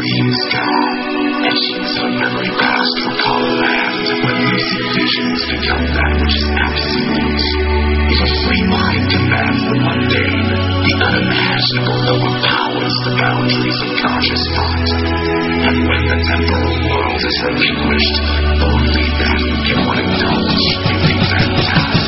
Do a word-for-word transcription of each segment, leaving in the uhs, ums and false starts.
dreams gone, etchings of memory past for color land, when lucid visions become that which is absolute. If a free mind commands the mundane, the unimaginable overpowers the boundaries of conscious thought. And when the temporal world is relinquished, only then can one indulge in the fantastic.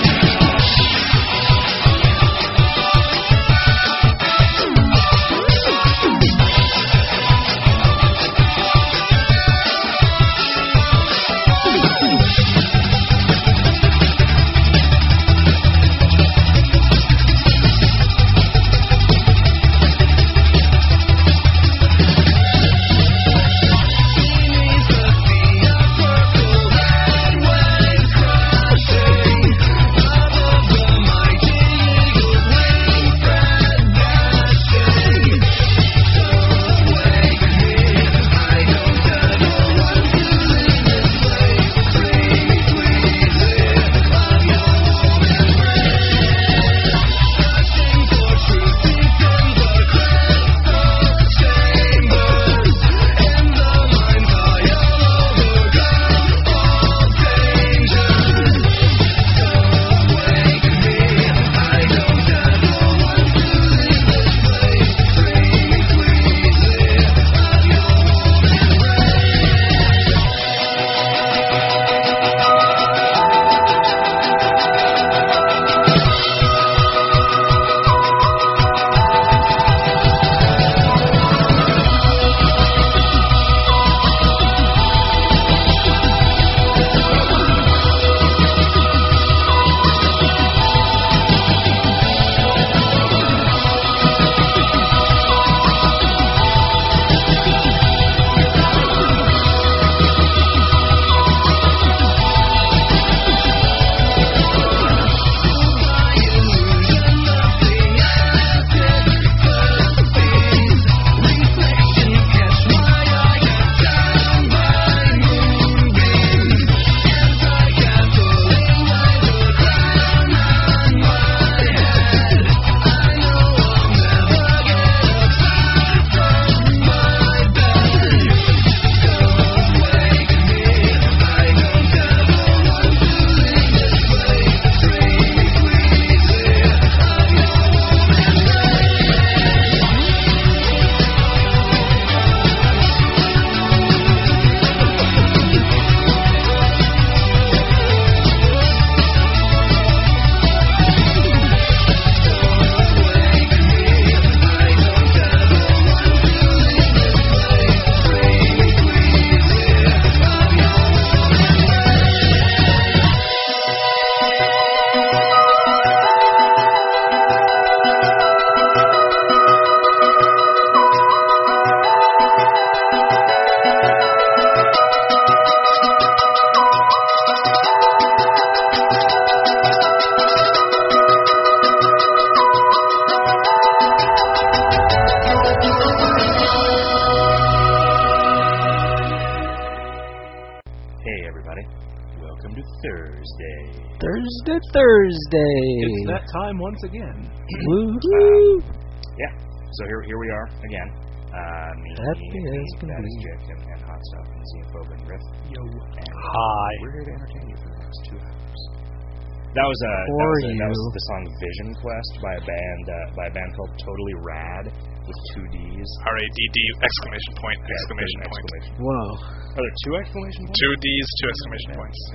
Thursday, Thursday. It's that time once again. Woohoo! Um, yeah. So here, here we are again. Uh, me, Happy me, as me can that be. is Jake and, and Hot Stuff and Xenophobe and Riff. Yo. And Hi. We're here to entertain you for the next two hours. That was a that For was, a, that you. was the song Vision Quest by a band uh, by a band called Totally Rad with two D's. R A D D exclamation point Yeah, exclamation an point. exclamation. Whoa. Are there two exclamation points? Two D's, two exclamation Yeah. points.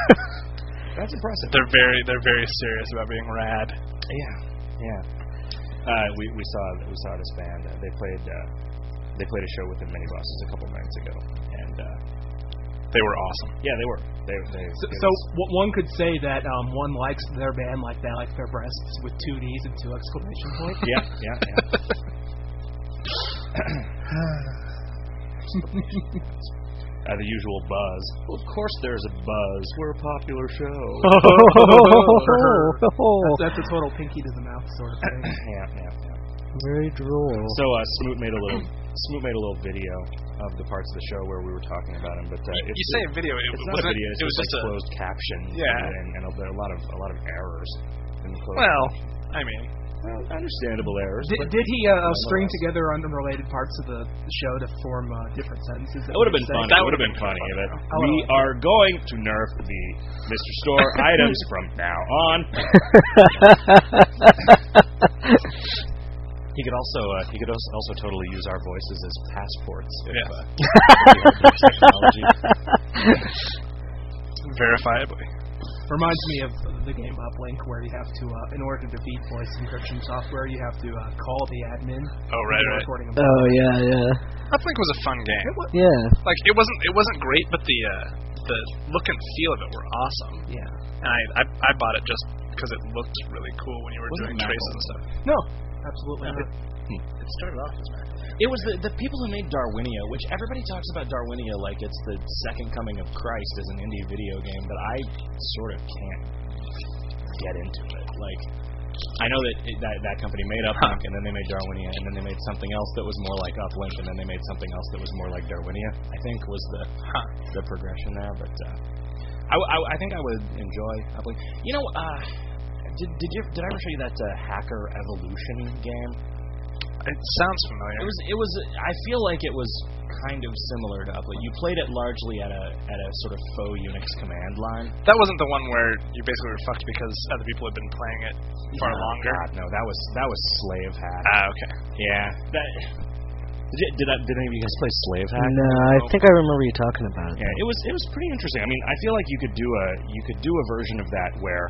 That's impressive. They're very they're very serious about being rad. Yeah, yeah. Uh, we we saw we saw this band. Uh, they played uh, they played a show with the Mini Bosses a couple nights ago, and uh, They were awesome. yeah, they were. They, they, So, it so was- w- one could say that um, one likes their band like they like their breasts with two D's and two exclamation points. yeah, yeah, yeah. Uh, the usual buzz. Well, of course there's a buzz. We're a popular show. that's, that's a total pinky to the mouth sort of thing. yeah, yeah, yeah. Very droll. So uh, Smoot made a little Smoot made a little video of the parts of the show where we were talking about him. But uh, You, it's, you say a video. It, it's wasn't, not a video. It's it was just, just like a. closed caption. Yeah. And, and, and there are a lot of a lot of errors in the closed Well, caption. I mean, well, understandable errors. Did, but did he uh, nonetheless. string together unrelated parts of the show to form uh, different sentences? That would have been funny. That would have been funny. That Oh, we well. are going to nerf the Mister Store items from now on. He could also uh, he could also, also totally use our voices as passports. If, Yeah. uh, we had the technology. Verifiably. Reminds me of the game Uplink, where you have to, uh, in order to defeat voice encryption software, you have to uh, call the admin. Oh, right, who's right. recording a Oh yeah, yeah, Uplink was a fun game. yeah. Like it wasn't it wasn't great, but the uh, the look and feel of it were awesome. Yeah. And I I, I bought it just because it looked really cool when you were Wasn't doing it traces Macworld? and stuff. No, absolutely not. It started off as Mac. It was the the people who made Darwinia, which everybody talks about Darwinia like it's the second coming of Christ as an indie video game, but I sort of can't get into it. Like, I know that it, that that company made Uplink, and then they made Darwinia, and then they made something else that was more like Uplink, and then they made something else that was more like Darwinia. I think was the Huh. the progression there, but uh, I, w- I, w- I think I would enjoy Uplink. You know, uh, did did you did I ever show you that uh, Hacker Evolution game? It sounds familiar. It was. It was. I feel like it was kind of similar to Uplink. You played it largely at a at a sort of faux Unix command line. That wasn't the one where you basically were fucked because other people had been playing it far Oh, longer. God, no, that was that was Slave Hack. Ah, okay. yeah. That. Did, you, did, that, did any of you guys play Slave Hack? No, I think I remember you talking about it. Yeah, it was it was pretty interesting. I mean, I feel like you could do a you could do a version of that where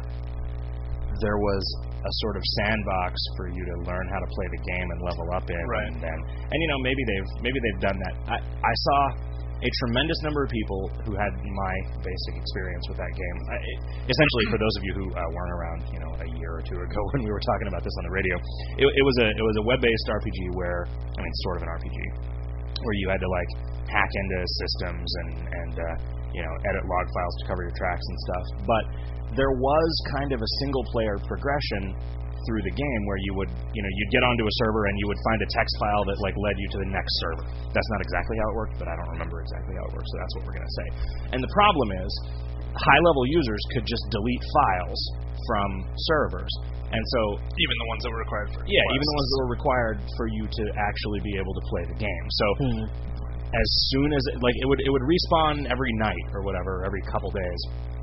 there was a sort of sandbox for you to learn how to play the game and level up in, Right. and then and you know maybe they've maybe they've done that. I I saw a tremendous number of people who had my basic experience with that game. I, essentially, for those of you who uh, weren't around, you know, a year or two ago when we were talking about this on the radio, it, it was a it was a web-based R P G where I mean, sort of an R P G where you had to like hack into systems and and uh, you know edit log files to cover your tracks and stuff. But there was kind of a single-player progression through the game where you would, you know, you'd get onto a server and you would find a text file that like led you to the next server. That's not exactly how it worked, but I don't remember exactly how it works, so that's what we're going to say. And the problem is, high-level users could just delete files from servers, and so Even the ones that were required for yeah, even the quests. ones that were required for you to actually be able to play the game. So Hmm. as soon as it, like it would it would respawn every night or whatever, every couple days.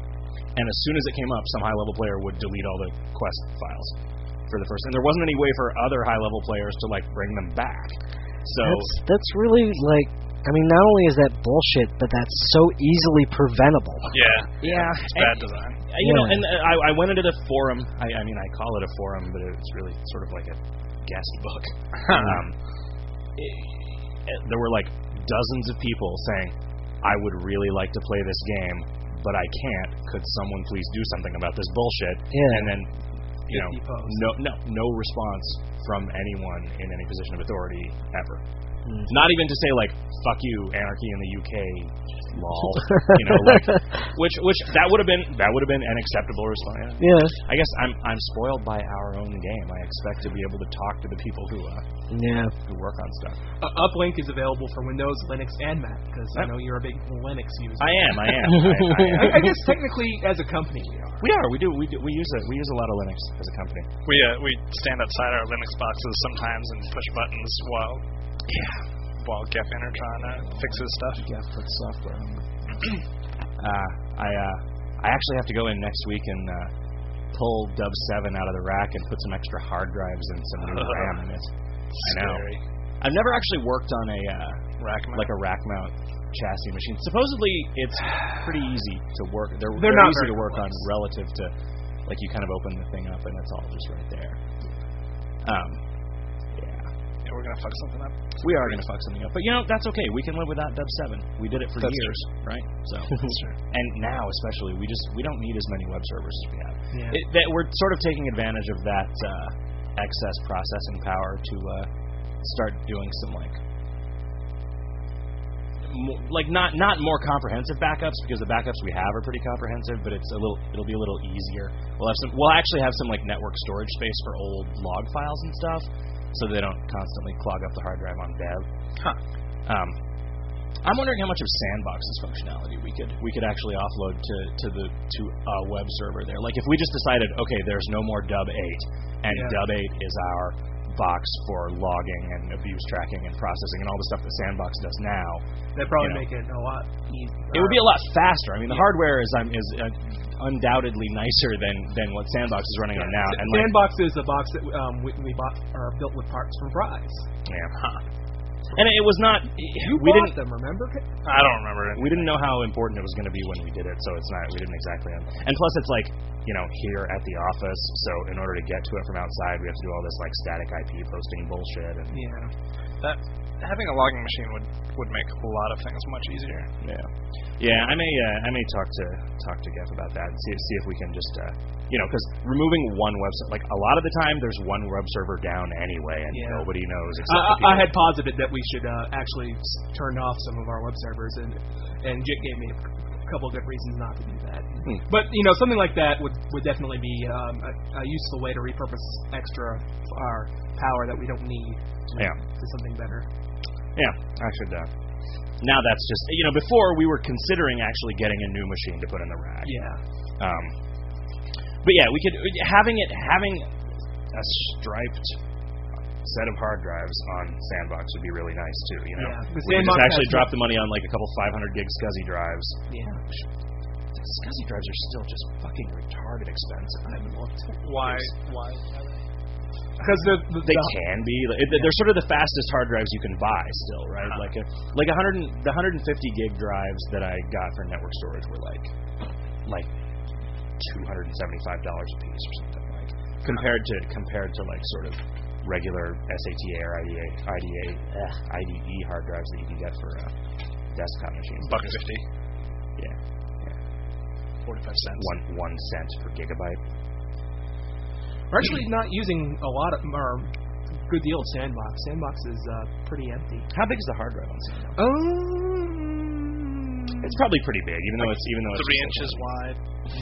And as soon as it came up, some high-level player would delete all the quest files for the first. And there wasn't any way for other high-level players to like bring them back. So That's that's really like. I mean, not only is that bullshit, but that's so easily preventable. Yeah. yeah, It's and- bad design. Uh, you know, Yeah. and uh, I, I went into the forum. I, I mean, I call it a forum, but it's really sort of like a guest book. um, it, it, there were like dozens of people saying, "I would really like to play this game, but I can't. Could someone please do something about this bullshit?" Yeah. And then, you know, fifty posts. no, no, no response from anyone in any position of authority ever. Hmm. Not even to say like "fuck you, anarchy in the U K," lol. You know, like which which that would have been that would have been an acceptable response. Yeah. I guess I'm I'm spoiled by our own game. I expect to be able to talk to the people who uh, Yeah. who work on stuff. Uh, Uplink is available for Windows, Linux, and Mac, because I Yep. know you're a big Linux user. I am. I am. I, I, am. I, I guess technically, as a company, we are. we are. We do. We do. We use it. We use a lot of Linux as a company. We uh, we stand outside our Linux boxes sometimes and push buttons while Yeah. while Geffen are trying to fix his stuff. Yeah. Put software. on it. uh, I uh, I actually have to go in next week and uh, pull Dub seven out of the rack and put some extra hard drives and some new RAM in it. I know. Scary. I've never actually worked on a uh, Rack mount. like a rack mount chassis machine. Supposedly, it's pretty easy to work. They're, They're they're not easy very to work on complex. relative to, like you kind of open the thing up and it's all just right there. Um, yeah, Yeah, we're gonna fuck something up. we are gonna fuck something up, but you know that's okay. We can live without Dub seven. We did it for That's years, right? So, and now especially, we just we don't need as many web servers as we have. Yeah. It, that we're sort of taking advantage of that uh, excess processing power to uh, start doing some like. Mo- like not not more comprehensive backups, because the backups we have are pretty comprehensive, but it's a little it'll be a little easier. We'll have some we'll actually have some like network storage space for old log files and stuff, so they don't constantly clog up the hard drive on dev. Huh. Um, I'm wondering how much of Sandbox's functionality we could we could actually offload to to the to a web server there. Like if we just decided, okay, there's no more Dub eight, and Yeah. Dub eight is our box for logging and abuse tracking and processing and all the stuff that Sandbox does now. They'd probably you know. make it a lot easier. It would be a lot faster. I mean, the Yeah. hardware is um, is uh, undoubtedly nicer than, than what Sandbox is running on now. And like, Sandbox is a box that um, we, we bought or built with parts from Fry's. yeah. And it was not. You we bought didn't. them, remember? I don't remember it. We didn't know how important it was going to be when we did it, so it's not. We didn't exactly. And plus, it's like you know here at the office. So in order to get to it from outside, we have to do all this like static I P posting bullshit. And Yeah. That having a logging machine would would make a lot of things much easier. yeah, yeah. I may uh, I may talk to talk to Geff about that and see see if we can just uh, you know because removing one website, like a lot of the time, there's one web server down anyway, and Yeah. nobody knows. Except I, the I, I people. had posited that we should uh, actually s- turn off some of our web servers, and and Jit gave me a c- couple of good reasons not to do that. Hmm. But you know, something like that would would definitely be um, a, a useful way to repurpose extra our power that we don't need to, Yeah. to something better. Yeah, I should. Uh, now that's just you know before we were considering actually getting a new machine to put in the rack. Yeah. Um, but yeah, we could having it having a striped set of hard drives on Sandbox would be really nice too. You know, Yeah, the we could Sandbox just actually has- drop the money on like a couple five hundred gig SCSI drives. Yeah. The SCSI drives are still just fucking retarded expensive. I haven't looked. Why? Why? Because the, the, They the can be. Like, they're sort of the fastest hard drives you can buy still, right? Uh-huh. Like a, like one hundred the one hundred fifty gig drives that I got for network storage were like like two hundred seventy-five dollars a piece or something like. Compared to compared to like sort of regular S A T A or I D A I D A eh, I D E hard drives that you can get for uh, desktop machines. Buck fifty. Yeah. Forty-five cents. One one cent per gigabyte. we're actually not using a lot of or good deal of Sandbox. Sandbox is uh, pretty empty. How big is the hard drive on Sandbox? Um, It's probably pretty big, even though it's even though it's Three just inches wide.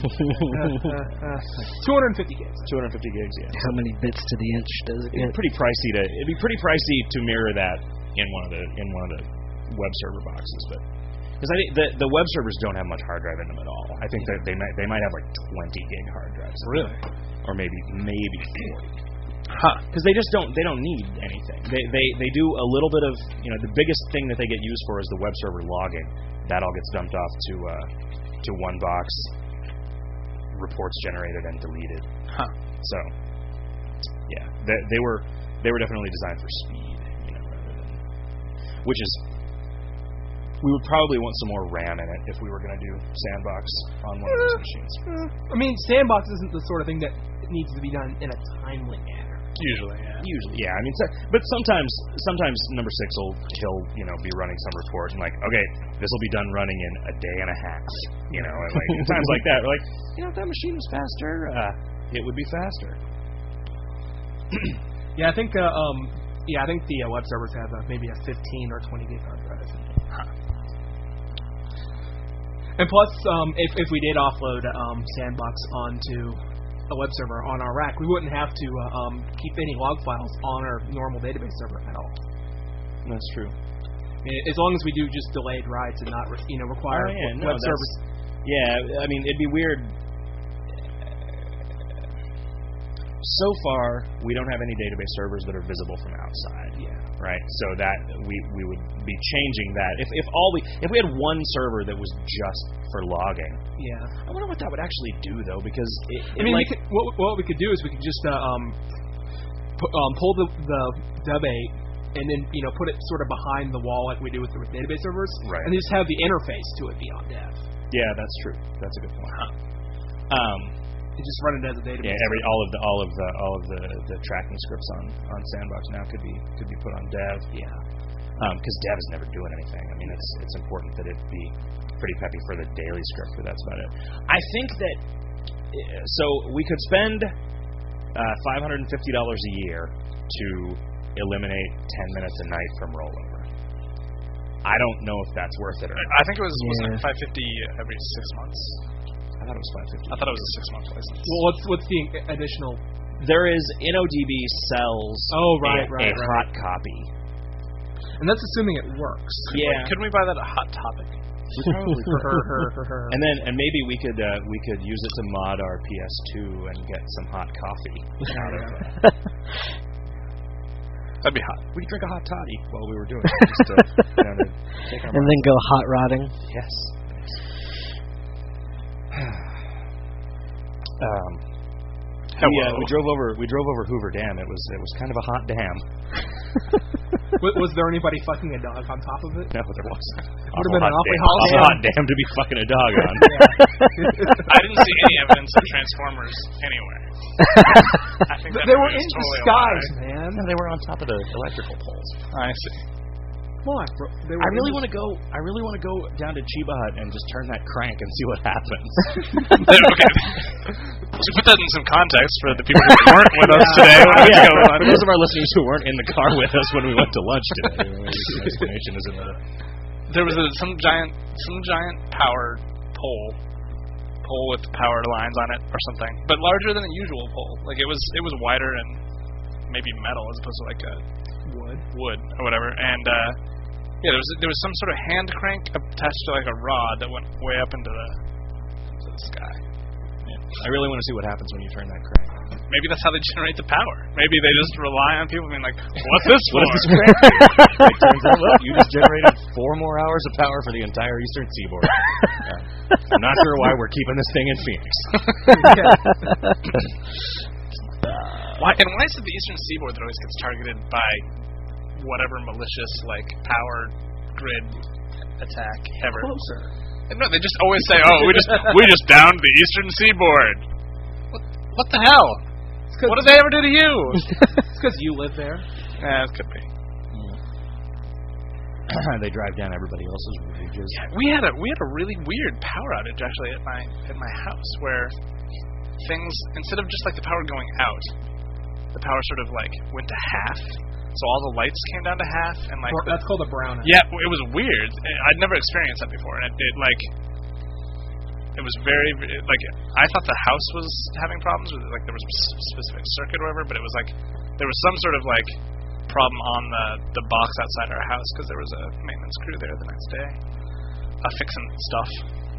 two hundred fifty gigs. two hundred fifty gigs. Yeah. How many bits to the inch does it It'd get? be pretty pricey to it'd be pretty pricey to mirror that in one of the in one of the web server boxes, but because I think the the web servers don't have much hard drive in them at all. I think that they might they might have like twenty gig hard drives. Really? Or maybe maybe forty. Huh. Because they just don't they don't need anything. They they they do a little bit of you know the biggest thing that they get used for is the web server logging. That all gets dumped off to uh, to one box, reports generated and deleted. Huh. So yeah, they, they were they were definitely designed for speed, you know, rather than which is we would probably want some more RAM in it if we were going to do Sandbox on one of those machines. I mean, Sandbox isn't the sort of thing that needs to be done in a timely manner. Usually, yeah. Usually, yeah. I mean, so, but sometimes, sometimes number six will he'll you know be running some report and like, okay, this will be done running in a day and a half. You know, and like times like that, we're like, you know, if that machine was faster, uh, it would be faster. Yeah, I think. Uh, um, yeah, I think the uh, web servers have uh, maybe a fifteen or twenty gig hard drive. And plus, um, if if we did offload um, Sandbox onto a web server on our rack, we wouldn't have to uh, um, keep any log files on our normal database server at all. That's true. I- As long as we do just delayed writes and not, re- you know, require Oh, yeah, no, web that's- servers. Yeah, I mean, it'd be weird. So far, we don't have any database servers that are visible from outside. Yeah. Right. So that we we would be changing that. If if all we if we had one server that was just for logging, Yeah. I wonder what that would actually do though, because it, I mean, like we could, what, what we could do is we could just uh, um, pu- um, pull the the Dub eight and then you know put it sort of behind the wall like we do with the database servers, Right. and just have the interface to it be on dev. yeah, that's true. That's a good point. Um, And just run it as a database. yeah, every all of the all of the all of the, the tracking scripts on, on Sandbox now could be could be put on dev. Yeah. Because dev is never doing anything. I mean, it's it's important that it be pretty peppy for the daily script, but that's about it. I think that uh, so we could spend uh, five hundred and fifty dollars a year to eliminate ten minutes a night from rollover. I don't know if that's worth it or not. I think it was, was Yeah. it five fifty every six months. I thought it was five fifty. I thought it was a six month license. Well, what's what's the additional? There is N O D B sells Oh, right, a, right, a right. hot copy. And that's assuming it works. Yeah. Couldn't we buy that at Hot Topic? We probably For could. her, her, for her. And then, and maybe we could uh, we could use it to mod our P S two and get some hot coffee out of it. That'd be hot. We could drink a hot toddy while we were doing it, just to, you know, to take our And then go hot rodding. yes. um, we, uh, we drove over we drove over Hoover Dam. It was it was kind of a hot dam. was, was there anybody fucking a dog on top of it? No, there wasn't. Would have been an awfully dam, hot awful dam. hot dam to be fucking a dog on. I didn't see any evidence of Transformers anywhere. I think that They were movie in is totally a disguise, lie. man. No, they were on top of the electrical poles. I see. Why? bro? They were I in really dis- want to go. I really want to go down to Chiba Hut and just turn that crank and see what happens. Okay. To put that in some context for the people who weren't with us today, what was Yeah, going on? for those of our listeners who weren't in the car with us when we went to lunch today, maybe some explanation is in there. There was a, some giant, some giant power pole, pole with power lines on it or something, but larger than a usual pole. Like it was, it was wider and maybe metal as opposed to like a wood. wood or whatever. And uh, yeah, there was there was some sort of hand crank attached to like a rod that went way up into the into the sky. I really want to see what happens when you turn that crank. Maybe that's how they generate the power. Maybe they just rely on people being like, "What's this for?" What is this crank? It turns out, well, you just generated four more hours of power for the entire Eastern Seaboard. Uh, I'm not sure why we're keeping this thing in Phoenix. Why? And why is it the Eastern Seaboard that always gets targeted by whatever malicious like power grid attack ever? Closer. No, they just always say, "Oh, we just we just downed the Eastern Seaboard." What? What the hell? What did they ever do to you? It's because you live there. Yeah, it could be. They drive down everybody else's wages. Yeah, we had a we had a really weird power outage actually at my at my house where things instead of just like the power going out, the power sort of like went to half. So all the lights came down to half, and like Bro- that's called a brownout. yeah, it was weird. I'd never experienced that before, and it, it like it was very it, like I thought the house was having problems with it, like there was a specific circuit or whatever, but it was like there was some sort of like problem on the the box outside our house because there was a maintenance crew there the next day, uh, fixing stuff.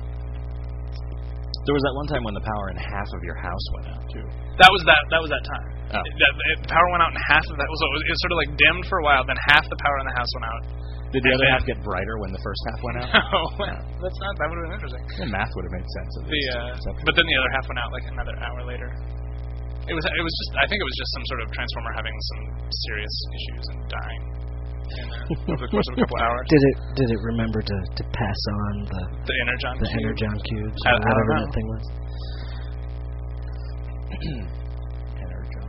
There was that one time when the power in half of your house went out too. That was that. That was that time. Oh. It, that, it, the power went out, and half of that was it, was it was sort of like dimmed for a while. Then half the power in the house went out. Did the And other then- half get brighter when the first half went out? No, that's not. That would have been interesting. The math would have made sense. At The least. uh, Except- but then the other half went out like another hour later. It was. It was just. I think it was just some sort of transformer having some serious issues and dying in, uh, over the course of a couple hours. Did it did it remember to, to pass on the The energon. the cube. energon cubes I- or I don't whatever know. that thing was? Energon.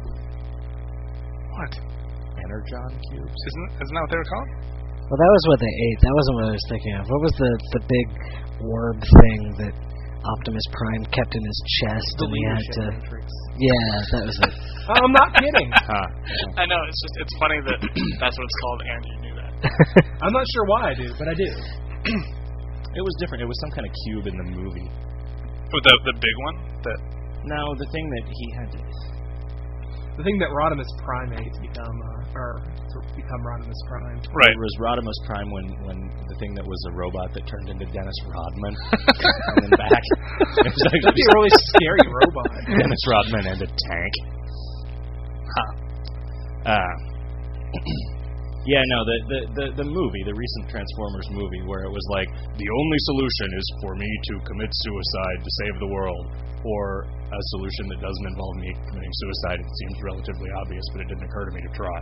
What? Energon cubes. Isn't isn't that what they were called? Well, that was what they ate. That wasn't what I was thinking of. What was the the big orb thing that Optimus Prime kept in his chest The and he had leadership to? matrix. Yeah, that was it. Oh, I'm not kidding. Huh. I know. It's just. It's funny that that's what it's called, and you knew that. I'm not sure why I do, but I do. It was different. It was some kind of cube in the movie. Oh, the the big one. That. No, the thing that he had to. The thing that Rodimus Prime ate to become, uh, or to become Rodimus Prime. Right. It was Rodimus Prime when, when the thing that was a robot that turned into Dennis Rodman and then back. It was That'd actually be a really scary robot. Dennis Rodman and a tank. Huh. Uh, yeah, no, the, the, the, the movie, the recent Transformers movie, where it was like, the only solution is for me to commit suicide to save the world, or a solution that doesn't involve me committing suicide. It seems relatively obvious, but it didn't occur to me to try.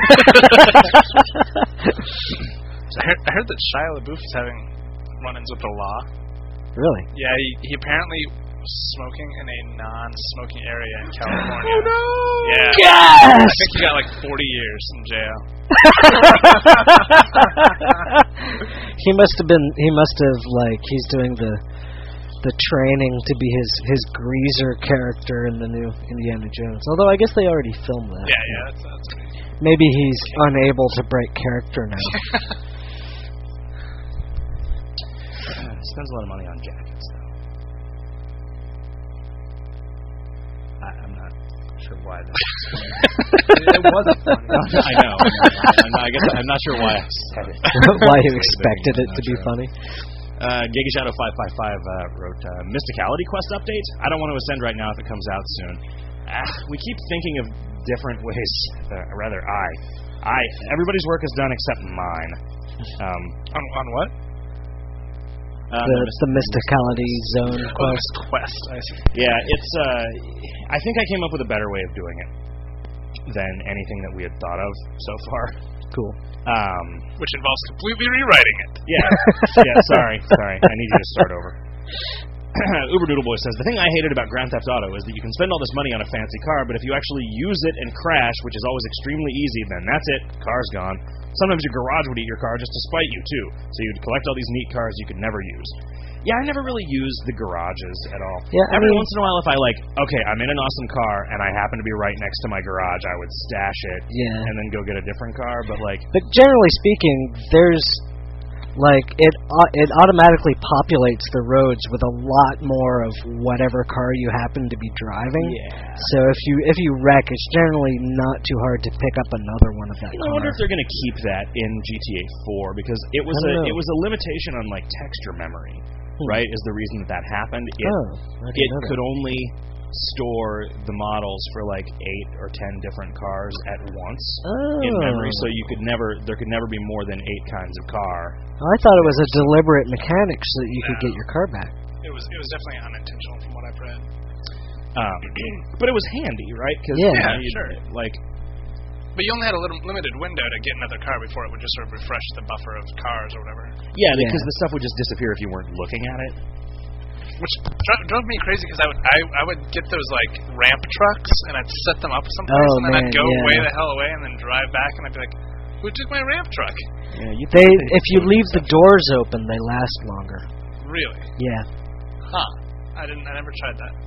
So I, heard, I heard that Shia LaBeouf is having run-ins with the law. Really? Yeah, he, he apparently was smoking in a non-smoking area in California. Oh no! Yeah. Yes! I think he got like forty years in jail. He must have been. He must have like. He's doing the the training to be his his greaser character in the new Indiana Jones. Although I guess they already filmed that. Yeah, yeah, that's that's great. Maybe he's unable to break character now. Spends a lot of money on jackets, though. I, I'm not sure why. That It wasn't funny. I know. I'm not, I guess I'm not sure why I said it. Why you expected it to be funny? Uh, Giga Shadow five five five uh, wrote uh, Mysticality Quest update. I don't want to ascend right now if it comes out soon. Uh, we keep thinking of different ways. Uh, rather, I, I. Everybody's work is done except mine. Um, On, on what? uh, The, the Mysticality Zone Oh, quest. this quest. I see. Yeah, it's. Uh, I think I came up with a better way of doing it than anything that we had thought of so far. Cool. Um, Which involves completely rewriting it. yeah, yeah. Sorry, sorry. I need you to start over. Uber Doodle Boy says, the thing I hated about Grand Theft Auto is that you can spend all this money on a fancy car, but if you actually use it and crash, which is always extremely easy, then that's it, car's gone. Sometimes your garage would eat your car just to spite you, too, so you'd collect all these neat cars you could never use. Yeah, I never really used the garages at all. Yeah, I Every mean- once in a while, if I, like, okay, I'm in an awesome car, and I happen to be right next to my garage, I would stash it, Yeah. and then go get a different car, but, like, But generally speaking, there's like it au- it automatically populates the roads with a lot more of whatever car you happen to be driving. yeah. So if you if you wreck, it's generally not too hard to pick up another one of that You know, I car. wonder if they're going to keep that in G T A four because it was I a don't know. it was a limitation on like texture memory, right? Is the reason that that happened. It oh, I didn't it know that. could only store the models for like eight or ten different cars at once oh. in memory, so you could never there could never be more than eight kinds of car. I thought it was a deliberate mechanic so that you could get your car back. It was it was definitely unintentional from what I've read. Um, but it was handy, right? Cause, Yeah. you know, Yeah, you'd- sure. Like But you only had a little limited window to get another car before it would just sort of refresh the buffer of cars or whatever. yeah, Yeah. because the stuff would just disappear if you weren't looking at it. Which dro- drove me crazy because I would I, I would get those like ramp trucks and I'd set them up someplace Oh, and then man, I'd go yeah. way the hell away and then drive back and I'd be like, who took my ramp truck? Yeah, you They if you leave the doors open, they last longer. Really? Yeah. Huh. I didn't. I never tried that.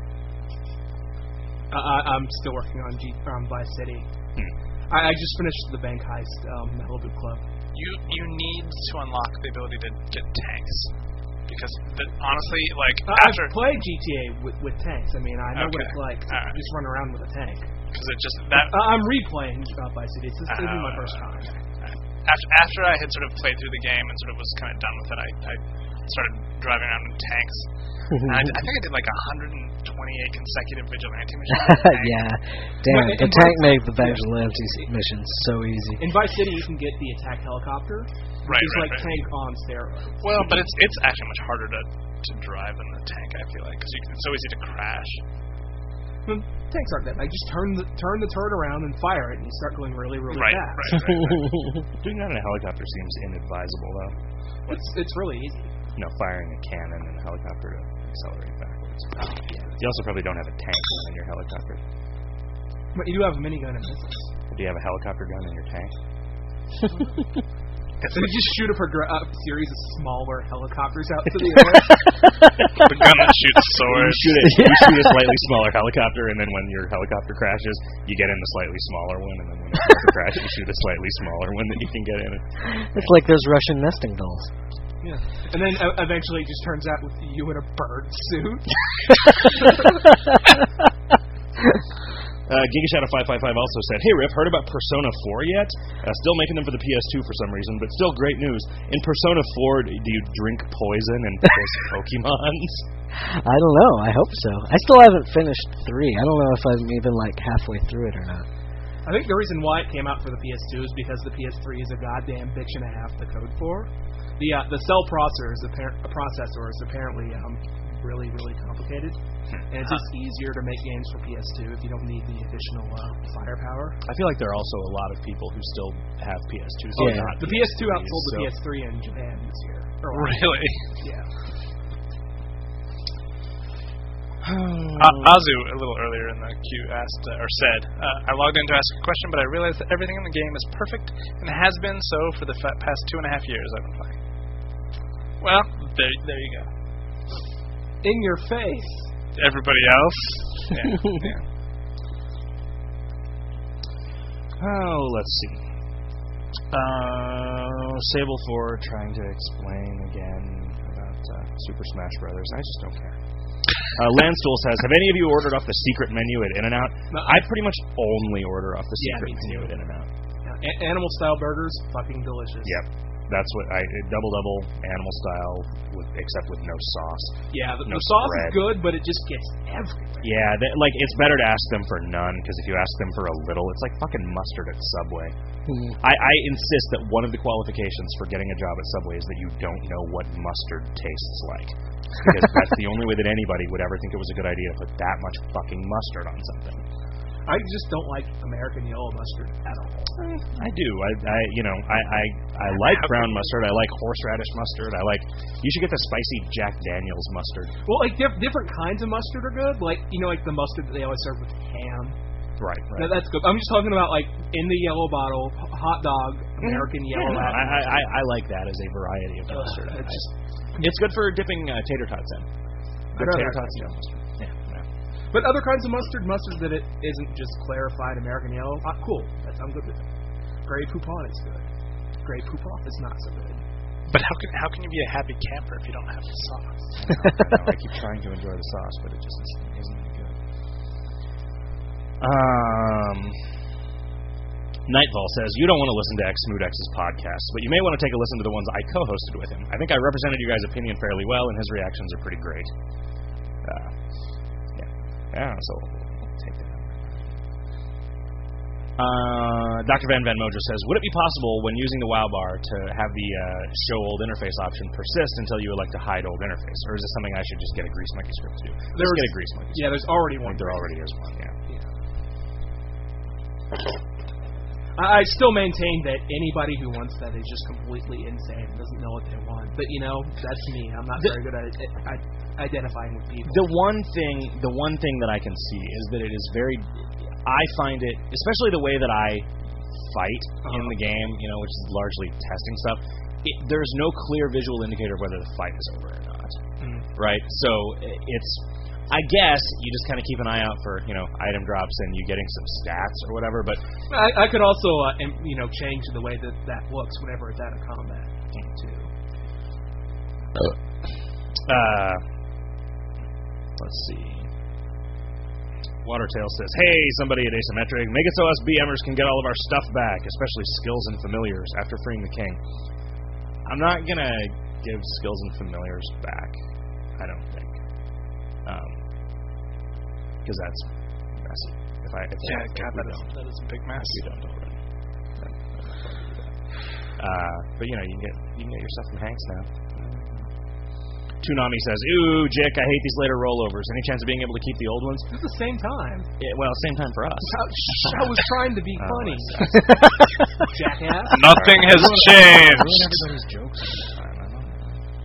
Uh, I, I'm still working on G, um, Vice City. Hmm. I, I just finished the bank heist, um, Malibu Club. You you need to unlock the ability to get tanks because the, honestly, like Uh, after I've played G T A with, with tanks. I mean, I know what Okay. it's like to Alright. just run around with a tank. because it just that Uh, I'm replaying uh, Vice City. This is Oh, my first time. after after I had sort of played through the game and sort of was kind of done with it, I, I started driving around in tanks. And I, I think I did like one hundred twenty-eight consecutive vigilante missions. in a tank. yeah. Damn, But the in tank Vice- made the vigilante missions so easy. In Vice City, you can get the attack helicopter, which Right, is right, like right. tank on steroids. Well, but it's it's actually much harder to, to drive than the tank. I feel like because it's so easy to crash. Hmm, tanks aren't that bad. Just turn the turn the turret around and fire it, and you start going really, really Right, fast. right, right, right. Doing that in a helicopter seems inadvisable, though. It's it's really easy. You know, firing a cannon in a helicopter to accelerate backwards. You also probably don't have a tank gun in your helicopter. But you do have a minigun and missiles. Do you have a helicopter gun in your tank? So you just shoot a progr- uh, series of smaller helicopters out to the air. The gun that shoots You swords. shoot, it, you shoot a slightly smaller helicopter, and then when your helicopter crashes, you get in the slightly smaller one, and then when it starts to crash, you shoot a slightly smaller one that you can get in. It's like those Russian nesting dolls. Yeah. And then uh, eventually it just turns out with you in a bird suit. Uh, Giga Shadow five five five also said, "Hey Riff, heard about Persona four yet? Uh, still making them for the P S two for some reason, but still great news. In Persona four, do you drink poison and kiss Pokemons?" I don't know. I hope so. I still haven't finished three. I don't know if I'm even like halfway through it or not. I think the reason why it came out for the P S two is because the P S three is a goddamn bitch and a half to code for. The uh, the cell processor is, appar- processor is apparently um, really, really complicated. And it's just easier to make games for P S two if you don't need the additional uh, firepower. I feel like there are also a lot of people who still have P S twos. Oh, and yeah. not The P S two P S threes, outsold the so- P S three in Japan this year. Or Really? Yeah. Uh, Azu, a little earlier in the queue, asked uh, or said, uh, "I logged in to ask a question, but I realized that everything in the game is perfect and has been so for the fa- past two and a half years I've been playing." Well, there, there you go. In your face. Everybody else, yeah, yeah. Oh, let's see. Uh, Sable four trying to explain again about uh, Super Smash Brothers. I just don't care. Uh, Landstool says, have any of you ordered off the secret menu at In-N-Out? No, I pretty much only order off the Yeah, secret me menu too. at In-N-Out. A- animal style burgers, fucking delicious. Yep. That's what I double double animal style, with, except with no sauce. Yeah, the, No the sauce spread. is good, but it just gets everywhere. Yeah, they, like it's better to ask them for none because if you ask them for a little, it's like fucking mustard at Subway. Hmm. I, I insist that one of the qualifications for getting a job at Subway is that you don't know what mustard tastes like, because that's the only way that anybody would ever think it was a good idea to put that much fucking mustard on something. I just don't like American yellow mustard at all. I do. I, I you know, I, I, I like brown mustard. I like horseradish mustard. I like. You should get the spicy Jack Daniel's mustard. Well, like diff- different kinds of mustard are good. Like you know, like the mustard that they always serve with ham. Right. Right. That, that's good. I'm just talking about like in the yellow bottle, h- hot dog, American Yeah, yellow. no, I, mustard. I, I like that as a variety of Ugh, mustard. I- it's just It's good for dipping uh, tater tots in. I'd Good rather tater have tots. yellow Yeah. Yeah. yeah. But other kinds of mustard, mustard that it isn't just clarified American yellow, ah, cool. That's, I'm good with it. Grey Poupon is good. Grey Poupon is not so good. But how can how can you be a happy camper if you don't have the sauce? I, know, I keep trying to enjoy the sauce, but it just isn't, isn't good. Um, Nightfall says, you don't want to listen to X Smoot X's podcasts, but you may want to take a listen to the ones I co-hosted with him. I think I represented you guys' opinion fairly well, and his reactions are pretty great. Uh, yeah. Yeah, so we'll take that. Uh, Doctor Van Van Mojo says, would it be possible when using the WoW bar to have the uh, show old interface option persist until you elect to hide old interface? Or is this something I should just get a Grease Monkey script to do? Let's There's- get a Grease Monkey script. Yeah, there's already I one. think there already is one, yeah. I, I still maintain that anybody who wants that is just completely insane, doesn't know what they want. But you know, that's me. I'm not The- very good at it, at identifying with people. The one thing, the one thing that I can see is that it is very. I find it, especially the way that I fight in the game, you know, which is largely testing stuff. It, there's no clear visual indicator of whether the fight is over or not, Mm. right? So i- it's. I guess you just kind of keep an eye out for, you know, item drops and you getting some stats or whatever. But I, I could also, uh, em- you know, change the way that that looks whenever it's out of combat too. Uh, let's see. Watertail says, hey, somebody at Asymmetric, make it so us B Mers can get all of our stuff back, especially skills and familiars, after freeing the king. I'm not going to give skills and familiars back, I don't think. Because that's messy. If I, if Yeah, I, if God, we that is don't. that is a big mess. If we don't already. Then, then I'll probably do that. Uh, but you know, you can get you can get your stuff from Hanks now. Toonami says, "Ooh, Jick, I hate these later rollovers. Any chance of being able to keep the old ones?" It's the same time. Yeah, well, same time for us. I, I was trying to be Oh, funny, I jackass. Nothing has Ruin changed. everybody's jokes all the time. I don't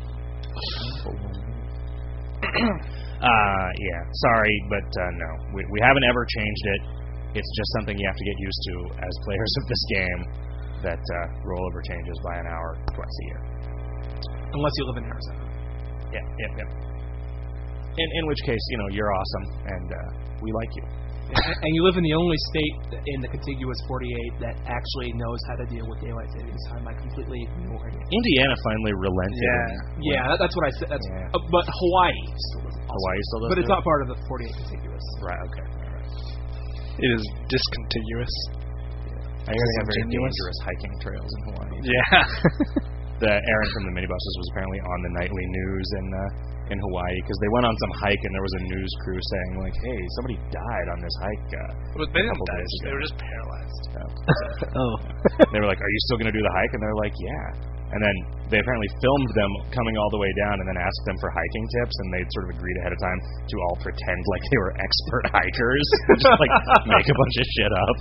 know. uh, yeah, sorry, but uh, no, we we haven't ever changed it. It's just something you have to get used to as players of this game. That uh, rollover changes by an hour twice a year. Unless you live in Arizona. Yeah, yeah, yeah. In in which case, you know, you're awesome, and uh, we like you. and, and you live in the only state in the contiguous forty-eight that actually knows how to deal with daylight savings time. I completely ignored it. Indiana finally relented. Yeah. and- Yeah, that, that's what I said. That's Yeah. uh, but Hawaii still doesn't. also- Hawaii still does But it's do not part of the forty-eight contiguous. Right. Okay. All right. It is discontiguous. I hear they have very Continuous. dangerous hiking trails in Hawaii. Yeah. The Aaron from the minibuses was apparently on the nightly news in uh, in Hawaii because they went on some hike and there was a news crew saying like, "Hey, somebody died on this hike." Uh, But they didn't couple die. days They ago. were just paralyzed. uh, Oh. they were like, "Are you still going to do the hike?" And they're like, "Yeah." And then they apparently filmed them coming all the way down and then asked them for hiking tips, and they'd sort of agreed ahead of time to all pretend like they were expert hikers, just like make a bunch of shit up.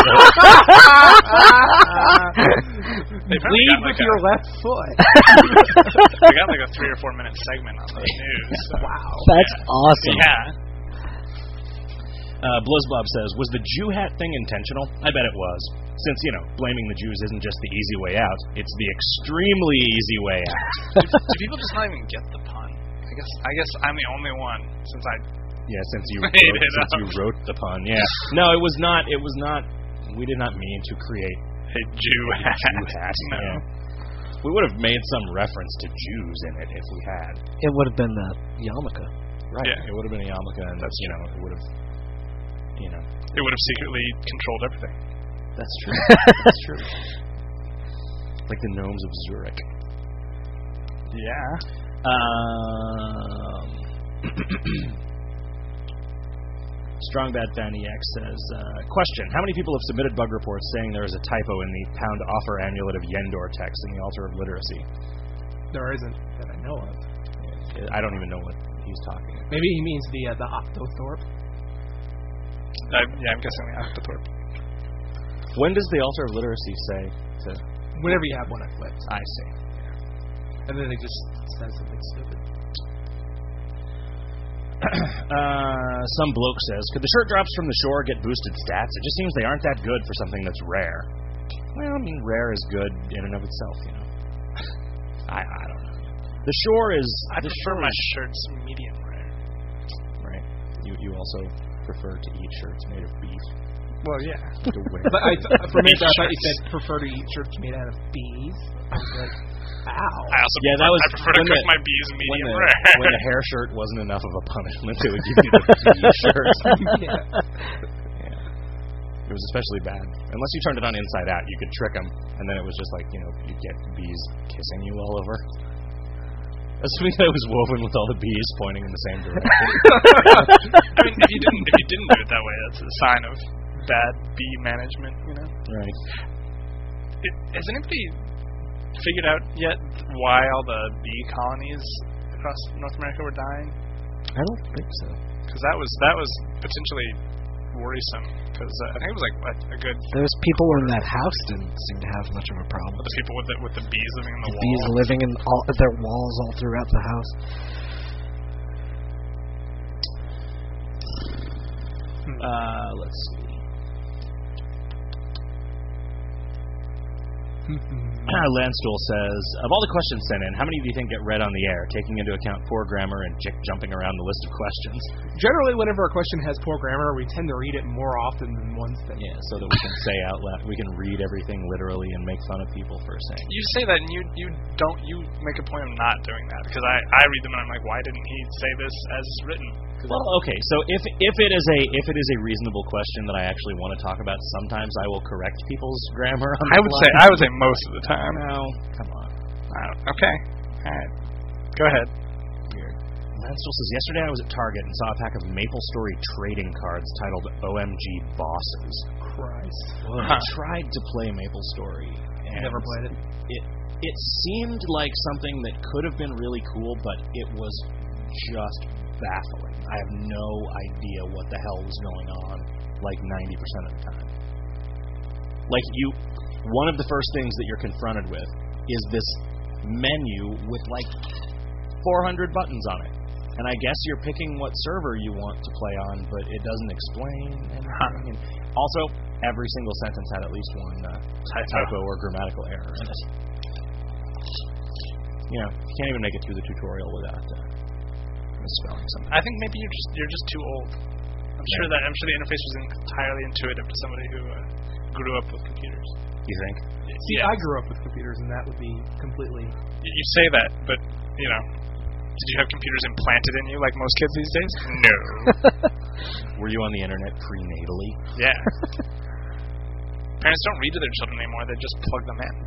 They probably Lead got with like your a, left foot. they got like a three or four minute segment on the news. Wow. That's awesome. Yeah. Uh, Blizzbob says, was the Jew hat thing intentional? I bet it was. Since, you know, blaming the Jews isn't just the easy way out, it's the extremely easy way out. do, do people just not even get the pun? I guess I guess I'm the only one since I. Yeah, since you Made wrote, it since up. you wrote the pun. Yeah. No, it was not. It was not. We did not mean to create A Jew a hat. Jew hat. No. Yeah. We would have made some reference to Jews in it if we had. It would have been the yarmulke. Right. Yeah. It would have been a yarmulke, and That's you know, it would have, you know. It would have secretly controlled everything. That's true. That's true. Like the gnomes of Zurich. Yeah. Um, Strong Bad Fanny X says, uh, question, how many people have submitted bug reports saying there is a typo in the pound offer amulet of Yendor text in the Altar of Literacy? There isn't that I know of. I don't even know what he's talking about. Maybe he means the uh, the Octothorpe. I, yeah, I'm guessing the Octothorpe. When does the Altar of Literacy say to... Whenever you have one eclipse. I see. And then it just says something stupid. uh, some bloke says, could the shirt drops from the shore get boosted stats? It just seems they aren't that good for something that's rare. Well, I mean, rare is good in and of itself, you know. I, I don't know. The shore is... I the prefer shore my is, shirts medium rare. Right. You you also prefer to eat shirts made of beef. Well, yeah. To wear. But I th- for me, I thought you said prefer to eat shirts made out of bees. I was like, ow. I also Yeah, prefer, that was I prefer to when cook the- my bees when medium the, rare. when the hair shirt wasn't enough of a punishment, they would give you the bee shirt. Yeah. It was especially bad. Unless you turned it on inside out, you could trick them, and then it was just like, you know, you'd get bees kissing you all over. Assuming that it was woven with all the bees pointing in the same direction. I mean, if you didn't if you didn't do it that way, that's a sign of bad bee management. You know. Right. It, has anybody figured out yet why all the bee colonies across North America were dying? I don't think so. Because that was that was potentially worrisome. Because uh, I think it was like what, a good Those people in that house didn't seem to have much of a problem. the people with the with the bees living in the, The wall. bees living in all their walls all throughout the house. Uh, let's see. Uh, Landstuhl says, of all the questions sent in, how many do you think get read on the air, taking into account poor grammar and jick jumping around the list of questions? Generally, whenever a question has poor grammar, we tend to read it more often than ones that. Yeah, so that we can say out loud, we can read everything literally and make fun of people for saying. You say that, and you you don't you make a point of not doing that because I I read them and I'm like, why didn't he say this as written? Well, okay, so if if it is a if it is a reasonable question that I actually want to talk about, sometimes I will correct people's grammar. On I the would fly. say I would say most of the time. No, come on. I don't, okay, all right, go ahead. Weird. Landstuhl says, yesterday I was at Target and saw a pack of MapleStory trading cards titled O M G Bosses. Christ. Well, I tried to play MapleStory. And Never played it. It it seemed like something that could have been really cool, but it was just baffling. I have no idea what the hell was going on like ninety percent of the time. Like you, one of the first things that you're confronted with is this menu with like four hundred buttons on it. And I guess you're picking what server you want to play on, but it doesn't explain anything. And also, every single sentence had at least one uh, typo or grammatical error in it. You know, you can't even make it through the tutorial without uh, misspelling something. I think maybe you're just you're just too old. I'm sure that I'm sure the interface was entirely intuitive to somebody who uh, grew up with computers. You think? See, Yeah. I grew up with computers, and that would be completely. Y- You say that, but you know, did you have computers implanted in you like most kids these days? No. Were you on the internet prenatally? Yeah. Parents don't read to their children anymore; they just plug them in.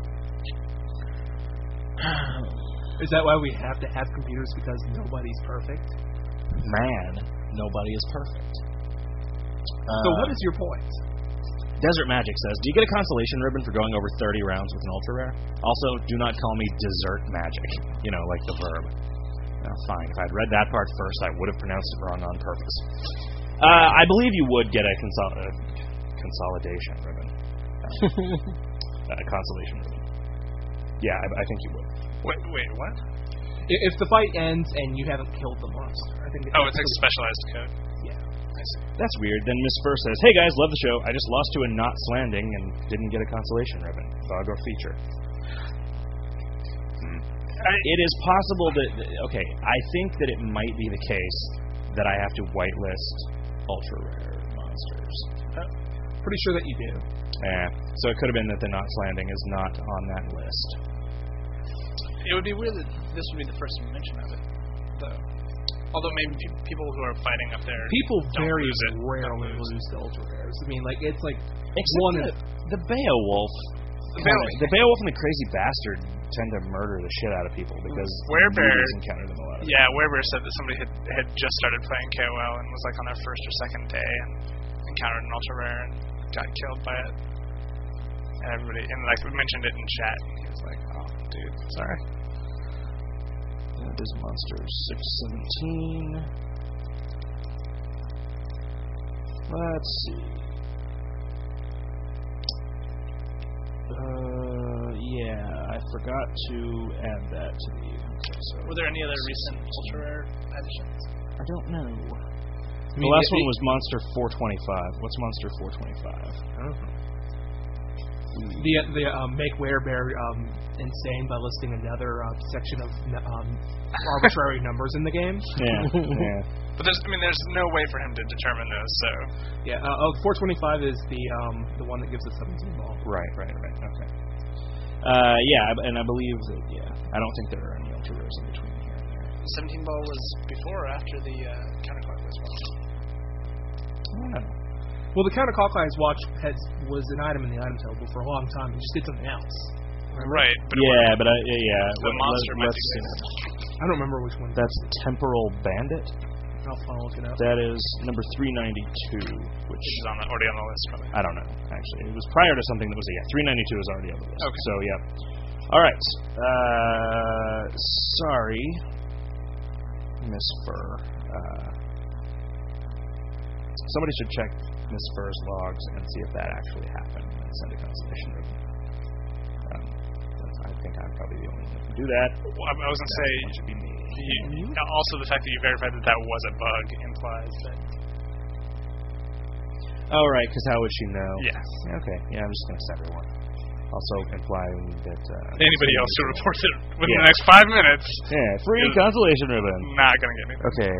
Is that why we have to have computers? Because nobody's perfect. Man, nobody is perfect. So Uh, what is your point? Desert Magic says, do you get a consolation ribbon for going over thirty rounds with an ultra rare? Also, do not call me Desert Magic. You know, like the verb. Now, fine. If I'd read that part first, I would have pronounced it wrong on purpose. Uh, I believe you would get a consol- uh, consolidation ribbon. Uh, a consolation ribbon. Yeah, I, I think you would. Wait, wait, what? I- If the fight ends and you haven't killed the monster, I think. Oh, it's like specialized code. Yeah. I see. That's weird. Then Miss Spur says, hey guys, love the show. I just lost to a Knots Landing and didn't get a consolation ribbon. Bug or feature. Hmm. It is possible that, okay, I think that it might be the case that I have to whitelist ultra rare monsters. Pretty sure that you do. Yeah. So it could have been that the Knots Landing is not on that list. It would be weird that this would be the first mention of it, though. Although maybe pe- people who are fighting up there, People don't very lose it, rarely don't lose. lose to ultra rares. I mean, like it's like Except one the, in the Beowulf. The kinda- Beowulf. the Beowulf and the Crazy Bastard tend to murder the shit out of people because Werebear- newbies encounter them a lot. Of Yeah, Weber said that somebody had, had just started playing K O L and was like on their first or second day and encountered an ultra rare and got killed by it. And everybody, and like we mentioned it in chat, and he was like, "Oh, dude, sorry." That is monster six seventeen. Let's see. Uh, yeah, I forgot to add that to the. Okay, so Were there any other recent ultra rare additions? I don't know. I The mean, last it- one was Monster four twenty-five. What's Monster four twenty-five? the the um, make Werebear um, insane by listing another uh, section of um, arbitrary numbers in the game. Yeah, yeah. But there's, I mean, there's no way for him to determine those. So Yeah, uh, oh, four twenty-five is the um, the one that gives us seventeen ball. Right, right, right. Okay. Uh, yeah, and I believe that. Yeah, I don't think there are any ultra rares in between here and there. seventeen ball was before or after the uh, counterclockwise watch? I don't know. Well, the counterclockwise watch has, was an item in the item table for a long time. It just did something else. Right. But it Yeah, but I, yeah, yeah. The let- monster let, might let's be see. I don't remember which one. That's Temporal Bandit. I'll, I'll look it up. That is number three ninety-two, which Which is on the, already on the list, probably. I don't know. Actually, it was prior to something that was yeah. three ninety-two is already on the list. Okay. So yeah. All right. Uh, sorry, Miss Fur. Uh, somebody should check Miss Fur's logs and see if that actually happened and send a consolation ribbon. Um, that's- I think I'm probably the only one that can do that. Well, I I was gonna say, That should be me. you, also the fact that you verified that that was a bug implies that. Oh, right, because how would she know? Yes. Okay, yeah, I'm just going to set everyone. Also implying that... Uh, Anybody else who reports it within Yeah. the next five minutes, Yeah, free is consolation ribbon. not gonna get anything. Okay,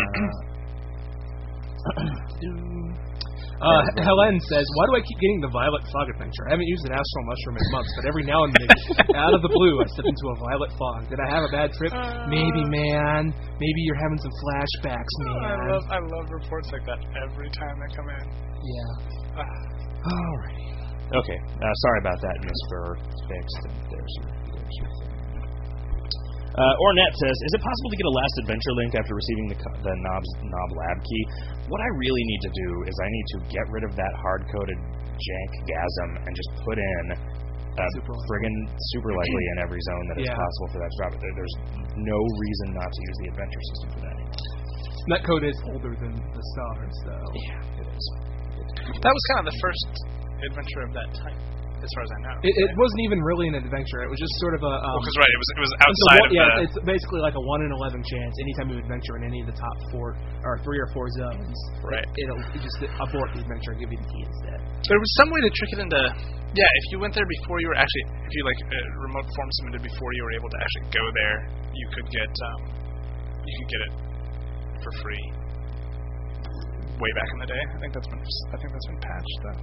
Uh, Helen says, "Why do I keep getting the Violet Fog adventure? I haven't used an Astral Mushroom in months, but every now and then, out of the blue, I step into a Violet Fog. Did I have a bad trip? Maybe, man. Maybe you're having some flashbacks, I man. love, I love reports like that every time they come in. Yeah. Ah. Alrighty. Okay, uh, sorry about that, Miss Fur. Fixed. And there's your, there's your thing. Uh, Ornette says, is it possible to get a last adventure link after receiving the, co- the knobs, knob lab key? What I really need to do is I need to get rid of that hard-coded jank-gasm and just put in uh, Super likely. friggin' super likely in every zone that is Yeah. possible for that to drop. There, there's no reason not to use the adventure system for that anymore. That code is older than the stars, though. Yeah, it is. That was kind of the first adventure of that type, as far as I know. It, it wasn't even really an adventure. It was just sort of a. Um, Because right, it was it was it's a outside one- of yeah, the. it's basically like a one in eleven chance. Anytime you adventure in any of the top four or three or four zones, Right. it, it'll it just abort the adventure and give you the key instead. There was some way to trick it into. Yeah, if you went there before you were actually, if you like uh, remote form submitted before you were able to actually go there, you could get um, you could get it for free. Way back in the day, I think that's been I think that's been patched though.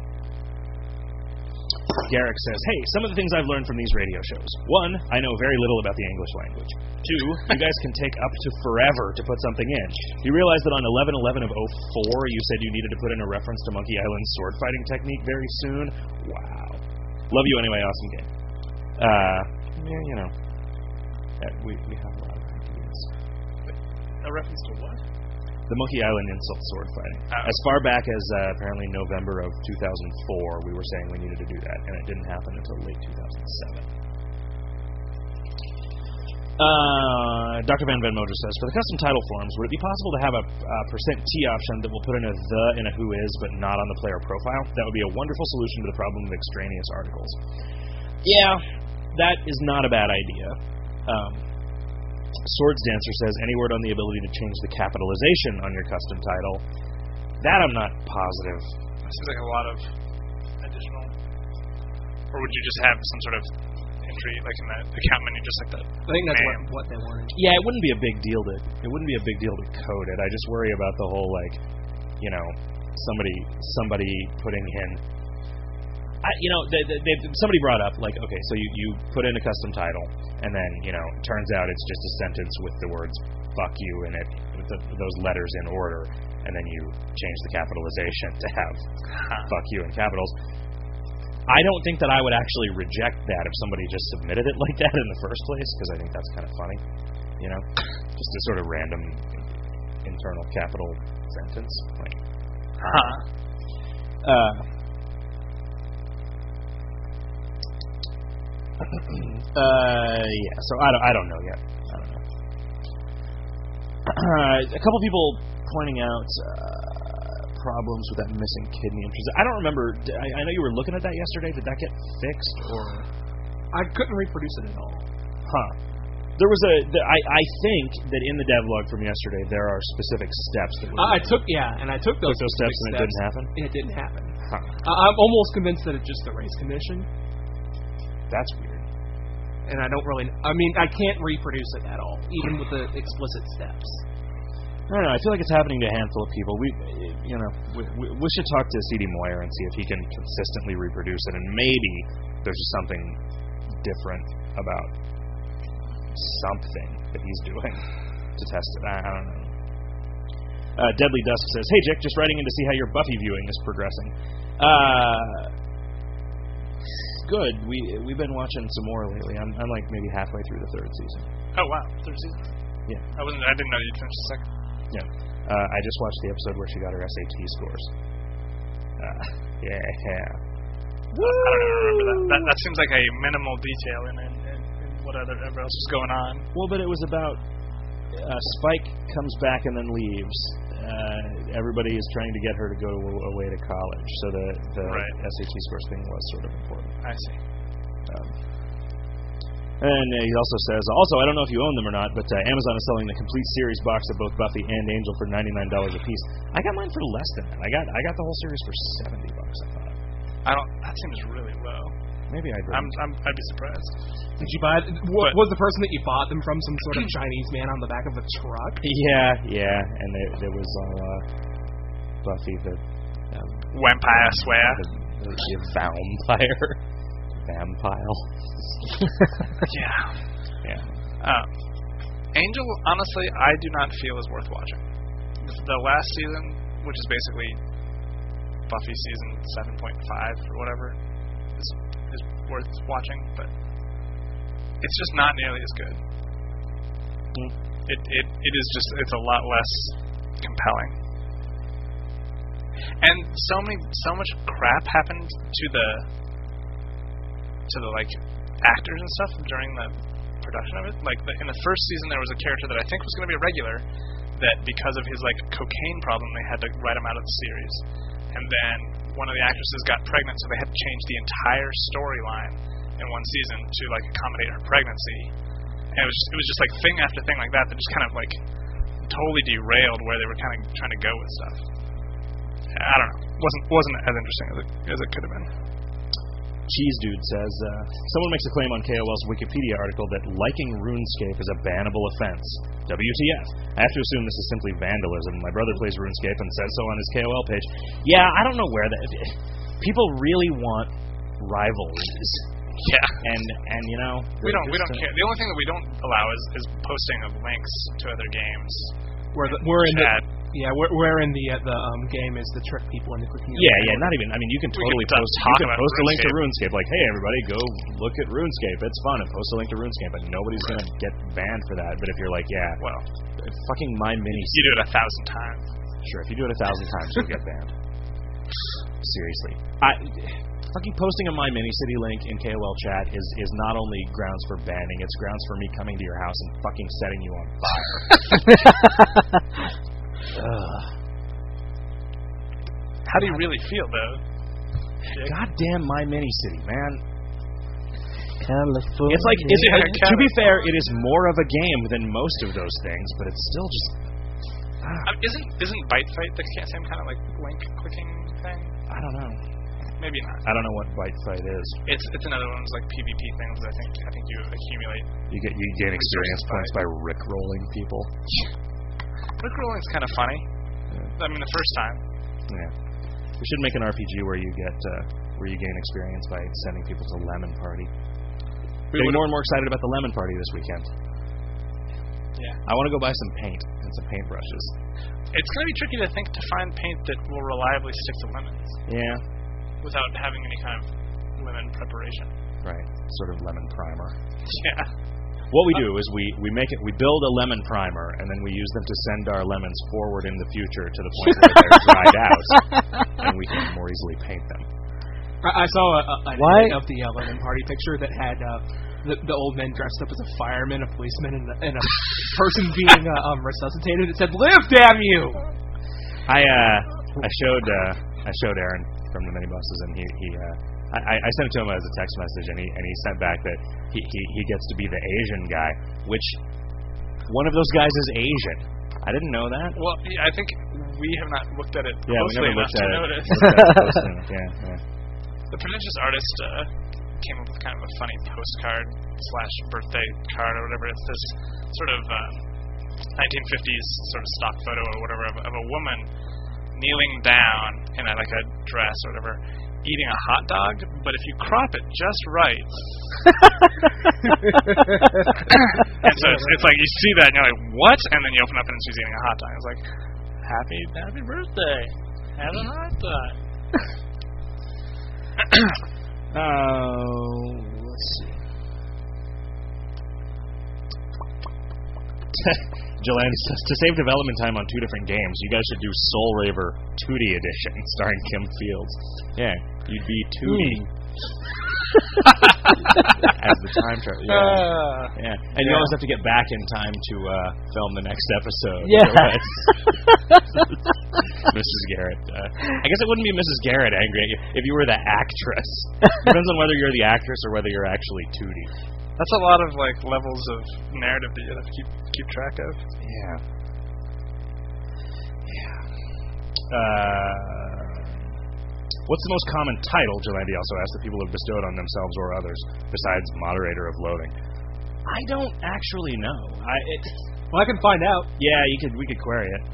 Garrick says, hey, some of the things I've learned from these radio shows. One, I know very little about the English language. Two, you guys can take up to forever to put something in. You realize that on eleven eleven of oh four, you said you needed to put in a reference to Monkey Island's sword fighting technique very soon? Wow. Love you anyway, awesome game. Uh, yeah, you know, uh, we, we have a lot of ideas. A reference to what? The Monkey Island insult sword fighting. Oh. As far back as uh, apparently November of two thousand four, we were saying we needed to do that, and it didn't happen until late two thousand seven. Uh, Doctor Van Van Mojo says, for the custom title forms, would it be possible to have a uh, percent T option that will put in a the and a who is, but not on the player profile? That would be a wonderful solution to the problem of extraneous articles. Yeah, that is not a bad idea. Um, Swords Dancer says, any word on the ability to change the capitalization on your custom title? That I'm not positive. It seems like a lot of additional. Or would you just have some sort of entry, like in the account menu, just like that? I think that's what, name? what they wanted. Yeah, it wouldn't be a big deal to it wouldn't be a big deal to code it. I just worry about the whole like, you know, somebody somebody putting in. I, you know, they, they, they, somebody brought up like, okay, so you, you put in a custom title, and then you know, it turns out it's just a sentence with the words fuck you in it with the, those letters in order, and then you change the capitalization to have fuck you in capitals. I don't think that I would actually reject that if somebody just submitted it like that in the first place, because I think that's kind of funny, you know, just a sort of random internal capital sentence. Like, Huh. uh, uh, yeah. So I don't, I don't know yet. I don't know. Uh, a couple people pointing out uh, problems with that missing kidney. I don't remember. I, I know you were looking at that yesterday. Did that get fixed or? I couldn't reproduce it at all. Huh. There was a. The, I I think that in the devlog from yesterday there are specific steps that. Uh, I took yeah, and I took those, took those steps and steps, it didn't happen. And it didn't happen. Huh. Uh, I'm almost convinced that it's just a race condition. That's weird. And I don't really. I mean, I can't reproduce it at all, even with the explicit steps. I don't know. I feel like it's happening to a handful of people. We, you know, we, we, we should talk to C D Moyer and see if he can consistently reproduce it, and maybe there's just something different about something that he's doing to test it. I, I don't know. Uh, Deadly Dusk says, "Hey, Jick, just writing in to see how your Buffy viewing is progressing." Uh, good. We we've been watching some more lately. I'm I'm like maybe halfway through the third season. Oh wow, third season. Yeah. I wasn't. I didn't know you'd finished the second. Yeah. Uh, I just watched the episode where she got her S A T scores. Uh, yeah. I don't even remember that. That that seems like a minimal detail in, in, in, in what other whatever else was going on. Well, but it was about uh, Spike comes back and then leaves. Uh, everybody is trying to get her to go away to college, so the the Right. S A T scores thing was sort of important. I see. Um, and uh, he also says, also, I don't know if you own them or not, but uh, Amazon is selling the complete series box of both Buffy and Angel for ninety-nine dollars a piece. I got mine for less than that. I got I got the whole series for seventy bucks. I thought. I don't. That seems really low. Maybe I did. I'm. I'm. I'd be surprised. Did you buy? What, But- was the person that you bought them from some sort of Chinese man on the back of a truck? Yeah, yeah, and there, there was all uh, Buffy the um, Vampire swear. the, the, the vampire, vampire. Yeah. Yeah. Um, Angel, honestly, I do not feel is worth watching. The, the last season, which is basically Buffy season seven point five or whatever, is is worth watching, but it's just not nearly as good. Mm. It it it is just it's a lot less compelling. And so many so much crap happened to the to the like actors and stuff during the production of it. Like the, in the first season, there was a character that I think was going to be a regular that because of his like cocaine problem, they had to write him out of the series. And then one of the actresses got pregnant, so they had to change the entire storyline in one season to like accommodate her pregnancy. And it was just, it was just like thing after thing like that that just kind of like totally derailed where they were kind of trying to go with stuff. I don't know. wasn't wasn't as interesting as it as it could have been. Cheese Dude says, uh, someone makes a claim on K O L's Wikipedia article that liking RuneScape is a bannable offense. W T F. I have to assume this is simply vandalism. My brother plays RuneScape and says so on his K O L page. Yeah, I don't know where that... People really want rivalries. Yeah. And, and you know... We don't we don't just, uh, care. The only thing that we don't allow is, is posting of links to other games. Where the, we're in Chat. the yeah, we're, we're in the uh, the um, game is to trick people into clicking. Yeah, yeah, not even. I mean, you can We totally can post. talk You can about post a link to RuneScape. RuneScape, like, hey, everybody, go look at RuneScape. It's fun, and post a link to RuneScape, but nobody's gonna get banned for that. But if you're like, yeah, Well, fucking My Mini. you do it a thousand times. Sure, if you do it a thousand times, you'll get banned. Seriously, I fucking posting a My Mini City link in K O L chat is is not only grounds for banning; it's grounds for me coming to your house and fucking setting you on fire. Ugh. How do you really feel, though? Jake? Goddamn My Mini City, man. California. It's like, it's, Yeah, uh, to be fair, it is more of a game than most of those things, but it's still just. Ah, Um, isn't isn't Bite Fight the same kind of like link clicking thing? I don't know. Maybe not. I don't know what Bite Fight is. It's it's another one of those like PvP things. I think I think you accumulate. You get you gain experience Resources points by rickrolling people. Rickrolling's kind of funny. Yeah. I mean, the first time. Yeah. We should make an R P G where you get uh, where you gain experience by sending people to Lemon Party. We Getting would've- more and more excited about the Lemon Party this weekend. Yeah. I want to go buy some paint and some paintbrushes. It's going to be tricky to think to find paint that will reliably stick to lemons Yeah. without having any kind of lemon preparation. Right. Sort of lemon primer. Yeah. What we do is we, we make it we build a lemon primer and then we use them to send our lemons forward in the future to the point where they're dried out and we can more easily paint them. I I saw a, a, an Why- image of the uh, lemon party picture that had uh, the, the old men dressed up as a fireman, a policeman, and, a- and a person being uh, um, resuscitated. It said, "Live, damn you!" I uh I showed uh I showed Aaron from the mini buses and he he uh I, I sent it to him as a text message and he and he sent back that he, he, he gets to be the Asian guy, which one of those guys is Asian. I didn't know that. Well, yeah, I think we have not looked at it Yeah, we closely never enough looked to at it. notice. Looked at it close enough, yeah, yeah. The pretentious artist uh, came up with kind of a funny postcard slash birthday card or whatever. It's this sort of uh, nineteen fifties sort of stock photo or whatever of, of a woman kneeling down in a, like a dress or whatever, eating a hot dog, but if you crop it just right, and so it's, it's like you see that and you're like, what? And then you open up and she's eating a hot dog. It's like, happy happy birthday, have a hot dog. Oh, let's see. Jelani says, to save development time on two different games, you guys should do Soul Raver two D edition starring Kim Fields. Yeah, you'd be two D. As the time travel. Yeah. Uh, yeah. And you always have to get back in time to uh, film the next episode. Yeah. Missus Garrett. Uh, I guess it wouldn't be Missus Garrett angry at you if you were the actress. Depends on whether you're the actress or whether you're actually two D. That's a lot of like levels of narrative that you have to keep keep track of. Yeah. Yeah. Uh, what's the most common title, Jelandi also asked, that people have bestowed on themselves or others, besides moderator of loathing? I don't actually know. I it, Well, I can find out. yeah, you could we could query it.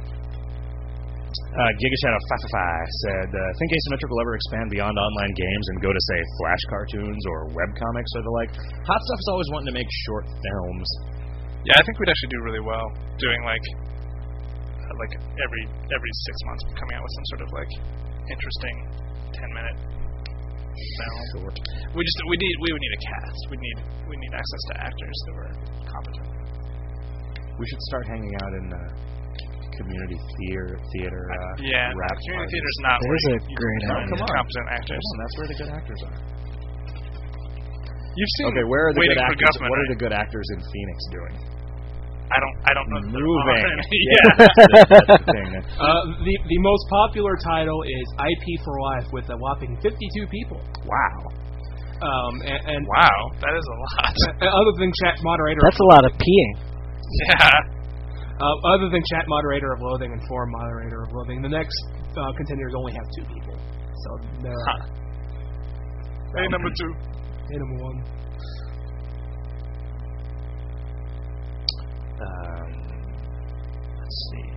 Uh, Gigashadow five five five said, uh, think Asymmetric will ever expand beyond online games and go to, say, Flash cartoons or webcomics or the like? Hot Stuff is always wanting to make short films. Yeah, I think we'd actually do really well doing like uh, like every every six months coming out with some sort of like interesting ten minute film. Short. We just we need we would need a cast. We need we need access to actors that were competent. We should start hanging out in uh, community theater, theater uh, Yeah, no, rap community parties. theater's not There's where a you, you great find idea. Come on. competent actors. Come on, that's where the good actors are. You've seen Okay, where are the Waiting good for actors? Guffman, What are right? the good actors in Phoenix doing? I don't I don't know. if they're Moving. on. Yeah, yeah. that's, that's the thing. Uh, the the most popular title is I P for Life with a whopping fifty-two people. Wow. Um, and, and Wow, that is a lot. uh, other than chat moderator, That's a lot of peeing. Yeah. uh, other than chat moderator of Loathing and forum moderator of Loathing, the next uh, contenders only have two people. So they're Huh. Hey, number two. hey, number one. Um, let's see.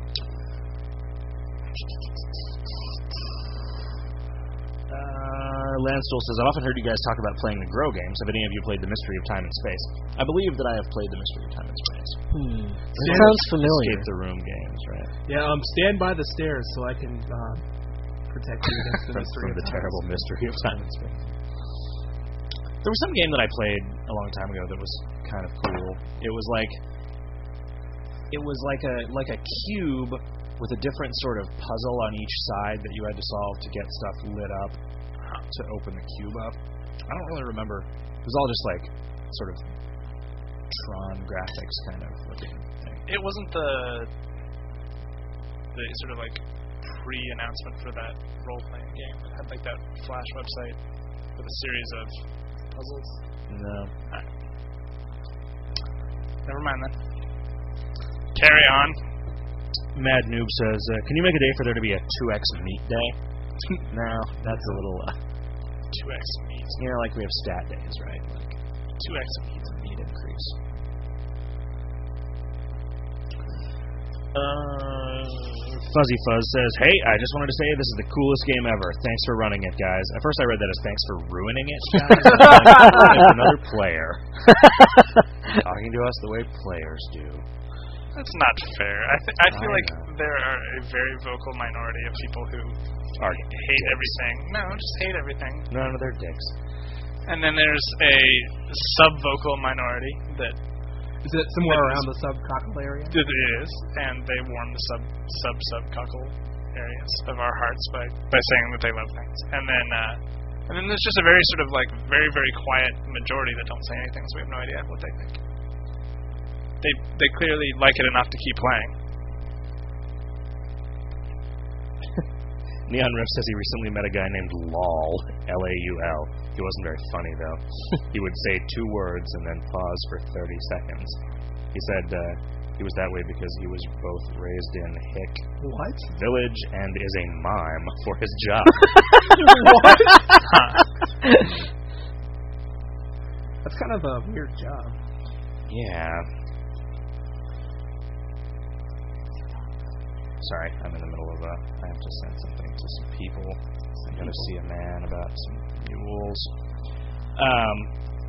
Uh, Landstuhl says, I've often heard you guys talk about playing the Grow games. Have any of you played The Mystery of Time and Space? I believe that I have played The Mystery of Time and Space. Hmm. That Yeah. sounds familiar. Escape the Room games, right? Yeah, um, stand by the stairs so I can uh, protect you against the from, mystery from of the time. terrible mystery of time and space. There was some game that I played a long time ago that was kind of cool. It was like it was like a like a cube with a different sort of puzzle on each side that you had to solve to get stuff lit up to open the cube up. I don't really remember. It was all just like sort of Tron graphics kind of looking thing. It wasn't the the sort of like pre-announcement for that role-playing game that had like that Flash website with a series of puzzles. No. Never mind then. Carry on. Mad Noob says, uh, can you make a day for there to be a two X meat day? No, that's a little, uh, two X meat. you know, like we have stat days, right? Like two X meat. meat increase. Uh, Fuzzy Fuzz says, hey, I just wanted to say this is the coolest game ever. Thanks for running it, guys. At first I read that as thanks for ruining it, guys. It's another player. talking to us the way players do. That's not fair. I th- I feel I like know. there are a very vocal minority of people who Are hate dicks. everything. No, just hate everything. None of their dicks. And then there's a sub-vocal minority that Is it somewhere It around is. the subcockle area? it is, and they warm the sub sub subcockle areas of our hearts by by saying that they love things. And then uh, and then there's just a very sort of like very very quiet majority that don't say anything, so we have no idea what they think. They they clearly like it enough to keep playing. Neon Riff says he recently met a guy named Lol, L A U L. He wasn't very funny, though. He would say two words and then pause for thirty seconds. He said uh, he was that way because he was both raised in Hick What? Village and is a mime for his job. What? That's kind of a weird job. Yeah. Sorry, I'm in the middle of a... I have to send something to some people. I gotta see a man about some mules. Um...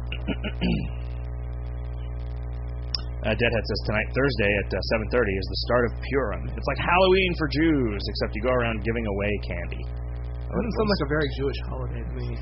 Uh, Deadhead says tonight, Thursday at uh, seven thirty, is the start of Purim. It's like Halloween for Jews, except you go around giving away candy. That doesn't sound like a very Jewish holiday to me.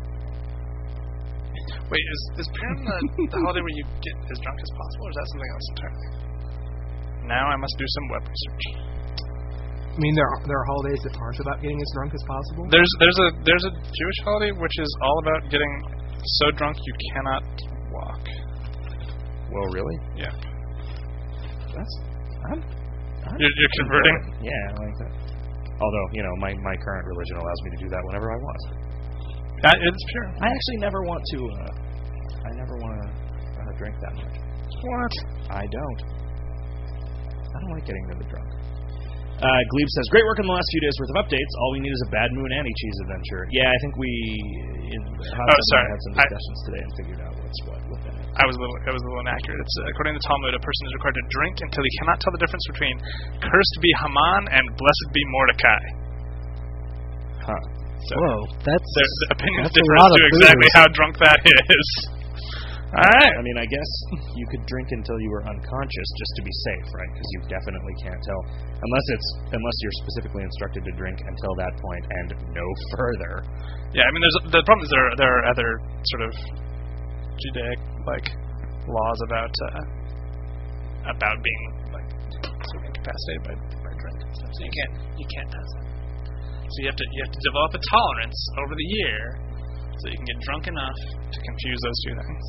Wait, is is Purim the, the holiday where you get as drunk as possible, or is that something else entirely? Now I must do some web research. I mean, there are, there are holidays that aren't about getting as drunk as possible. There's there's a there's a Jewish holiday which is all about getting so drunk you cannot walk. Well, really? Yeah. That's... I'm... I'm You're, you're converting? Yeah, I like that. Although, you know, my, my current religion allows me to do that whenever I want. That is pure. I actually never want to, uh... I never want to uh, drink that much. What? I don't. I don't like getting really drunk. Uh, Glebe says, great work in the last few days worth of updates. All we need is a Bad Moon Anti-Cheese adventure. Yeah, I think we in Hot Oh, Tub sorry. had some I- discussions today and figured out what's what within it. I was a little I was a little inaccurate. It's uh, according to the Talmud, a person is required to drink until he cannot tell the difference between cursed be Haman and blessed be Mordecai. Huh. So Whoa, that's their, the opinions that's a differ lot as to of exactly booze. how drunk that is. All right. I mean, I guess you could drink until you were unconscious just to be safe, right? Because you definitely can't tell, unless it's unless you're specifically instructed to drink until that point and no further. Yeah, I mean, there's the problem is there are, there are other sort of Judaic like laws about uh, about being like sort of incapacitated by, by drink and stuff. So you can't you can't pass that. So you have to you have to develop a tolerance over the year so you can get drunk enough to confuse those two things.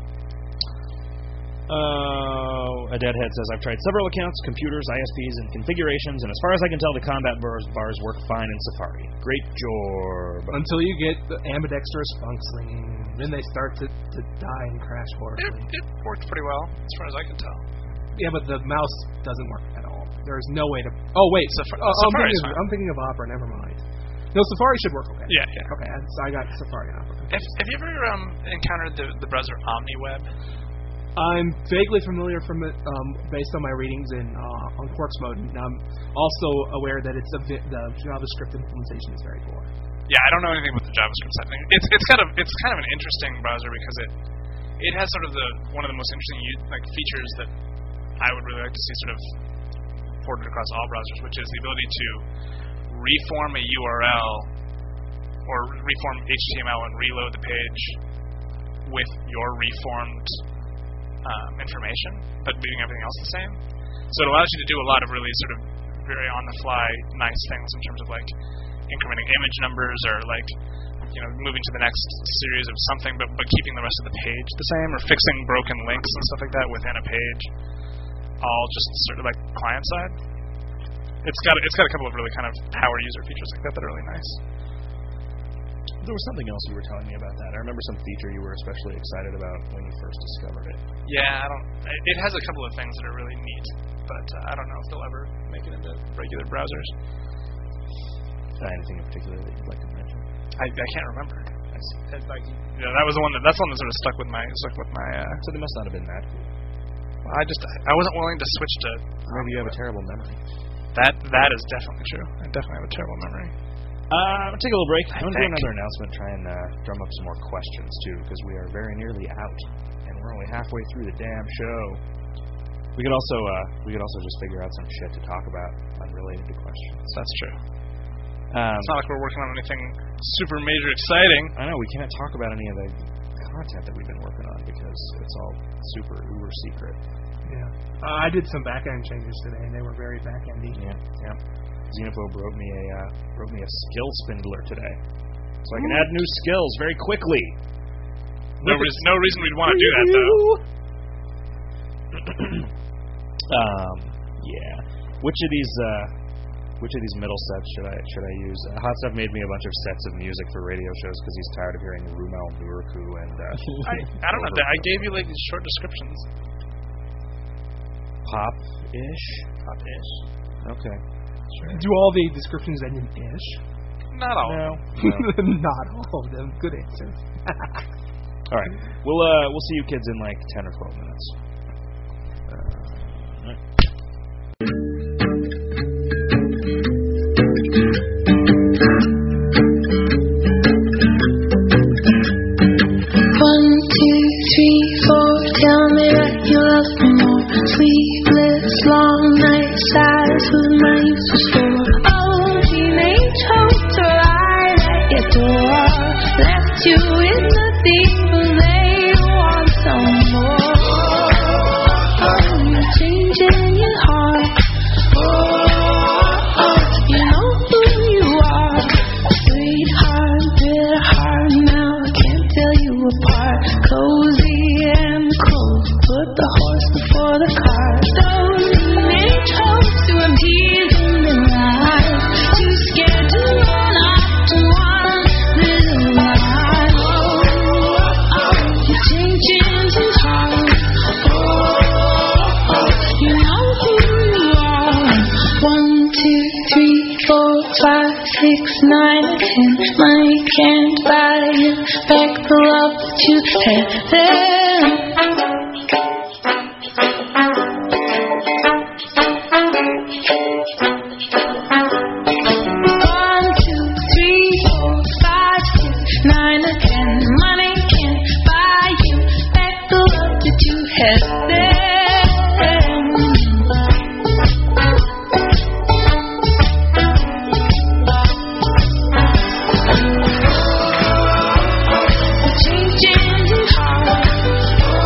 Uh, a Deadhead says, I've tried several accounts, computers, I S Ps, and configurations, and as far as I can tell, the combat bars, bars work fine in Safari. Great job. Until you get the ambidextrous functioning, then they start to, to die and crash It, horribly. it worked pretty well as far as I can tell. Yeah, but the mouse doesn't work at all. There's no way to... Oh, wait. Safari- oh, I'm, Safari's thinking of, fine. I'm thinking of Opera. Never mind. No, Safari should work okay. Yeah, yeah. Okay, I, so I got Safari and Opera. Have, have you ever um, encountered the, the browser OmniWeb? I'm vaguely familiar from it um, based on my readings in uh, on Quarks mode, and I'm also aware that it's a vi- the JavaScript implementation is very poor. Yeah, I don't know anything about the JavaScript side. thing. It's it's kind of it's kind of an interesting browser because it it has sort of the one of the most interesting u- like features that I would really like to see sort of ported across all browsers, which is the ability to reform a U R L or reform H T M L and reload the page with your reformed um, information, but leaving everything else the same. So it allows you to do a lot of really sort of very on-the-fly nice things in terms of like incrementing image numbers or like you know moving to the next series of something, but but keeping the rest of the page the same, or fixing broken links and stuff like that within a page, all just sort of like client side. It's got it's got a couple of really kind of power user features like that that are really nice. There was something else you were telling me about that. I remember some feature you were especially excited about when you first discovered it. Yeah, I don't. It has a couple of things that are really neat, but uh, I don't know if they'll ever make it into regular browsers. Uh, anything in particular that you'd like to mention? I, I can't remember. I see. It's like, yeah, that was the one that that's the one that sort of stuck with my stuck with my. Uh, So they must not have been that cool. I just I wasn't willing to switch to. Maybe you have a terrible memory. That that is definitely true. I definitely have a terrible memory. Uh, take a little break. I I'm going to do think. another announcement, try and uh, drum up some more questions, too, because we are very nearly out, and We're only halfway through the damn show. We could also uh, we could also just figure out some shit to talk about unrelated to questions. That's true. Um, It's not like we're working on anything super major exciting. I know we can't talk about any of the content that we've been working on because it's all super uber secret. Yeah. Uh, I did some back end changes today, and they were very back endy. Yeah, yeah. Xenophobe wrote me a uh, wrote me a skill spindler today, so I can add new skills very quickly. No reason, no reason we'd want to do that though. um, yeah. Which of these uh, which of these middle sets should I should I use? Uh, Hot Stuff made me a bunch of sets of music for radio shows because he's tired of hearing Rumel Muraku and. Uh, I, I don't know. I gave you like these short descriptions. Pop-ish. Pop-ish. Okay. Sure. Do all the descriptions end in ish? Not all. No. Not all of them. Good answer. All right. We'll uh we'll see you kids in like ten or twelve minutes. Uh, right. One, two, three, four. Tell me that you love me more. Sleepless, long nights, eyes with my useless for. Oh, teenage hopes arrive at your door. Left you with nothing, but they want some more. Oh, you're changing your heart. Oh, oh, you know who you are. Sweetheart, bitter heart, now I can't tell you apart. Cozy and cold, put the horse before the cart. Those teenage hopes who are teasing their life, too scared to run off to one little lie. Oh, oh, you're changing your heart. Oh, oh, you know who you are. One, two, three, four, five, six, nine, ten. Money can't buy you back the love that you had then. One, two, three, four, five, six, nine, or ten. Money can't buy you back the love that you had then. Changing your heart.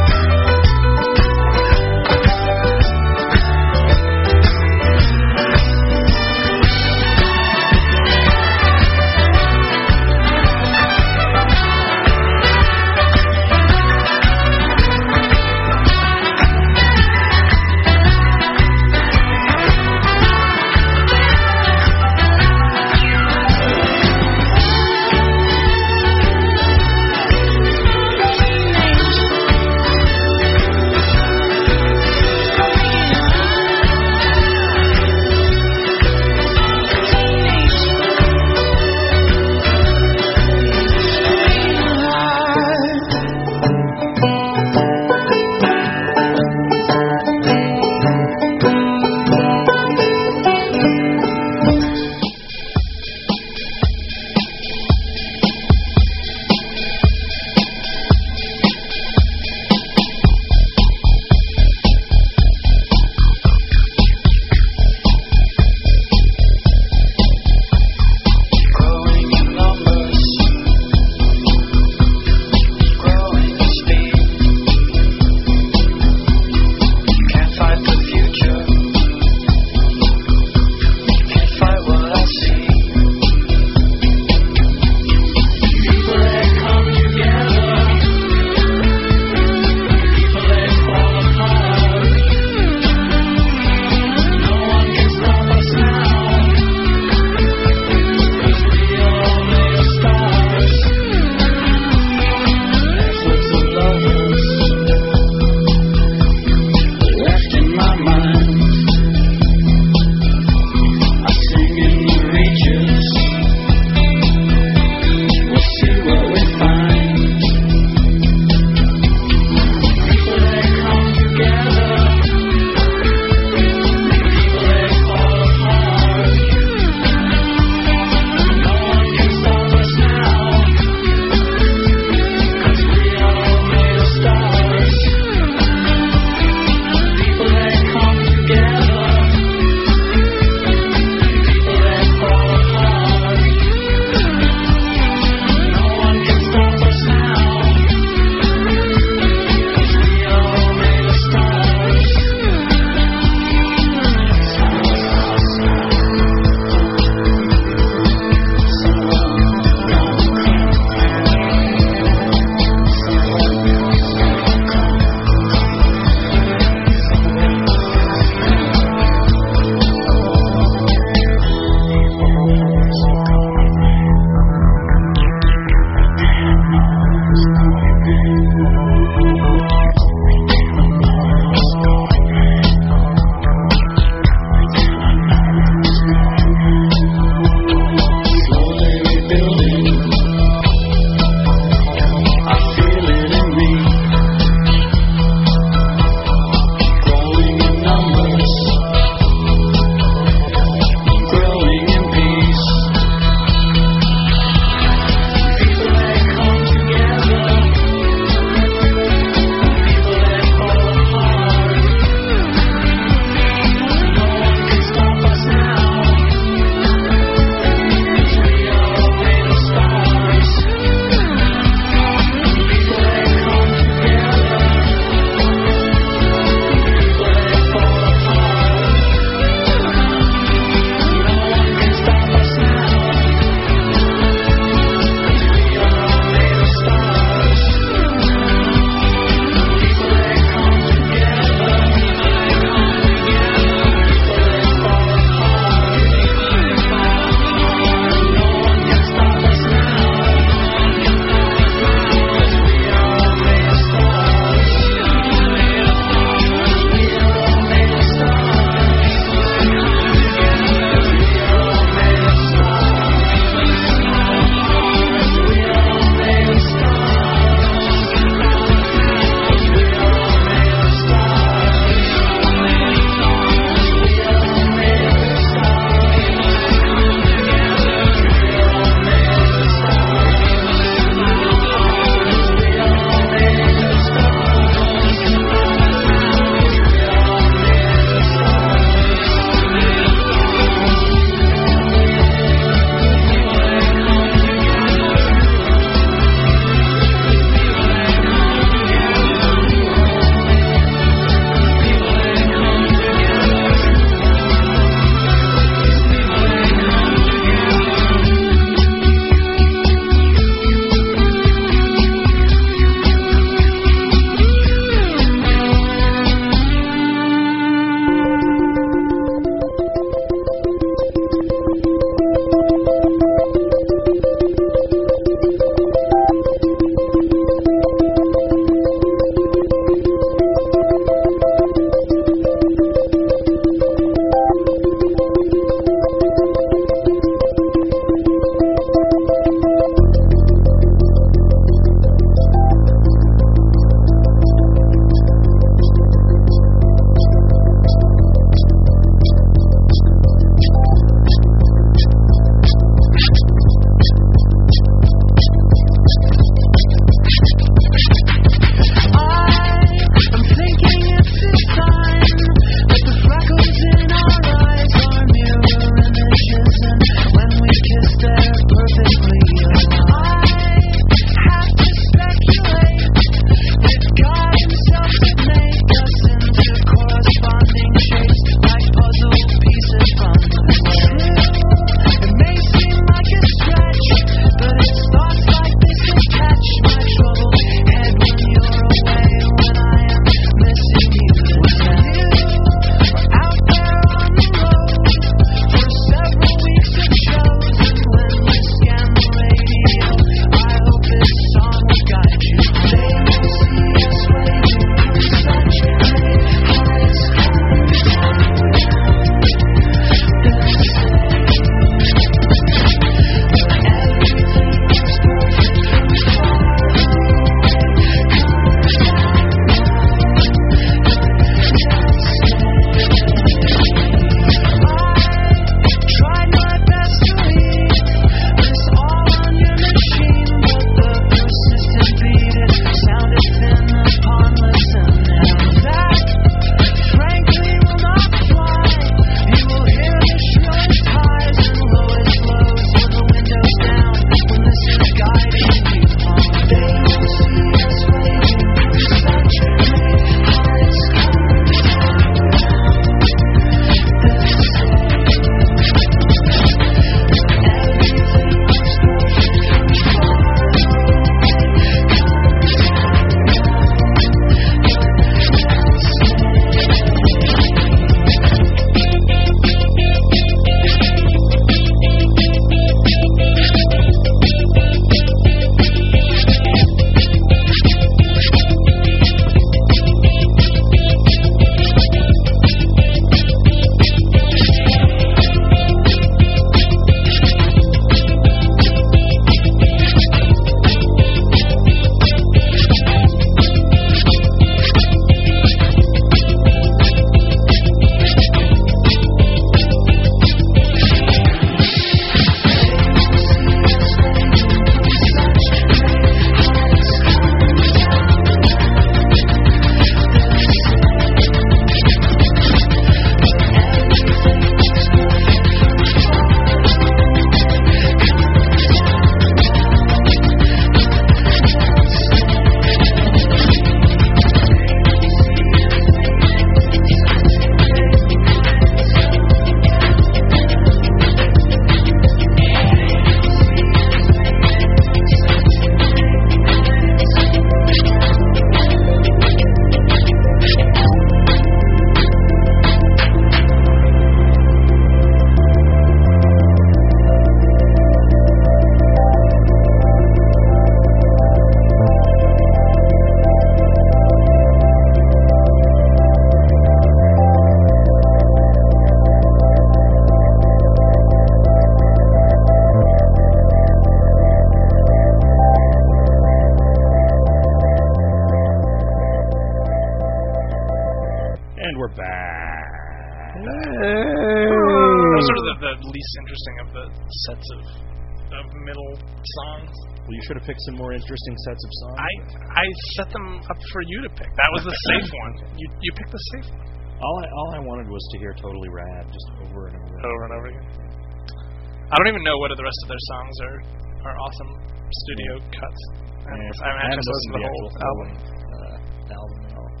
least interesting of the sets of of middle songs. Well, you should have picked some more interesting sets of songs. I I set them up for you to pick. That was the safe one. You you picked the safe one. all I all I wanted was to hear "Totally Rad" just over and over. Over and over again. I don't even know what the rest of their songs are are awesome studio cuts. I haven't, Yeah, I haven't actually listened to the whole actual album. Uh, album at all.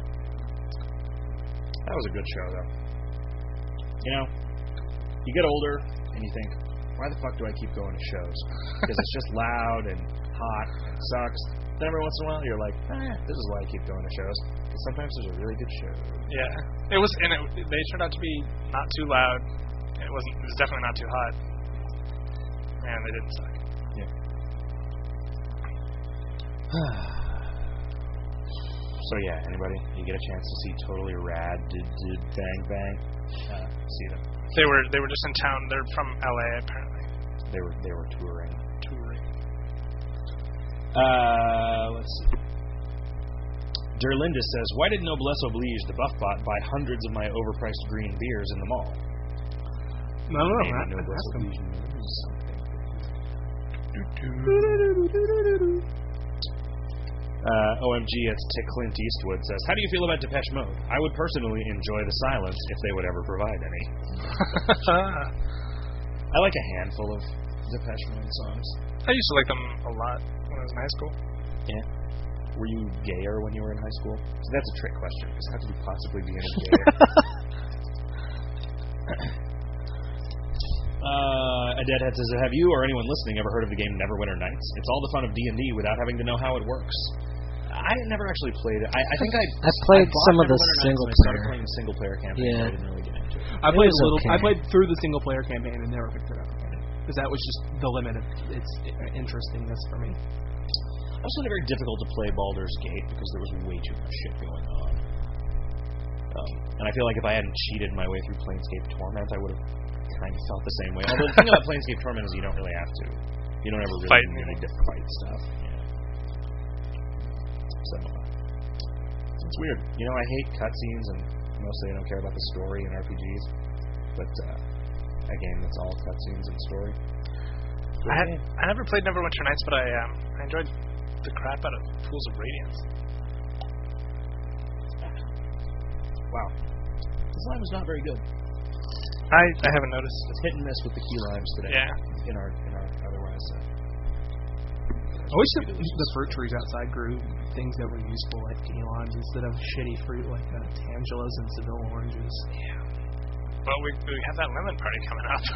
That was a good show, though. You know, you get older and you think, why the fuck do I keep going to shows? Because it's just loud and hot and sucks. Then every once in a while you're like, ah, this is why I keep going to shows. Because sometimes there's a really good show. Yeah, it was, and it, they turned out to be not too loud. It wasn't. It was definitely not too hot. And they didn't suck. Yeah. So yeah, anybody, you get a chance to see Totally Rad, did, did Bang Bang, uh, see them. They were they were just in town. They're from L A apparently. They were they were touring. Touring. Uh, let's see. Derlinda says, why did Noblesse Oblige, the Buff Bot, buy hundreds of my overpriced green beers in the mall? No, no, Maybe no. Noblesse Oblige knows something. Uh, O M G, it's Tick Clint Eastwood says, how do you feel about Depeche Mode? I would personally enjoy the silence if they would ever provide any. I like a handful of Depeche Mode songs. I used to like them a lot when I was in high school. Yeah. Were you gayer when you were in high school? So that's a trick question, because how could you possibly be any gayer? uh, a Deadhead says, have you or anyone listening ever heard of the game Neverwinter Nights? It's all the fun of D and D without having to know how it works. I never actually played it. I, I think I I played I bought some of the Neverwinter Nights single when I started player. playing the single player campaign. Yeah. I didn't really get into it. I played was a little. okay. I played through the single player campaign and never picked it up because that was just the limit of its interestingness for me. I also found it very difficult to play Baldur's Gate because there was way too much shit going on. Um, and I feel like if I hadn't cheated my way through Planescape Torment, I would have kind of felt the same way. Although the thing about Planescape Torment is you don't really have to. You don't ever really Fight need to fight stuff. Yeah. So, uh, it's weird. You know, I hate cutscenes, and mostly I don't care about the story in R P Gs. But uh, a game that's all cutscenes and story. I had, I never played Neverwinter Nights, but I um I enjoyed the crap out of Pools of Radiance. Wow. This lime is not very good. I I haven't noticed. It's hit and miss with the key limes today. Yeah. In our in our otherwise. Uh, I wish that the fruit trees outside grew things that were useful like key limes instead of shitty fruit like uh, tangelas and Seville oranges. Yeah. Well, we we have that lemon party coming up.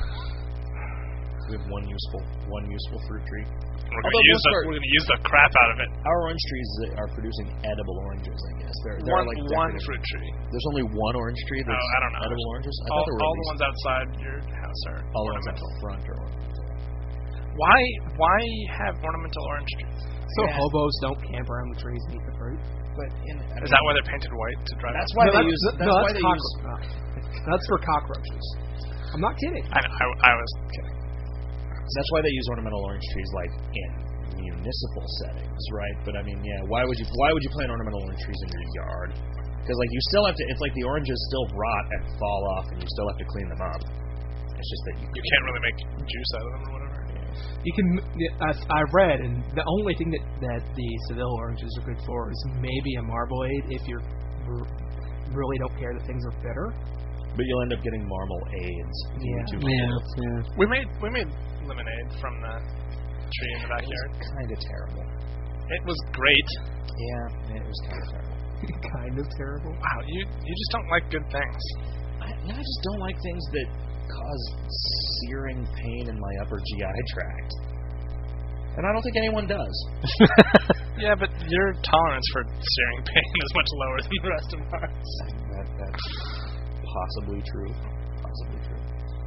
we have one useful one useful fruit tree. We're Although gonna use most the are- we're gonna use the crap out of it. Our orange trees are producing edible oranges. I guess there there One are like one decorative- fruit tree. There's only one orange tree that's Oh, I don't know. edible oranges. I All, thought there were all at the least- ones outside your house are all the ones out ornamental. front are ornamental. Why why have ornamental orange trees? So Yeah. hobos don't camp around the trees and eat the fruit. But in, I Is mean, that why they're painted white to drive? That's up? why no, they that's, use. That's no, why that's they cockro- use. no. That's for cockroaches. I'm not kidding. I know. I, I was kidding. That's why they use ornamental orange trees like in municipal settings, right? But I mean, yeah, why would you why would you plant ornamental orange trees in your yard? Because like you still have to. It's like the oranges still rot and fall off, and you still have to clean them up. It's just that you You can't really make juice out of them or whatever. You can. I, I read, and the only thing that that the Seville oranges are good for is maybe a marmalade if you really don't care that things are bitter. But you'll end up getting marmalades. if you Yeah. eat too Yeah, much. yeah. We made we made lemonade from the tree in the backyard. Kind of terrible. It was great. Yeah, it was kind of terrible. Kind of terrible. Wow, you you just don't like good things. I, I just don't like things that cause searing pain in my upper G I tract. And I don't think anyone does. Yeah, but your tolerance for searing pain is much lower than the rest of ours. that, that's possibly true. Possibly true.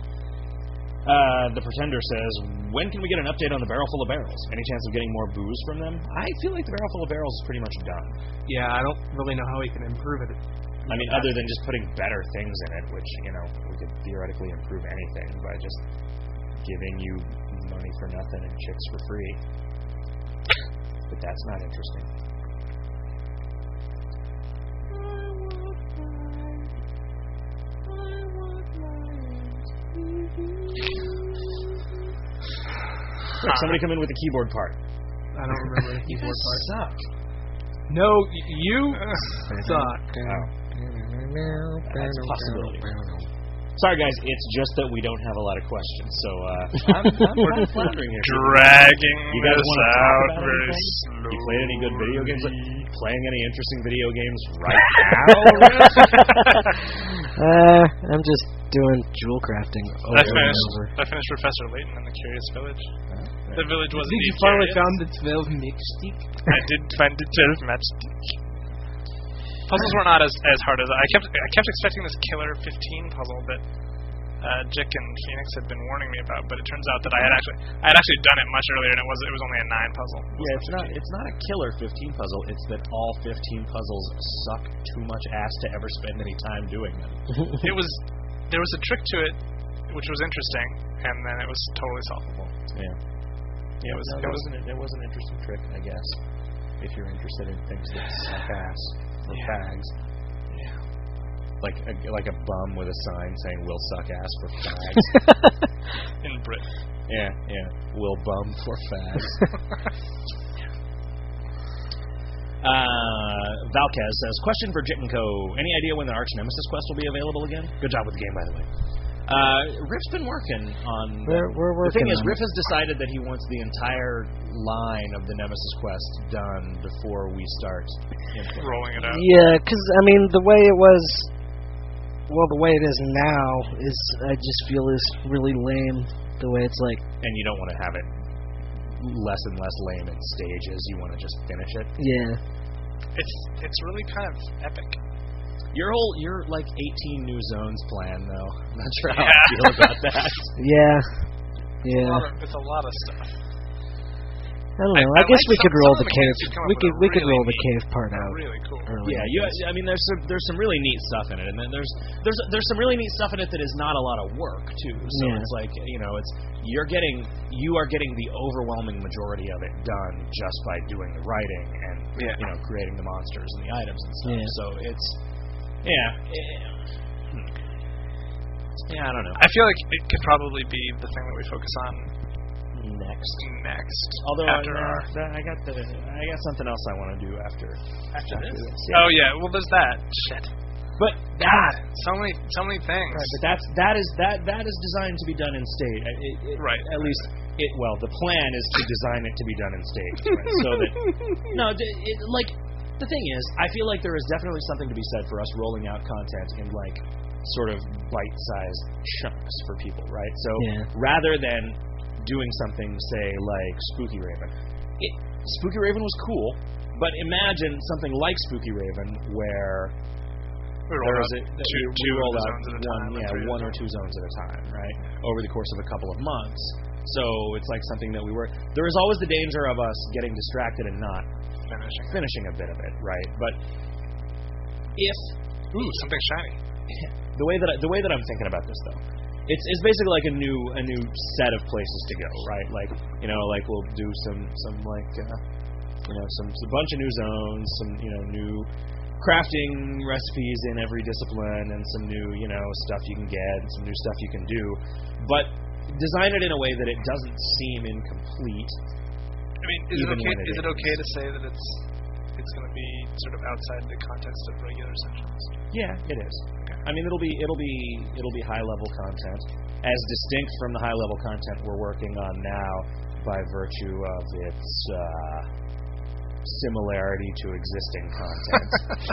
Uh, the Pretender says, when can we get an update on the Barrel Full of Barrels? Any chance of getting more booze from them? I feel like the Barrel Full of Barrels is pretty much done. Yeah, I don't really know how we can improve it. I mean, other than just putting better things in it, which, you know, we could theoretically improve anything by just giving you money for nothing and chicks for free. But that's not interesting. Quick, somebody come in with a keyboard part. I don't remember the You keyboard guys part. suck. No, y- you suck. Oh. That's a possibility. Sorry, guys. It's just that we don't have a lot of questions, so uh, I'm, I'm kind of floundering here. Dragging You guys this wanna talk out about very anything? slowly. You played any good video games? Playing any interesting video games right now? Uh, I'm just doing jewel crafting over I and finished. over. I finished Professor Layton in the Curious Village. Huh? The village wasn't Did you named finally Curious. found the twelve matchstick? I did find the twelve matchstick. Puzzles were not as as hard as I kept. I kept expecting this killer fifteen puzzle that uh, Jick and Phoenix had been warning me about, but it turns out that I had actually I had actually done it much earlier, and it was it was only a nine puzzle. It Yeah, wasn't it's not it's not a killer fifteen puzzle. It's that all fifteen puzzles suck too much ass to ever spend any time doing them. It was there was a trick to it, which was interesting, and then it was totally solvable. Yeah. Yeah, It was- no, it that was- was an, that was an interesting trick, I guess. If you're interested in things that suck ass for Yeah. fags. Yeah. Like a, like a bum with a sign saying "Will suck ass for fags." In Britain. Yeah, yeah. Will bum for fags. uh, Valquez says, question for Jit and Co. Any idea when the Arch Nemesis quest will be available again? Good job with the game, by the way. Uh, Riff's been working on... We're, we're The working thing is, on Riff it. has decided that he wants the entire line of the Nemesis quest done before we start implementing. Rolling it out. Yeah, because, I mean, the way it was... Well, the way it is now is, I just feel, is really lame. The way it's like... And you don't want to have it less and less lame in stages. You want to just finish it. Yeah. It's it's really kind of epic. Your whole, your like eighteen new zones plan, though. I'm not sure how Yeah. I feel about that. Yeah. A Yeah. lot of, it's a lot of stuff. I don't I- know. I I, guess like we some- could roll some of the the cave. games you come up We with could are we could really roll the neat. cave part They're out. really cool. early, Yeah, I you. guess. I mean, there's some there's some really neat stuff in it, and then there's there's there's some really neat stuff in it that is not a lot of work too. So Yeah. it's like you know, it's you're getting you are getting the overwhelming majority of it done just by doing the writing and Yeah. you know creating the monsters and the items and stuff. Yeah. So it's yeah. eh, hmm. Yeah, I don't know. I feel like it could probably be the thing that we focus on Next. next. Although after I, our. I got the I got something else I want to do after After this? Yeah. Oh yeah, well there's that. Shit. But God, so many, so many things. Right, but that's that is that that is designed to be done in stage. It, it, Right. At least it. Well, the plan is to design it to be done in stage, right? So that no, d- it, like the thing is, I feel like there is definitely something to be said for us rolling out content in like sort of bite-sized chunks for people, right? So Yeah. rather than doing something, say like Spooky Raven, it, Spooky Raven was cool, but imagine something like Spooky Raven where We roll there out is a, that two, we two roll of the out zones at a one, time. yeah, three at a one or time. two zones at a time, right? Over the course of a couple of months. So it's like something that we were. There is always the danger of us getting distracted and not Finishing. finishing a bit of it, right? But if Ooh, something shiny. the way that I, the way that I'm thinking about this though, it's it's basically like a new a new set of places to go, right? Like you know, like we'll do some some like uh, you know some a bunch of new zones, some you know new crafting recipes in every discipline, and some new you know stuff you can get, and some new stuff you can do, but design it in a way that it doesn't seem incomplete. I mean, is it Even okay? when it Is it is. okay to say that it's it's going to be sort of outside the context of regular sections? Yeah, it is. I mean, it'll be it'll be it'll be high level content, as distinct from the high level content we're working on now by virtue of its uh, similarity to existing content,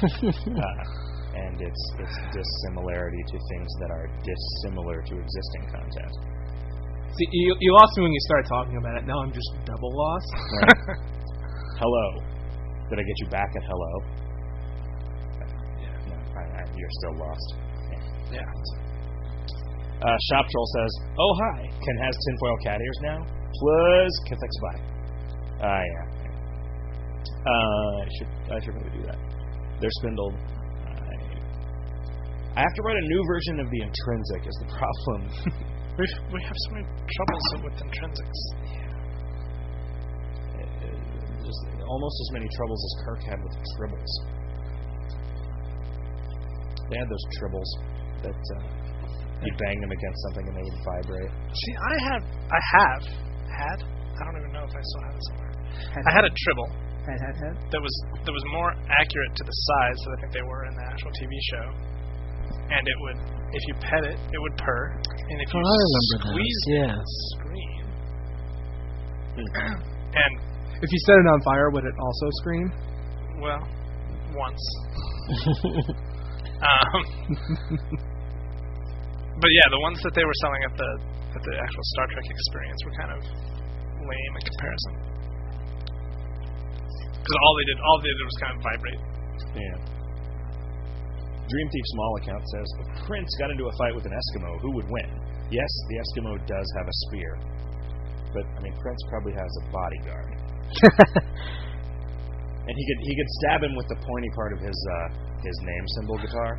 uh, and its its dissimilarity to things that are dissimilar to existing content. See, you, you lost me when you started talking about it. Now I'm just double lost. Right? Hello, did I get you back at hello? No, I, I, you're still lost. Yeah. Uh, Shop Troll says, "Oh hi, Ken has tinfoil cat ears now. Plus, Kithix bye." Ah yeah. Uh, I should I should really do that. They're spindled. I, I have to write a new version of the intrinsic. Is the problem? We we have so many troubles with intrinsics. Uh, Just almost as many troubles as Kirk had with tribbles. They had those tribbles that uh, you bang them against something and they would vibrate. See, I have, I have had, I don't even know if I still have it somewhere. Head, I had a Tribble head, head, head. that was that was more accurate to the size that I think they were in the actual T V show. And it would, if you pet it, it would purr. And if you Oh, I remember squeeze those, yeah. the screen, and If you set it on fire, would it also scream? well, once. um, but yeah, the ones that they were selling at the at the actual Star Trek experience were kind of lame in comparison. Because all they did, all they did was kind of vibrate. Yeah. Dream Thief Small Account says, if Prince got into a fight with an Eskimo, who would win? Yes, the Eskimo does have a spear. But, I mean, Prince probably has a bodyguard. And he could he could stab him with the pointy part of his uh, his name symbol guitar.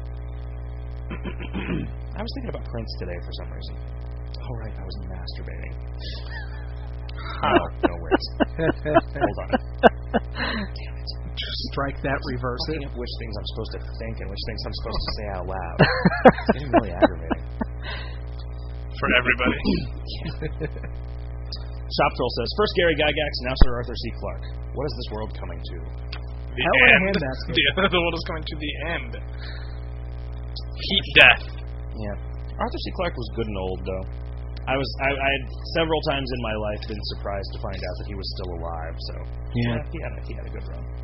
I was thinking about Prince today for some reason. Oh, right, I was masturbating. No, no worries. Hold on. Damn it. Just strike that, reverse Looking it. at which things I'm supposed to think and which things I'm supposed to say out loud. It's getting really aggravating. For everybody. Shop Troll says, first Gary Gygax, now Sir Arthur C. Clarke. What is this world coming to? The Hell in a end. handbasket. The, the world is coming to the end. Heat death. Yeah. Arthur C. Clarke was good and old, though. I was I, I had several times in my life been surprised to find out that he was still alive, so Yeah. he had a, he had a good run.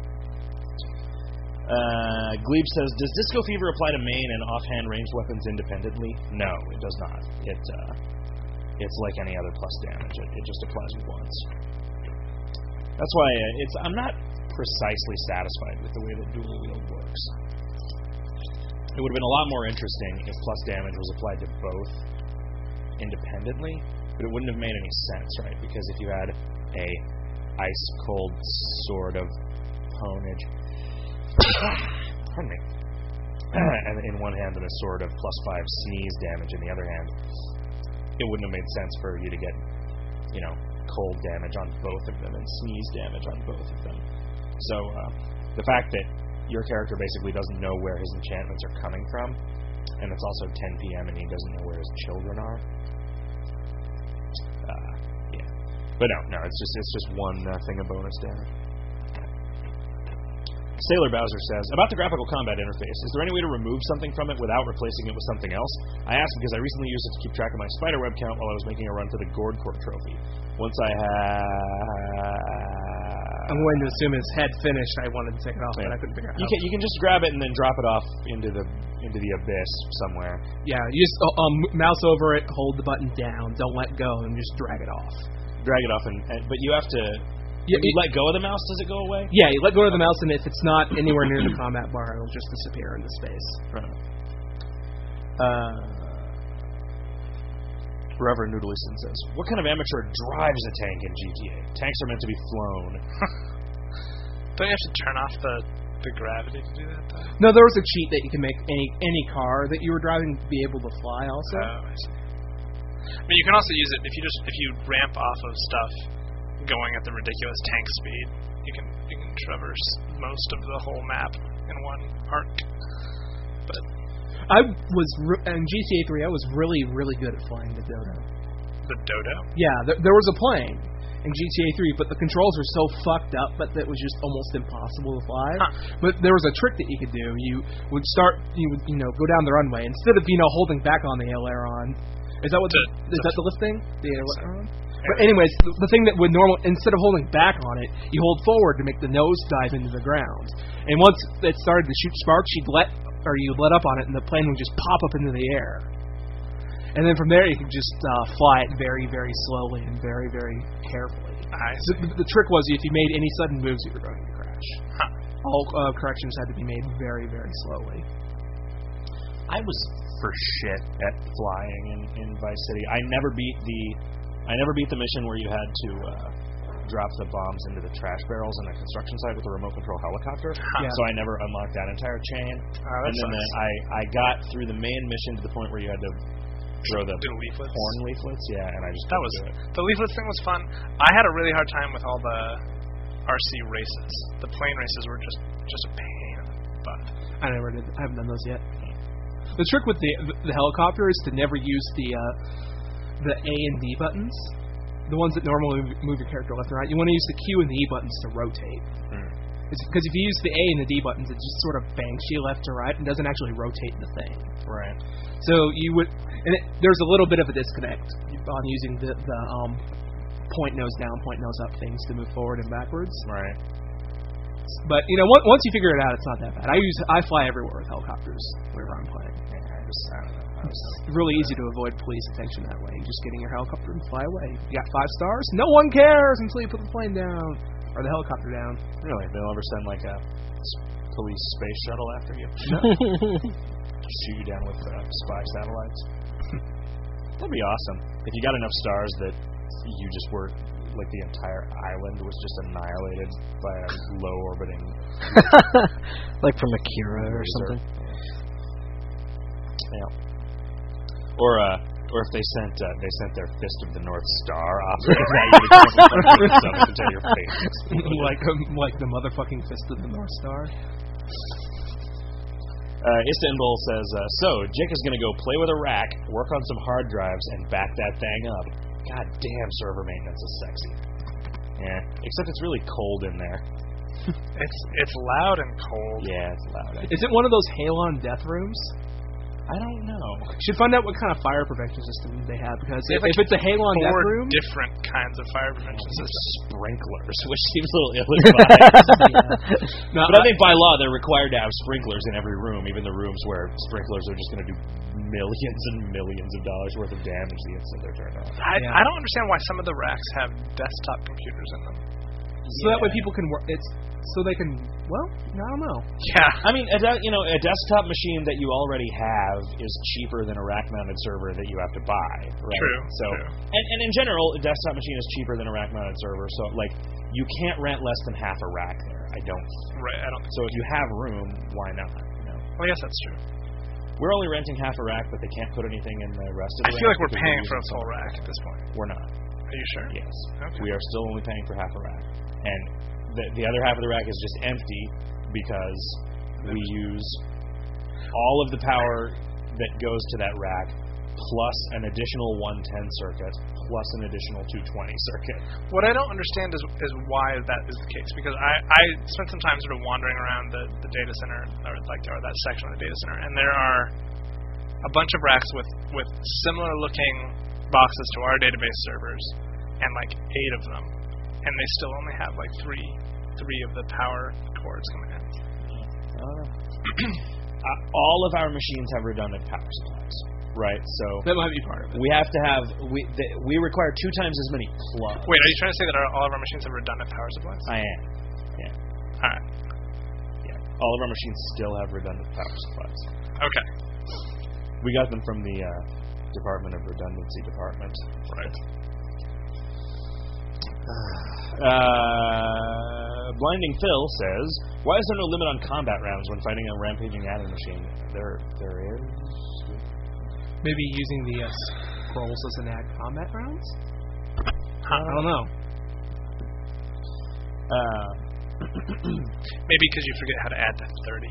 Uh, Glebe says, does Disco Fever apply to main and offhand ranged weapons independently? No, it does not. It uh, it's like any other plus damage. It, it just applies once. That's why uh, it's I'm not precisely satisfied with the way that dual wield works. It would have been a lot more interesting if plus damage was applied to both independently, but it wouldn't have made any sense, right? Because if you had a ice cold sword of ponage, pardon me, and in one hand and a sword of plus five sneeze damage in the other hand, it wouldn't have made sense for you to get, you know, cold damage on both of them and sneeze damage on both of them. So uh, the fact that your character basically doesn't know where his enchantments are coming from, and it's also ten p.m. and he doesn't know where his children are. Uh, yeah, but no, no, it's just it's just one uh, thing of bonus damage. Sailor Bowser says, about the graphical combat interface, is there any way to remove something from it without replacing it with something else? I asked because I recently used it to keep track of my spiderweb count while I was making a run for the Gordcore trophy. Once I had... I'm going to assume his head finished. I wanted to take it off, Yeah. but I couldn't figure out You how. can, you can just grab it and then drop it off into the into the abyss somewhere. Yeah, you just uh, um, mouse over it, hold the button down, don't let go, and just drag it off. Drag it off, and, and but you have to... Yeah, When you it- let go of the mouse, does it go away? Yeah, you let go of the mouse, and if it's not anywhere near the combat bar, it'll just disappear into space. Right. Uh, Reverend Noodleson says, what kind of amateur drives a tank in G T A? Tanks are meant to be flown. Don't you have to turn off the, the gravity to do that, though? no, there was a cheat that you can make any any car that you were driving be able to fly. Also, Oh, I see. But you can also use it if you just if you ramp off of stuff going at the ridiculous tank speed. You can you can traverse most of the whole map in one arc. But I was re- in G T A three. I was really really good at flying the Dodo. the Dodo. Yeah, there, there was a plane in G T A three, but the controls were so fucked up that it was just almost impossible to fly. Huh. But there was a trick that you could do. You would start, you would, you know, go down the runway instead of, you know, holding back on the aileron. Is that what? The, The- is that the lift thing? The aileron. But Aileron. anyways, the, the thing that would normal instead of holding back on it, you hold forward to make the nose dive into the ground. And once it started to shoot sparks, you'd let or you let up on it, and the plane would just pop up into the air. And then from there, you could just uh, fly it very, very slowly and very, very carefully. I So the, the trick was if you made any sudden moves, you were going to crash. Huh. All uh, corrections had to be made very, very slowly. I was for shit at flying in, in Vice City. I never beat the I never beat the mission where you had to uh, drop the bombs into the trash barrels in a construction site with a remote control helicopter. Yeah. So I never unlocked that entire chain. Oh, that and then the, sucks. I I got through the main mission to the point where you had to throw the Do leaflets. porn leaflets. Yeah, and I just That couldn't was do it. the leaflets thing was fun. I had a really hard time with all the R C races. The plane races were just just a pain in the butt. I never did. I haven't done those yet. The trick with the the helicopter is to never use the uh, the A and D buttons. the ones that normally move, move your character left and right, you want to use the Q and the E buttons to rotate. Mm. Because if you use the A and the D buttons, it just sort of bangs you left to right and doesn't actually rotate the thing. Right. So you would, and it, there's a little bit of a disconnect on using the, the um, point nose down, point nose up things to move forward and backwards. Right. But you know, once, once you figure it out, it's not that bad. I use I fly everywhere with helicopters wherever I'm playing. Yeah, I just, I don't know. It's really easy to avoid police attention that way. You just get in your helicopter and fly away. You got five stars? No one cares until you put the plane down. Or the helicopter down. Really? They'll ever send like a s- police space shuttle after you? No. Shoot you down with uh, spy satellites? That'd be awesome. If you got enough stars that you just were, like the entire island was just annihilated by a low orbiting... like from Akira or laser. something. Yeah. Or, uh... Or if they sent uh, they sent their Fist of the North Star operating at you to come up with something until your face exploded. like um, like the motherfucking Fist of the North Star. Uh, Istanbul says, uh, so, Jake is going to go play with a rack, work on some hard drives, and back that thing up. God damn, server maintenance is sexy. Yeah, except it's really cold in there. It's it's loud and cold. Yeah, it's loud. Is it one of those Halon death rooms? I don't know. Should find out what kind of fire prevention system they have, because They if, have, like, if it's a Halon death Four room, different kinds of fire prevention systems. Sprinklers, which seems a little ill-advised. no, But I think by law they're required to have sprinklers in every room, even the rooms where sprinklers are just going to do millions and millions of dollars worth of damage the instant they're turned on. I, Yeah. I don't understand why some of the racks have desktop computers in them. so that way people can work. It's so they can. Well, I don't know. Yeah. I mean, a de- you know, a desktop machine that you already have is cheaper than a rack-mounted server that you have to buy, right? True, So, true. And, and in general, a desktop machine is cheaper than a rack-mounted server. So, like, you can't rent less than half a rack there. I don't. Right. I don't. So, if you have room, why not? You know, Well, I guess that's true. we're only renting half a rack, but they can't put anything in the rest of I the feel rack like we're because paying for a using full some- rack at this point. We're not. Are you sure? Yes. Okay. We are still only paying for half a rack, and the the other half of the rack is just empty because we use all of the power that goes to that rack plus an additional one ten circuit plus an additional two twenty circuit. What I don't understand is is why that is the case, because I, I spent some time sort of wandering around the, the data center, or like or that section of the data center, and there are a bunch of racks with, with similar looking boxes to our database servers, and like eight of them, and they still only have like three three of the power cords coming in. uh, all of our machines have redundant power supplies, right? So That might be part of it. we have to have we the, we require two times as many plugs. Wait, are you trying to say that our, all of our machines have redundant power supplies? I am. Yeah. All right. Yeah. All of our machines still have redundant power supplies. Okay. We got them from the uh, Department of Redundancy Department. Right. Uh, Blinding Phil says, "Why is there no limit on combat rounds when fighting a rampaging adder machine?" There, there is. Maybe using the uh, scrolls as an add combat rounds. Huh. I don't know. Uh, Maybe because you forget how to add to thirty.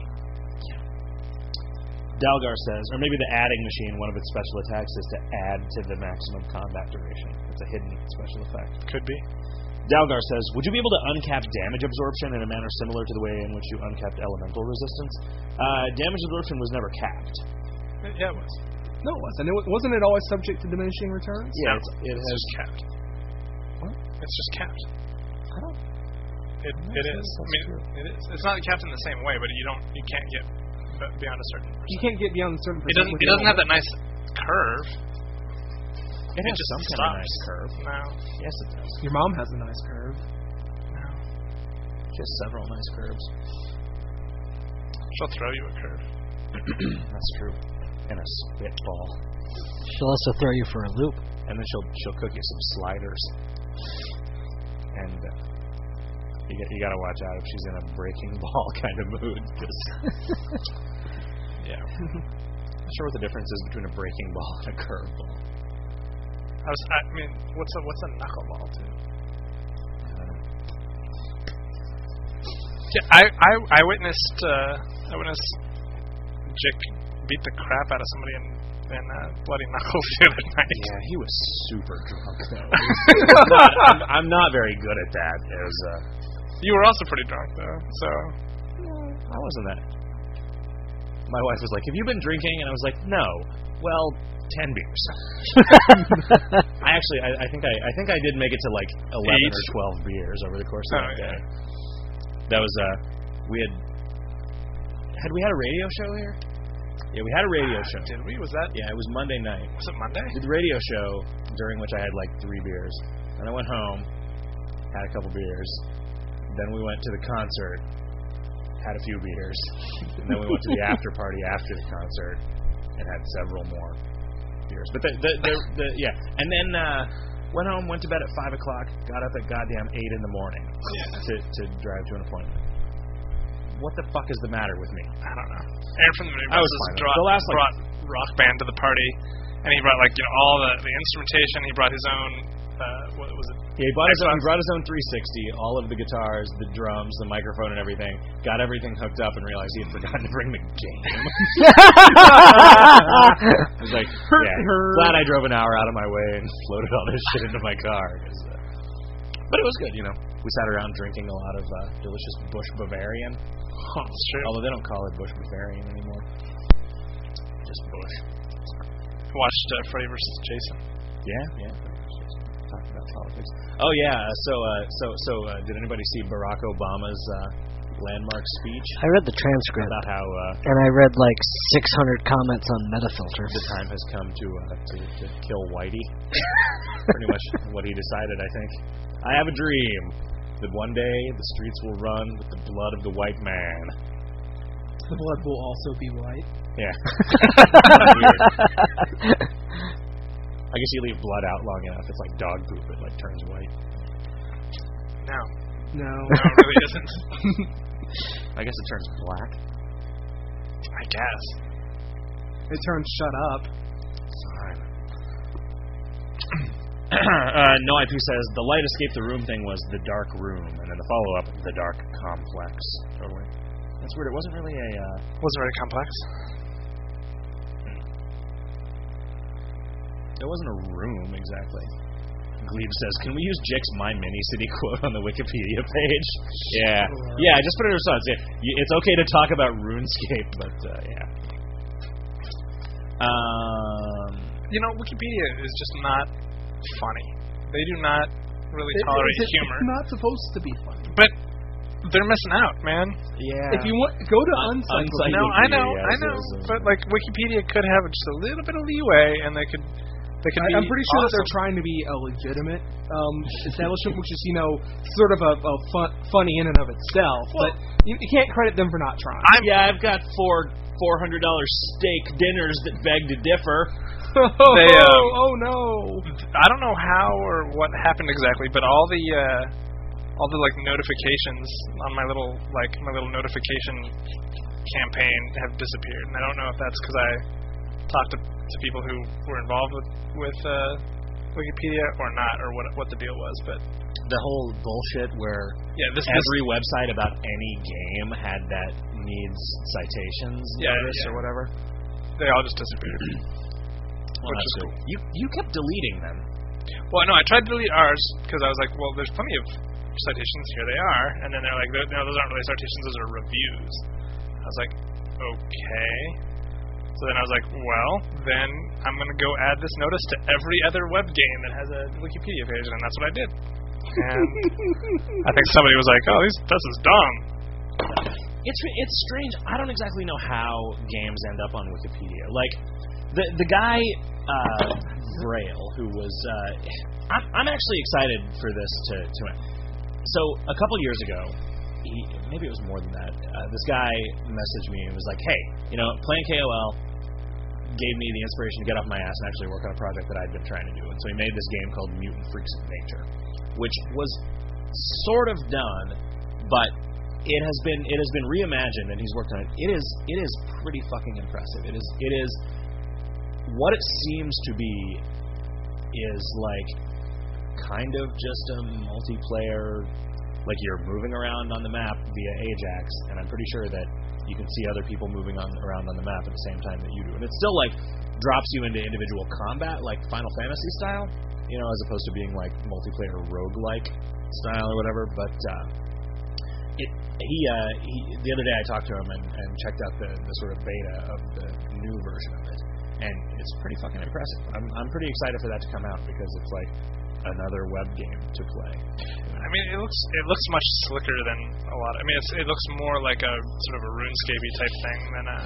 Dalgar says, or maybe the adding machine, one of its special attacks is to add to the maximum combat duration. It's a hidden special effect. Could be. Dalgar says, would you be able to uncap damage absorption in a manner similar to the way in which you uncapped elemental resistance? Uh, damage absorption was never capped. Yeah, it was. No, it wasn't. It wa- wasn't it always subject to diminishing returns? Yeah, No, it's, it it's has. just capped. What? It's just capped. I don't. It I'm not it sure is. that's I mean, true. it is. It's not capped in the same way, but you don't. You can't get b- beyond a certain. You can't get beyond a certain It percent. doesn't. with It the doesn't have old- that nice curve. It has just some kind of stops. nice curve. No. Yes, it does. Your mom has a nice curve. No. Just several nice curves. She'll throw you a curve. That's true. And a spitball. She'll also throw you for a loop. And then she'll she'll cook you some sliders. And uh, you got you got to watch out if she's in a breaking ball kind of mood. 'Cause yeah, not sure what the difference is between a breaking ball and a curveball. I was. I mean, what's a what's a knuckleball too? Yeah, I I I witnessed uh, I witnessed Jick beat the crap out of somebody in in uh, Bloody Knuckles the other night. Yeah, he was super drunk though. not, I'm, I'm not very good at that. It was, uh, You were also pretty drunk though, so I wasn't that. My wife was like, "Have you been drinking?" And I was like, "No." Well, ten beers. I actually, I, I think I, I think I did make it to like eleven Eight? or twelve beers over the course of Oh, that yeah. day. That was uh, we had had we had a radio show here? Yeah, we had a radio show. Did we? Was that? Yeah, it was Monday night. Was it Monday? We did a radio show during which I had like three beers, and I went home, had a couple beers, then we went to the concert, had a few beers, and then we went to the after party after the concert and had several more beers. But the the, the, the yeah, and then uh, went home, went to bed at five o'clock, got up at goddamn eight in the morning to to drive to an appointment. What the fuck is the matter with me? I don't know. Aaron from the Moody I was Brothers fine. brought, The last, like- brought Rock Band to the party, and he brought like you know all the, the instrumentation. He brought his own. Uh, what was it? Yeah, he brought his own. He Xbox. brought his own three sixty, all of the guitars, the drums, the microphone, and everything. Got everything hooked up, and realized he had forgotten to bring the game. I was like, yeah, glad I drove an hour out of my way and loaded all this shit into my car. 'Cause, uh, but it was good, you know. We sat around drinking a lot of uh, delicious Busch Bavarian. Oh, that's true. Although they don't call it Busch Bavarian anymore. Just Busch. Watched uh, Freddy versus Jason. Yeah, yeah. Talking about politics. Oh yeah. So, uh, so, so, uh, did anybody see Barack Obama's uh, landmark speech I read the transcript, about how uh, and I read like six hundred comments on Metafilter. the time has come to uh, to, to kill Whitey? Pretty much what he decided, I think. I have a dream that one day the streets will run with the blood of the white man. The blood will also be white. Yeah. Weird. I guess you leave blood out long enough, it's like dog poop. It like turns white. No, No. no, it really isn't. I guess it turns black. I guess. It turns shut up. Fine. uh, no I P says the light escape the room thing was the dark room, and then the follow up, the dark complex. Totally. That's weird. It wasn't really a. Uh, Wasn't very complex. it wasn't a room exactly. Glebe says, "Can we use Jick's My Mini City quote on the Wikipedia page?" Yeah, yeah. I just put it in response. Yeah, y- it's okay to talk about RuneScape, but uh, yeah. Um. You know, Wikipedia is just not funny. They do not really It- tolerate it's, humor. It's not supposed to be funny. But they're missing out, man. Yeah. If you want, go to Un- Uncyclopedia. No, I know, yeah, I so- know. so- But like Wikipedia could have just a little bit of leeway, and they could, they could. I, be I'm pretty sure that they're awesome. trying to be a legitimate um, establishment, which is, you know, sort of a, a fun, funny in and of itself. Well- but you, you can't credit them for not trying. I'm, Yeah, I've got four four hundred dollar steak dinners that beg to differ. oh, They, um, oh no! I don't know how or what happened exactly, but all the uh, all the like notifications on my little like my little notification campaign have disappeared, and I don't know if that's because I talked to, to people who were involved with with uh, Wikipedia or not, or what what the deal was. But The whole bullshit where yeah, this every website about any game had that needs citations Yeah, notice yeah. or whatever. this, they all just disappeared. Well, Which that's is good. cool. You you kept deleting them. Well, no, I tried to delete ours because I was like, well, there's plenty of citations. Here they are. And then they're like, no, those aren't really citations. Those are reviews. I was like, okay. So then I was like, well, then I'm going to go add this notice to every other web game that has a Wikipedia page, and that's what I did. And I think somebody was like, oh, these, this is dumb. It's it's strange. I don't exactly know how games end up on Wikipedia. Like the the guy uh, Braille, who was uh, I'm I'm actually excited for this to to. So a couple years ago, he, maybe it was more than that. Uh, this guy messaged me and was like, "Hey, you know, playing K O L gave me the inspiration to get off my ass and actually work on a project that I'd been trying to do." And so he made this game called Mutant Freaks of Nature, which was sort of done, but it has been it has been reimagined, and he's worked on it. It is it is pretty fucking impressive. It is it is what it seems to be is like kind of just a multiplayer, like you're moving around on the map via Ajax, and I'm pretty sure that you can see other people moving on around on the map at the same time that you do, and it still like drops you into individual combat, like Final Fantasy style, you know, as opposed to being like multiplayer roguelike style or whatever. But uh, it he uh, he the other day I talked to him and, and checked out the, the sort of beta of the new version of it, and it's pretty fucking impressive. I'm I'm pretty excited for that to come out because it's like another web game to play. I mean, it looks it looks much slicker than a lot. Of, I mean, it's, it looks more like a sort of a RuneScape type thing than a.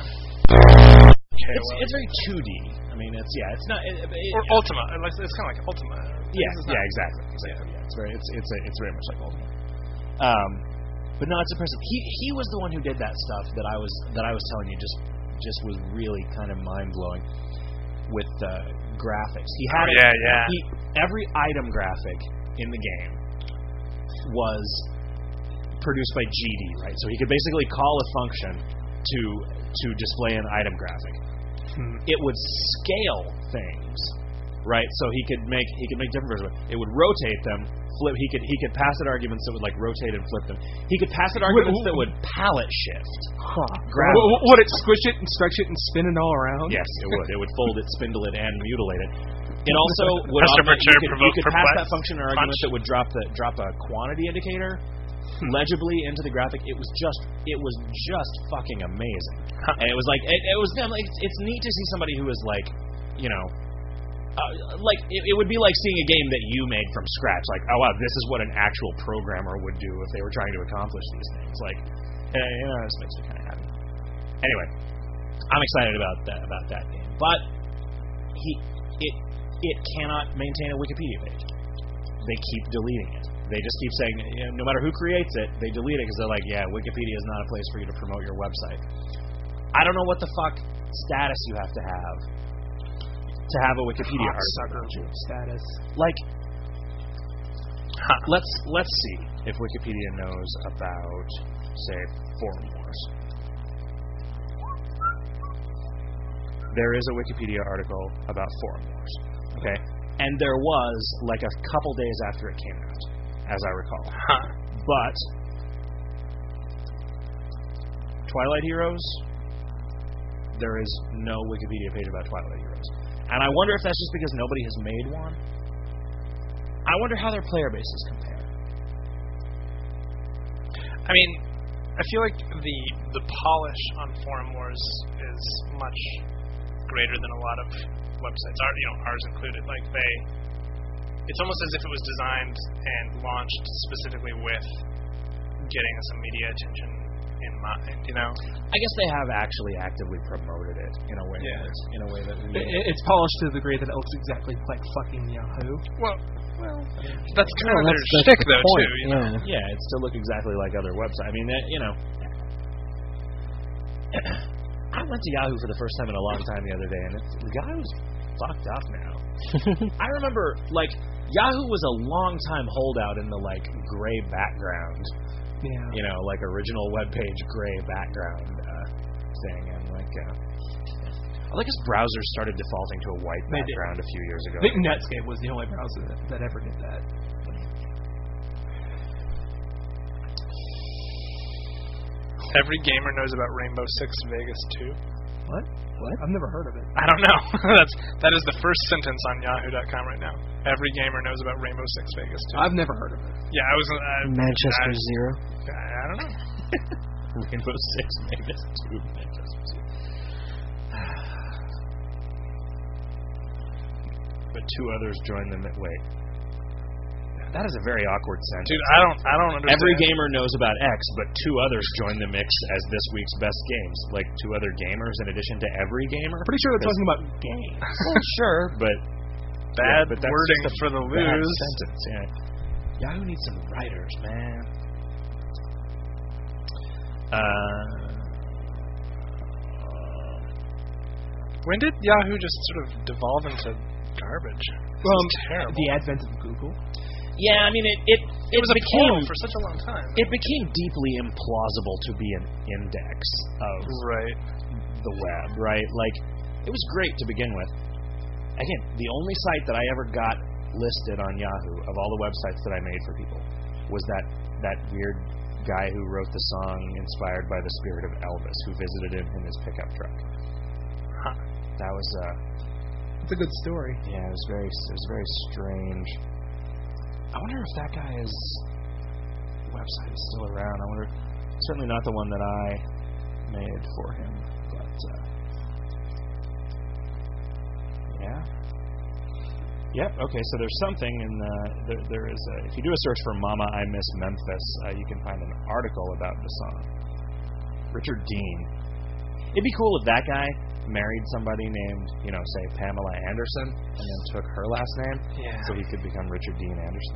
It's, it's very two D. I mean, it's yeah, it's not. It, it, or Ultima. It looks, it's kind of like Ultima. Yeah, yeah, exactly, exactly. Yeah, it's very, it's it's a, it's very much like Ultima. Um, but no, it's impressive. He he was the one who did that stuff that I was that I was telling you just just was really kind of mind blowing with the graphics. He had oh, yeah, yeah. He, every item graphic in the game was produced by G D, right? So he could basically call a function to to display an item graphic. Hmm. It would scale things, right? So he could make he could make different versions. It would rotate them, flip. He could he could pass it arguments that would like rotate and flip them. He could pass it arguments that would palette shift. Huh. Grab W- would it squish it and stretch it and spin it all around? Yes, it would. It would fold it, spindle it, and mutilate it. It also would Master offer, Butcher you could, provoke you could pass perplex, that function or argument punch. that would drop the drop a quantity indicator legibly into the graphic. It was just it was just fucking amazing. And it was like it, it was like it's neat to see somebody who is like, you know, uh, like it, it would be like seeing a game that you made from scratch. Like, oh wow, this is what an actual programmer would do if they were trying to accomplish these things. Like, eh, you know, this makes me kind of happy. Anyway, I'm excited about that about that game, but he it it cannot maintain a Wikipedia page. They keep deleting it. They just keep saying, you know, no matter who creates it, they delete it because they're like, yeah, Wikipedia is not a place for you to promote your website. I don't know what the fuck status you have to have to have a Wikipedia article. Status. Like, let's let's see if Wikipedia knows about, say, Forum Wars. There is a Wikipedia article about Forum Wars. Okay, and there was like a couple days after it came out, as I recall. Huh. But Twilight Heroes, there is no Wikipedia page about Twilight Heroes, and I wonder if that's just because nobody has made one. I wonder how their player bases compare. I mean, I feel like the the polish on Forum Wars is much greater than a lot of websites, are, you know, ours included. Like they, it's almost as if it was designed and launched specifically with getting some media attention in mind. You know, I guess they have actually actively promoted it in a way. Yeah. That, in a way that we. It, it's polished to the degree that it looks exactly like fucking Yahoo. well, well, that's kind Well, of their that's- that's shtick, the though, point, too. You know, yeah. Yeah, it still look exactly like other websites. I mean, that, you know. I went to Yahoo for the first time in a long time the other day, and it's, Yahoo's fucked up now. I remember, like, Yahoo was a long time holdout in the, like, gray background, Yeah. you know, like original webpage gray background uh, thing, and, like, uh, I think his browser started defaulting to a white They did. background a few years ago. I think Netscape was the only browser that, that ever did that. every gamer knows about Rainbow Six Vegas two. What? What? I've never heard of it. I don't know. That's that is the first sentence on Yahoo dot com right now. Every gamer knows about Rainbow Six Vegas two. I've never heard of it. Yeah, I was. Uh, Manchester I, Zero. I, I don't know. Rainbow Six Vegas two. Manchester Zero. But two others joined them at wait. That is a very awkward sentence. Dude, I don't. I don't understand. Every gamer knows about X, but two others joined the mix as this week's best games. Like two other gamers in addition to every gamer. Pretty sure they're talking about games. Well, sure, but bad yeah, but that's wording just a for the bad lose. sentence. Yeah. Yahoo needs some writers, man. Uh, When did Yahoo just sort of devolve into garbage? This Well, is terrible. the advent of Google. yeah, I mean it. It, it was a became portal for such a long time. it became deeply implausible to be an index of right. the web, right? Like, it was great to begin with. Again, the only site that I ever got listed on Yahoo of all the websites that I made for people was that that weird guy who wrote the song inspired by the spirit of Elvis, who visited him in his pickup truck. Huh. That was, uh, It's a good story. yeah, it was very, it was very strange. I wonder if that guy's website is still around. I wonder, certainly not the one that I made for him, but, uh, yeah. Yep. Okay. So there's something in the there, there is a, if you do a search for "Mama I Miss Memphis," uh, you can find an article about the song. Richard Dean. It'd be cool if that guy married somebody named, you know, say Pamela Anderson, and then took her last name, Yeah. so he could become Richard Dean Anderson.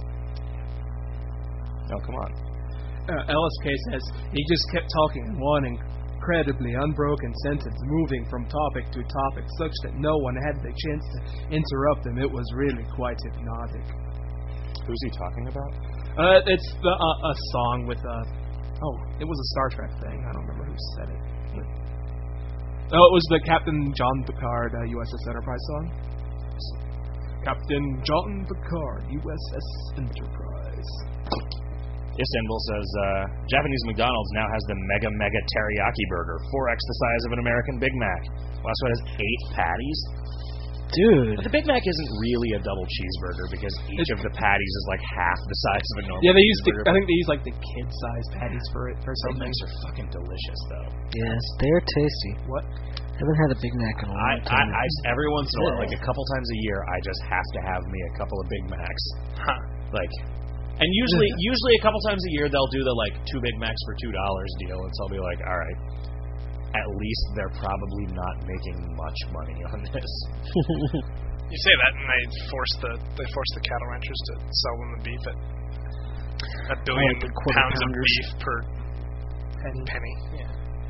Oh, come on. Uh, L S K says he just kept talking in one incredibly unbroken sentence, moving from topic to topic, such that no one had the chance to interrupt him. It was really quite hypnotic. Who's he talking about? Uh, it's the, uh, a song with uh oh, it was a Star Trek thing. I don't remember who said it. Oh, it was the Captain John Picard uh, U S S Enterprise song. Captain John Picard U S S Enterprise. Istanbul says, uh, Japanese McDonald's now has the Mega Mega Teriyaki Burger, four x the size of an American Big Mac. Last one has eight patties. Dude. But the Big Mac isn't really a double cheeseburger because each of the patties is like half the size of a normal Yeah, they used to, cheeseburger. I think they use like the kid-sized patties for it or Big something. Macs are fucking delicious, though. Yes, they're tasty. What? Haven't had a Big Mac in a I, long I, time. I, every once in a while, like a couple times a year, I just have to have me a couple of Big Macs. Huh. Like, and usually, usually a couple times a year, they'll do the like two Big Macs for two dollars deal, and so I'll be like, all right, at least they're probably not making much money on this. You say that, and they force the they force the cattle ranchers to sell them the beef at a billion the quarter pounds of pounders. beef per Penny. penny. Yeah.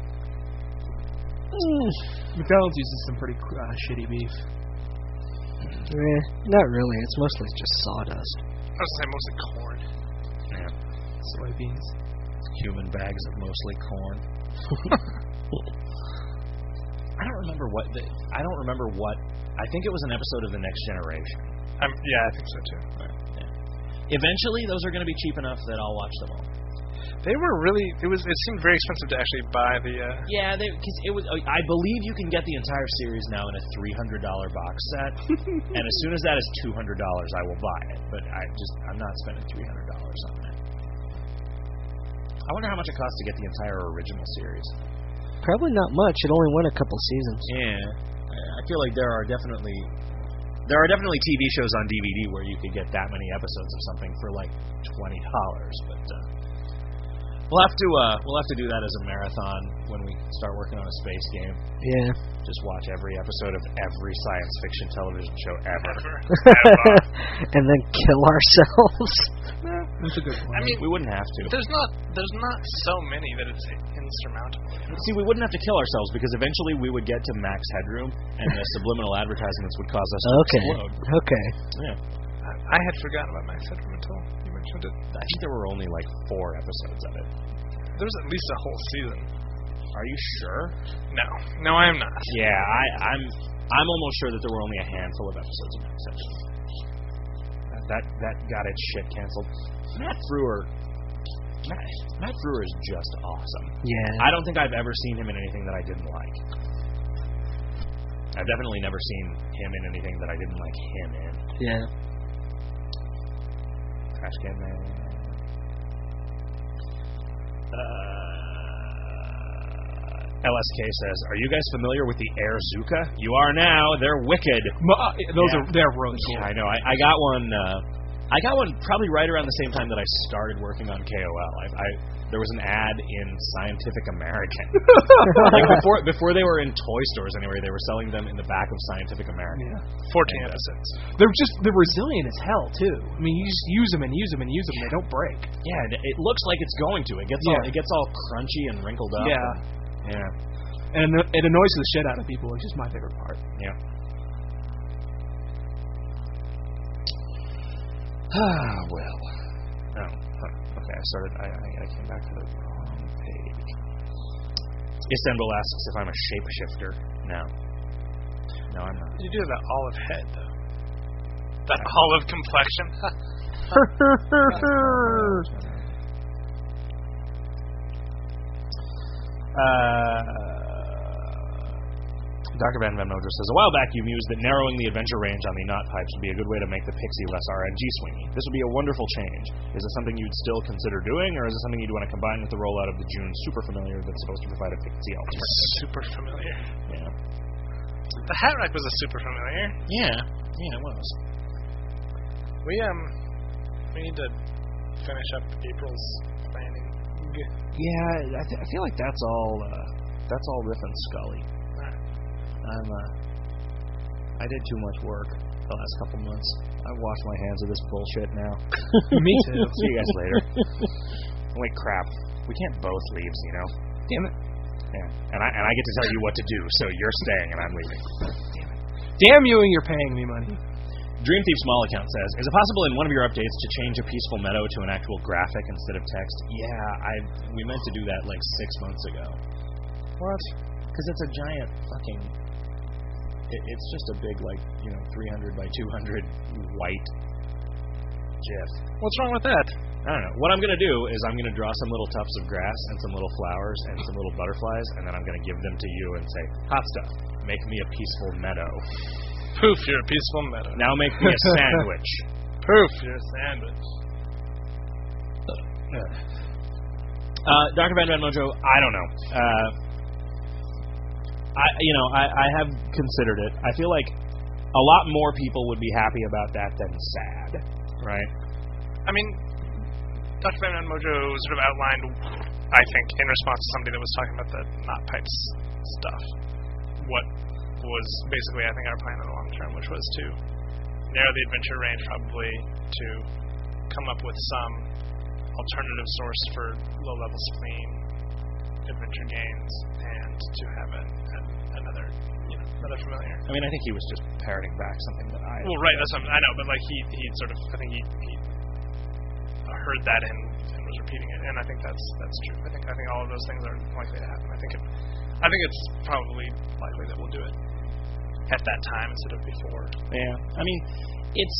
McDonald's uses some pretty uh, shitty beef. Eh, not really. It's mostly just sawdust. I was gonna say mostly corn. Yeah. Soybeans. Human bags of mostly corn. I don't remember what. The, I don't remember what. I think it was an episode of The Next Generation. Um, yeah, I think so too. Yeah. Eventually, those are going to be cheap enough that I'll watch them all. They were really. It was. It seemed very expensive to actually buy the. Uh, Yeah, because it was. I believe you can get the entire series now in a three hundred dollar box set, and as soon as that is two hundred dollars, I will buy it. But I just, I'm not spending three hundred dollars on that. I wonder how much it costs to get the entire original series. Probably not much. It only went a couple seasons. Yeah, I feel like there are definitely there are definitely T V shows on D V D where you could get that many episodes of something for like twenty dollars, but uh, we'll have to uh, we'll have to do that as a marathon when we start working on a space game. Yeah. Just watch every episode of every science fiction television show ever. ever. And then kill ourselves. That's a good one. I mean, We wouldn't have to. there's not there's not so many that it's insurmountable. See, we wouldn't have to kill ourselves because eventually we would get to max headroom, and the subliminal advertisements would cause us to Okay. explode. Okay. Yeah. I, I had forgotten about Max Headroom until you mentioned it. I think there were only like four episodes of it. There was at least a whole season. Are you sure? No, no, I am not. Yeah, I, I'm. I'm almost sure that there were only a handful of episodes of Max Headroom. That that, that got its shit canceled. Matt Frewer. Matt, Matt Frewer is just awesome. Yeah. I don't think I've ever seen him in anything that I didn't like. I've definitely never seen him in anything that I didn't like him in. Yeah. Trash Can Man. Uh, L S K says, "Are you guys familiar with the Air Zuka? You are now. They're wicked." Ma- those Yeah. are they're really cool. Yeah, I know. I, I got one. Uh, I got one probably right around the same time that I started working on K O L. I, I there was an ad in Scientific American, like before before they were in toy stores anyway. They were selling them in the back of Scientific American. Yeah. Fourteen And, uh, episodes. They're just they're resilient as hell too. I mean, you just use them and use them and use them. They don't break. Yeah, it, it looks like it's going to. It gets all Yeah. it gets all crunchy and wrinkled up. Yeah. And, yeah. And it annoys the shit out of people, which is my favorite part. Yeah. Ah, well. Oh, huh. Okay. I started. I, I, I came back to the wrong page. Istanbul asks if I'm a shapeshifter. No. No, I'm not. You do have that olive head though. That olive complexion. Uh, Doctor Van Van Mojo says, a while back you mused that narrowing the adventure range on the knot pipes would be a good way to make the Pixie less R N G swingy. This would be a wonderful change. Is it something you'd still consider doing, or is it something you'd want to combine with the rollout of the June Super Familiar that's supposed to provide a Pixie alternative? Super familiar. Yeah. The hat rack was a super familiar. Yeah. Yeah, it was. We um we need to finish up April's planning. Yeah, I, th- I feel like that's all. Uh, that's all Riff and Scully. I'm. Uh, I did too much work the last couple months. I've washed my hands of this bullshit now. Me too. See you guys later. Wait, crap. We can't both leave, you know. Damn it. Yeah, and I and I get to tell you what to do, so you're staying and I'm leaving. Damn it. Damn you, and you're paying me money. Dream Thief Small Account says, is it possible in one of your updates to change a peaceful meadow to an actual graphic instead of text? Yeah, I we meant to do that like six months ago. What? Because it's a giant fucking... It, it's just a big, like, you know, three hundred by two hundred white GIF. What's wrong with that? I don't know. What I'm going to do is I'm going to draw some little tufts of grass and some little flowers and some little butterflies, and then I'm going to give them to you and say, hot stuff, make me a peaceful meadow. Poof, you're a peaceful meadow. Now make me a sandwich. Poof, you're a sandwich. Uh, Doctor Van Van Mojo, I don't know. Uh, I, you know, I, I have considered it. I feel like a lot more people would be happy about that than sad, right? I mean, Doctor Van Van Mojo sort of outlined, I think, in response to somebody that was talking about the knot pipes stuff, what was basically, I think, our plan in the long term, which was to narrow the adventure range probably to come up with some alternative source for low-level spleen adventure games and to have a, a, another, you know, another familiar. I mean, I think he was just parroting back something that I... Well, right, that's what I know, but like he he sort of, I think he, he heard that and, and was repeating it, and I think that's that's true. I think I think all of those things are likely to happen. I think it, I think it's probably likely that we'll do it at that time instead of before. Yeah, I mean, it's.